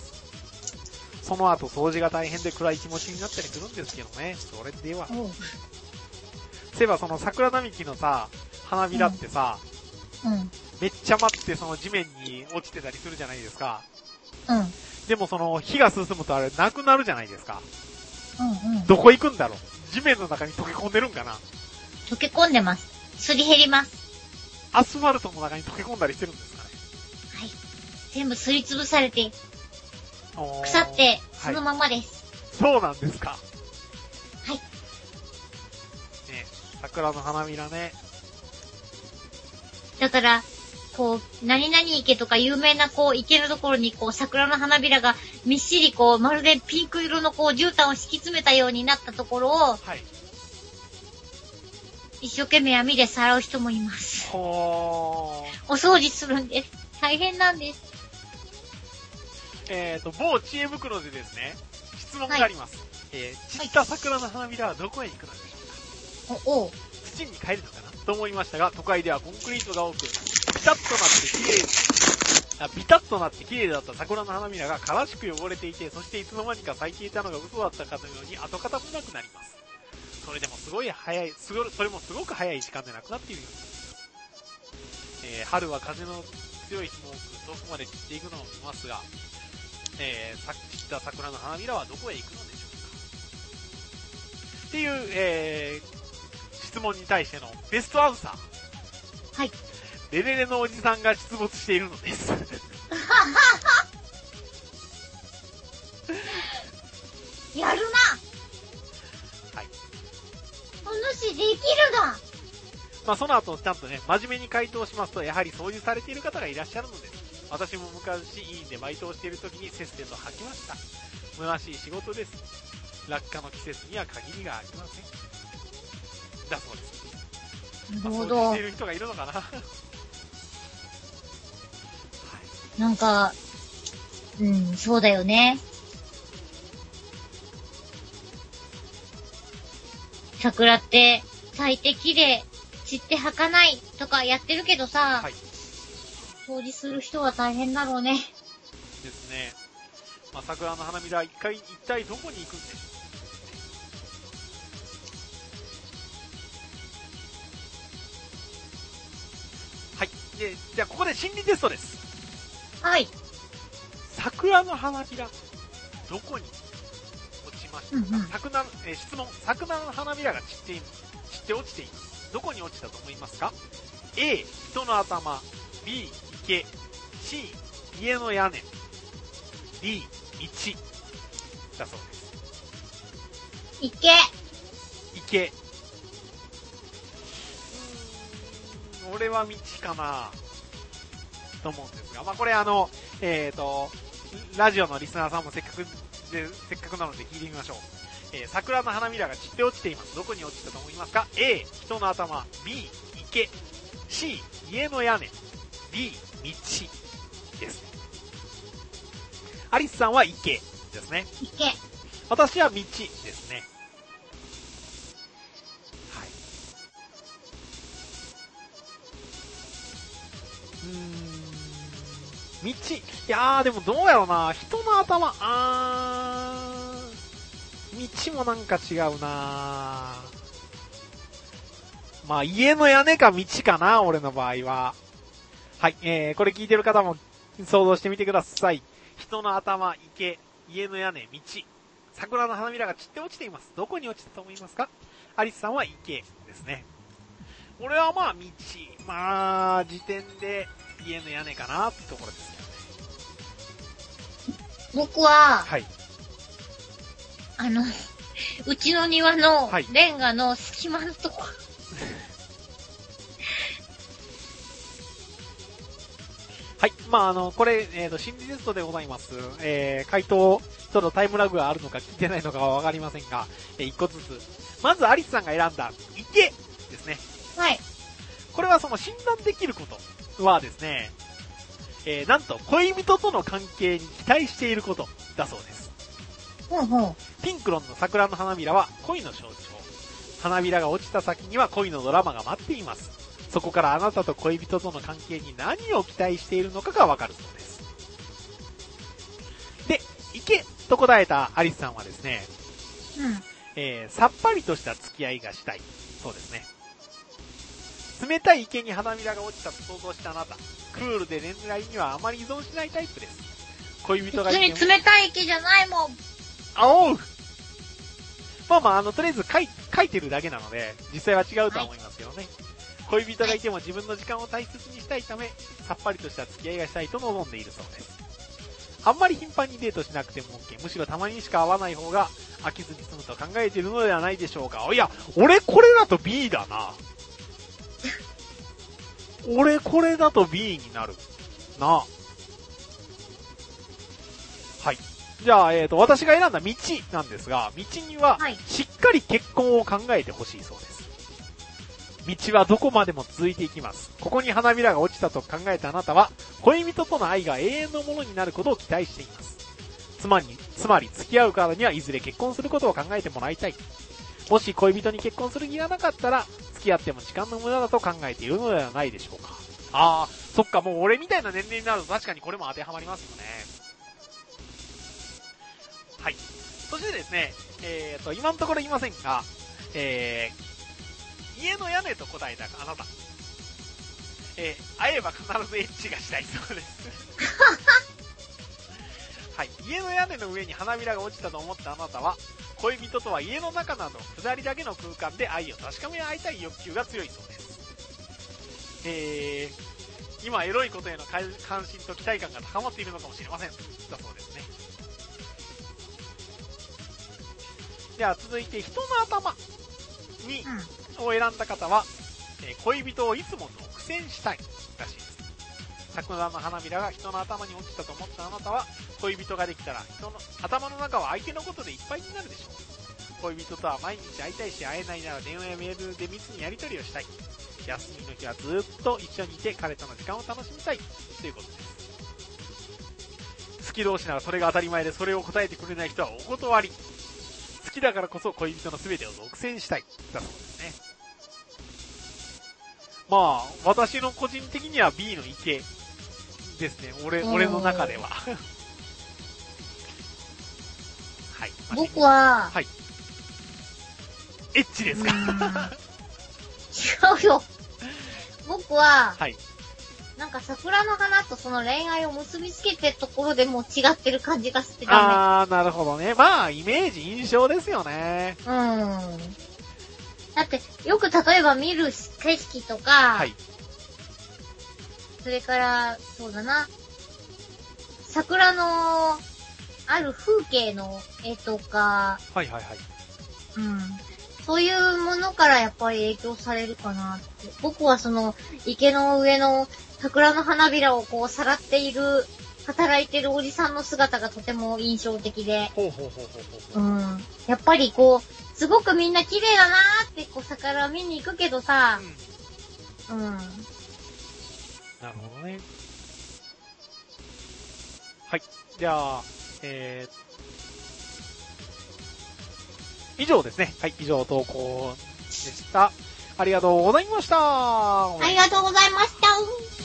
[SPEAKER 1] その後掃除が大変で暗い気持ちになったりするんですけどね。それでは。そういえばその桜並木のさ、花びらってさ、うんうん、めっちゃ待ってその地面に落ちてたりするじゃないですか。うん。でもその火が進むとあれなくなるじゃないですか。うんうん。どこ行くんだろう。地面の中に溶け込んでるんかな。
[SPEAKER 2] 溶け込んでます。すり減ります。
[SPEAKER 1] アスファルトの中に溶け込んだりしてるんですかね。はい。
[SPEAKER 2] 全部すりつぶされて、腐って、そのままです、
[SPEAKER 1] はい。そうなんですか。
[SPEAKER 2] はい。
[SPEAKER 1] ね、桜の花びらね。
[SPEAKER 2] だから、こう、何々池とか有名なこう、池のところにこう、桜の花びらがみっしりこう、まるでピンク色のこう、絨毯を敷き詰めたようになったところを、はい。一生懸命網でさらう人もいます。ほー。お掃除するんです。大変なんです。
[SPEAKER 1] えーと、某知恵袋でですね、質問があります。はい、えー、散った桜の花びらはどこへ行くのでしょうか。お、おう。土に帰るのかなと思いましたが、都会ではコンクリートが多く、ビタッとなって綺麗、あ、ビタッとなって綺麗だった桜の花びらが悲しく汚れていて、そしていつの間にか咲いていたのが嘘だったかのように跡形もなくなります。それでもすごい早い、すご、それもすごく早い時間でなくなっているようです。えー、春は風の強い日も多く、遠くまで散っていくのを見ますが、えー、散った桜の花びらはどこへ行くのでしょうか。っていう、えー、質問に対してのベストアンサー。はい。レレレのおじさんが出没しているのです。
[SPEAKER 2] やるな。はい。お主できるな。
[SPEAKER 1] まあその後ちゃんとね、真面目に回答しますと、やはり掃除されている方がいらっしゃるのです。 私も昔委員でバイトをしている時にせっせと吐きました。虚しい仕事です。落下の季節には限りがありません。だそうです。
[SPEAKER 2] なるほど。
[SPEAKER 1] まあ、そうしている人がいるのかな。はい、
[SPEAKER 2] なんか、うん、そうだよね。桜って咲いて綺麗、散って儚かないとかやってるけどさ、はい、掃除する人は大変だろうね。
[SPEAKER 1] ですね。まあ、桜の花びら一回、一体どこに行くんでしょう。はい。で、じゃあここで心理テストです。
[SPEAKER 2] はい。
[SPEAKER 1] 桜の花びら、どこに落ちましたか、うんうん、桜、えー、質問、桜の花びらが散っている、散って落ちています。どこに落ちたと思いますか？ A、人の頭、B、池、C、家の屋根、D、道だそうです。
[SPEAKER 2] 池。
[SPEAKER 1] 池。うーん、俺は道かなと思うんですが、まあ、これあの、えっと、ラジオのリスナーさんもせっかくで、せっかくなので聞いてみましょう。えー、桜の花びらが散って落ちています。どこに落ちたと思いますか？ A、人の頭、B、池、C、家の屋根、D、道です。アリスさんは池ですね。
[SPEAKER 2] 池。
[SPEAKER 1] 私は道ですね。はい。うーん。道。いやーでもどうやろうな。人の頭。あー。道もなんか違うな。まあ家の屋根か道かな。俺の場合は。はい。えー、これ聞いてる方も想像してみてください。人の頭、池、家の屋根、道。桜の花びらが散って落ちています。どこに落ちたと思いますか？アリスさんは池ですね。俺はまあ道。まあ、時点で家の屋根かなってところですよね。
[SPEAKER 2] 僕は、
[SPEAKER 1] はい。
[SPEAKER 2] あの、うちの庭のレンガの隙間のところ。はい
[SPEAKER 1] はい。まあ、あの、これ、えっと、心理テストでございます。えー、回答、ちょっとタイムラグがあるのか聞いてないのかはわかりませんが、えー、一個ずつ。まず、アリスさんが選んだ、池ですね。
[SPEAKER 2] はい。
[SPEAKER 1] これはその診断できることはですね、えー、なんと、恋人との関係に期待していることだそうです。
[SPEAKER 2] ほうほう。
[SPEAKER 1] ピンクロンの桜の花びらは恋の象徴。花びらが落ちた先には恋のドラマが待っています。そこからあなたと恋人との関係に何を期待しているのかがわかるそうです。で、池と答えたアリスさんはですね、
[SPEAKER 2] うん
[SPEAKER 1] えー、さっぱりとした付き合いがしたい。そうですね。冷たい池に花びらが落ちたと想像したあなた、クールで恋愛にはあまり依存しないタイプです。恋人がいても
[SPEAKER 2] 別に冷たい池じゃないもん。
[SPEAKER 1] あおう。まあまあ、あの、とりあえず書い、書いてるだけなので、実際は違うとは思いますけどね。はい、恋人がいても自分の時間を大切にしたいため、さっぱりとした付き合いがしたいと望んでいるそうです。あんまり頻繁にデートしなくても OK。むしろたまにしか会わない方が飽きずに済むと考えているのではないでしょうか。いや、俺これだと B だな。俺これだと B になる。な。はい。じゃあ、えっと、私が選んだ道なんですが、道には、しっかり結婚を考えてほしいそうです。道はどこまでも続いていきます。ここに花びらが落ちたと考えたあなたは、恋人との愛が永遠のものになることを期待しています。つまり、つまり付き合うからにはいずれ結婚することを考えてもらいたい。もし恋人に結婚する気がなかったら、付き合っても時間の無駄だと考えているのではないでしょうか。あー、そっか、もう俺みたいな年齢になると確かにこれも当てはまりますよね。はい。そしてですね、えーと、今のところ言いませんが、えー、家の屋根と答えたあなた。えー、会えば必ずエッチがしたいそうです。はい。家の屋根の上に花びらが落ちたと思ったあなたは、恋人とは家の中など二人だけの空間で愛を確かめ合いたい欲求が強いそうです。えー、今エロいことへの関心と期待感が高まっているのかもしれません。だそうですね。では続いて人の頭に、を選んだ方は、えー、恋人をいつも独占したいらしいです。 桜の花びらが人の頭に落ちたと思ったあなたは、恋人ができたら人の頭の中は相手のことでいっぱいになるでしょう。恋人とは毎日会いたいし、会えないなら電話やメールで密にやり取りをしたい。休みの日はずっと一緒にいて彼との時間を楽しみたいということです。好き同士ならそれが当たり前で、それを答えてくれない人はお断り。好きだからこそ恋人の全てを独占したいだそうですね。まあ私の個人的には B の池ですね。俺俺の中でははい。
[SPEAKER 2] 僕は
[SPEAKER 1] はい。エッチですか？
[SPEAKER 2] 違うよ。僕は、
[SPEAKER 1] はい。
[SPEAKER 2] なんか桜の花とその恋愛を結びつけてるところでもう違ってる感じがしてたね。
[SPEAKER 1] あー、なるほどね。まあ、イメージ、印象ですよね。
[SPEAKER 2] うん。だって、よく例えば見る景色とか、
[SPEAKER 1] はい。
[SPEAKER 2] それから、そうだな、桜のある風景の絵とか、
[SPEAKER 1] はいはいはい。
[SPEAKER 2] うん。そういうものからやっぱり影響されるかなって。僕はその池の上の桜の花びらをこうさらっている、働いてるおじさんの姿がとても印象的で。
[SPEAKER 1] ほうほうほうほうほう。
[SPEAKER 2] うん。やっぱりこう、すごくみんな綺麗だなーってこう桜見に行くけどさ、うん。うん。
[SPEAKER 1] なるほどね。はい。じゃあ、えー、以上ですね。はい、以上投稿でした。ありがとうございました。あ
[SPEAKER 2] りがとうございました。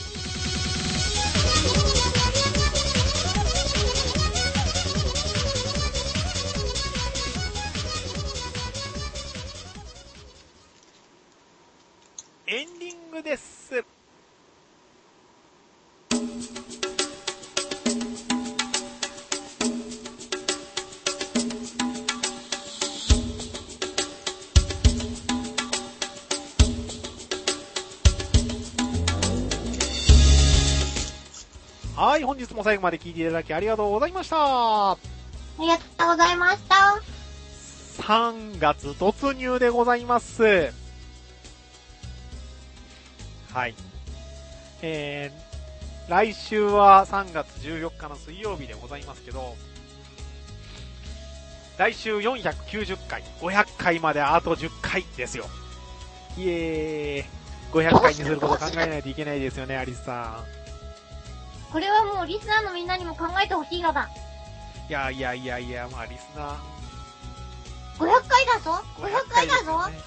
[SPEAKER 1] エンディングです。はい、本日も最後まで聞いていただきありがとうございました。あ
[SPEAKER 2] りがとうございました。
[SPEAKER 1] さんがつ突入でございます。はい。えー、来週はさんがつじゅうよっかの水曜日でございますけど、来週よんひゃくきゅうじゅっかい、ごひゃっかいまであとじゅっかいですよ。イエーイ。ごひゃっかいにすること考えないといけないですよね、アリスさん。
[SPEAKER 2] これはもうリスナーのみんなにも考えてほしいのだ。
[SPEAKER 1] いやいやいやいや、まあリスナー。
[SPEAKER 2] ごひゃっかいだぞ !ごひゃっかいだぞ、ね、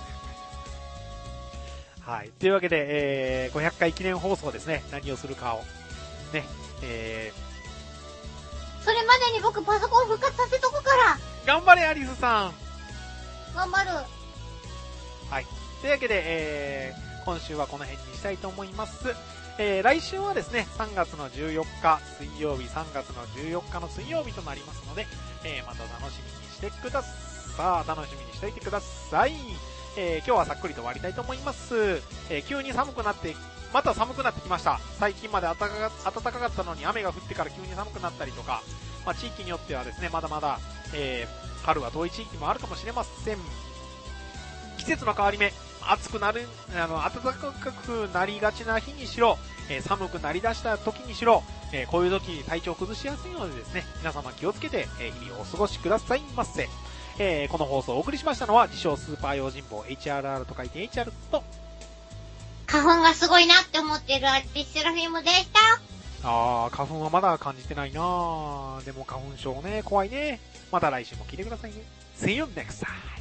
[SPEAKER 1] はい。というわけで、えー、ごひゃっかい記念放送ですね。何をするかを。ね。え
[SPEAKER 2] ー。それまでに僕パソコン復活させとくから。
[SPEAKER 1] 頑張れ、アリスさん。
[SPEAKER 2] 頑張る。
[SPEAKER 1] はい。というわけで、えー、今週はこの辺にしたいと思います。えー、来週はですね、さんがつのじゅうよっか水曜日、さんがつのじゅうよっかの水曜日となりますので、えー、また楽しみにしてください。楽しみにしておいてください。えー、今日はさっくりと終わりたいと思います。えー、急に寒くなって、また寒くなってきました。最近まで暖かか、暖かかったのに雨が降ってから急に寒くなったりとか、まあ、地域によってはですね、まだまだ、えー、春は遠い地域もあるかもしれません。季節の変わり目、暑くなる、あの、暖かくなりがちな日にしろ、えー、寒くなりだした時にしろ、えー、こういう時体調崩しやすいのでですね、皆様気をつけて、えー、日々をお過ごしくださいませ。えー、この放送をお送りしましたのは、自称スーパー用心棒 エイチアールアール と書いて エイチアール と、
[SPEAKER 2] 花粉がすごいなって思ってるアーティスセラフィムでした。
[SPEAKER 1] あー、花粉はまだ感じてないなー。でも花粉症ね、怖いね。また来週も聞いてくださいね。See you next time.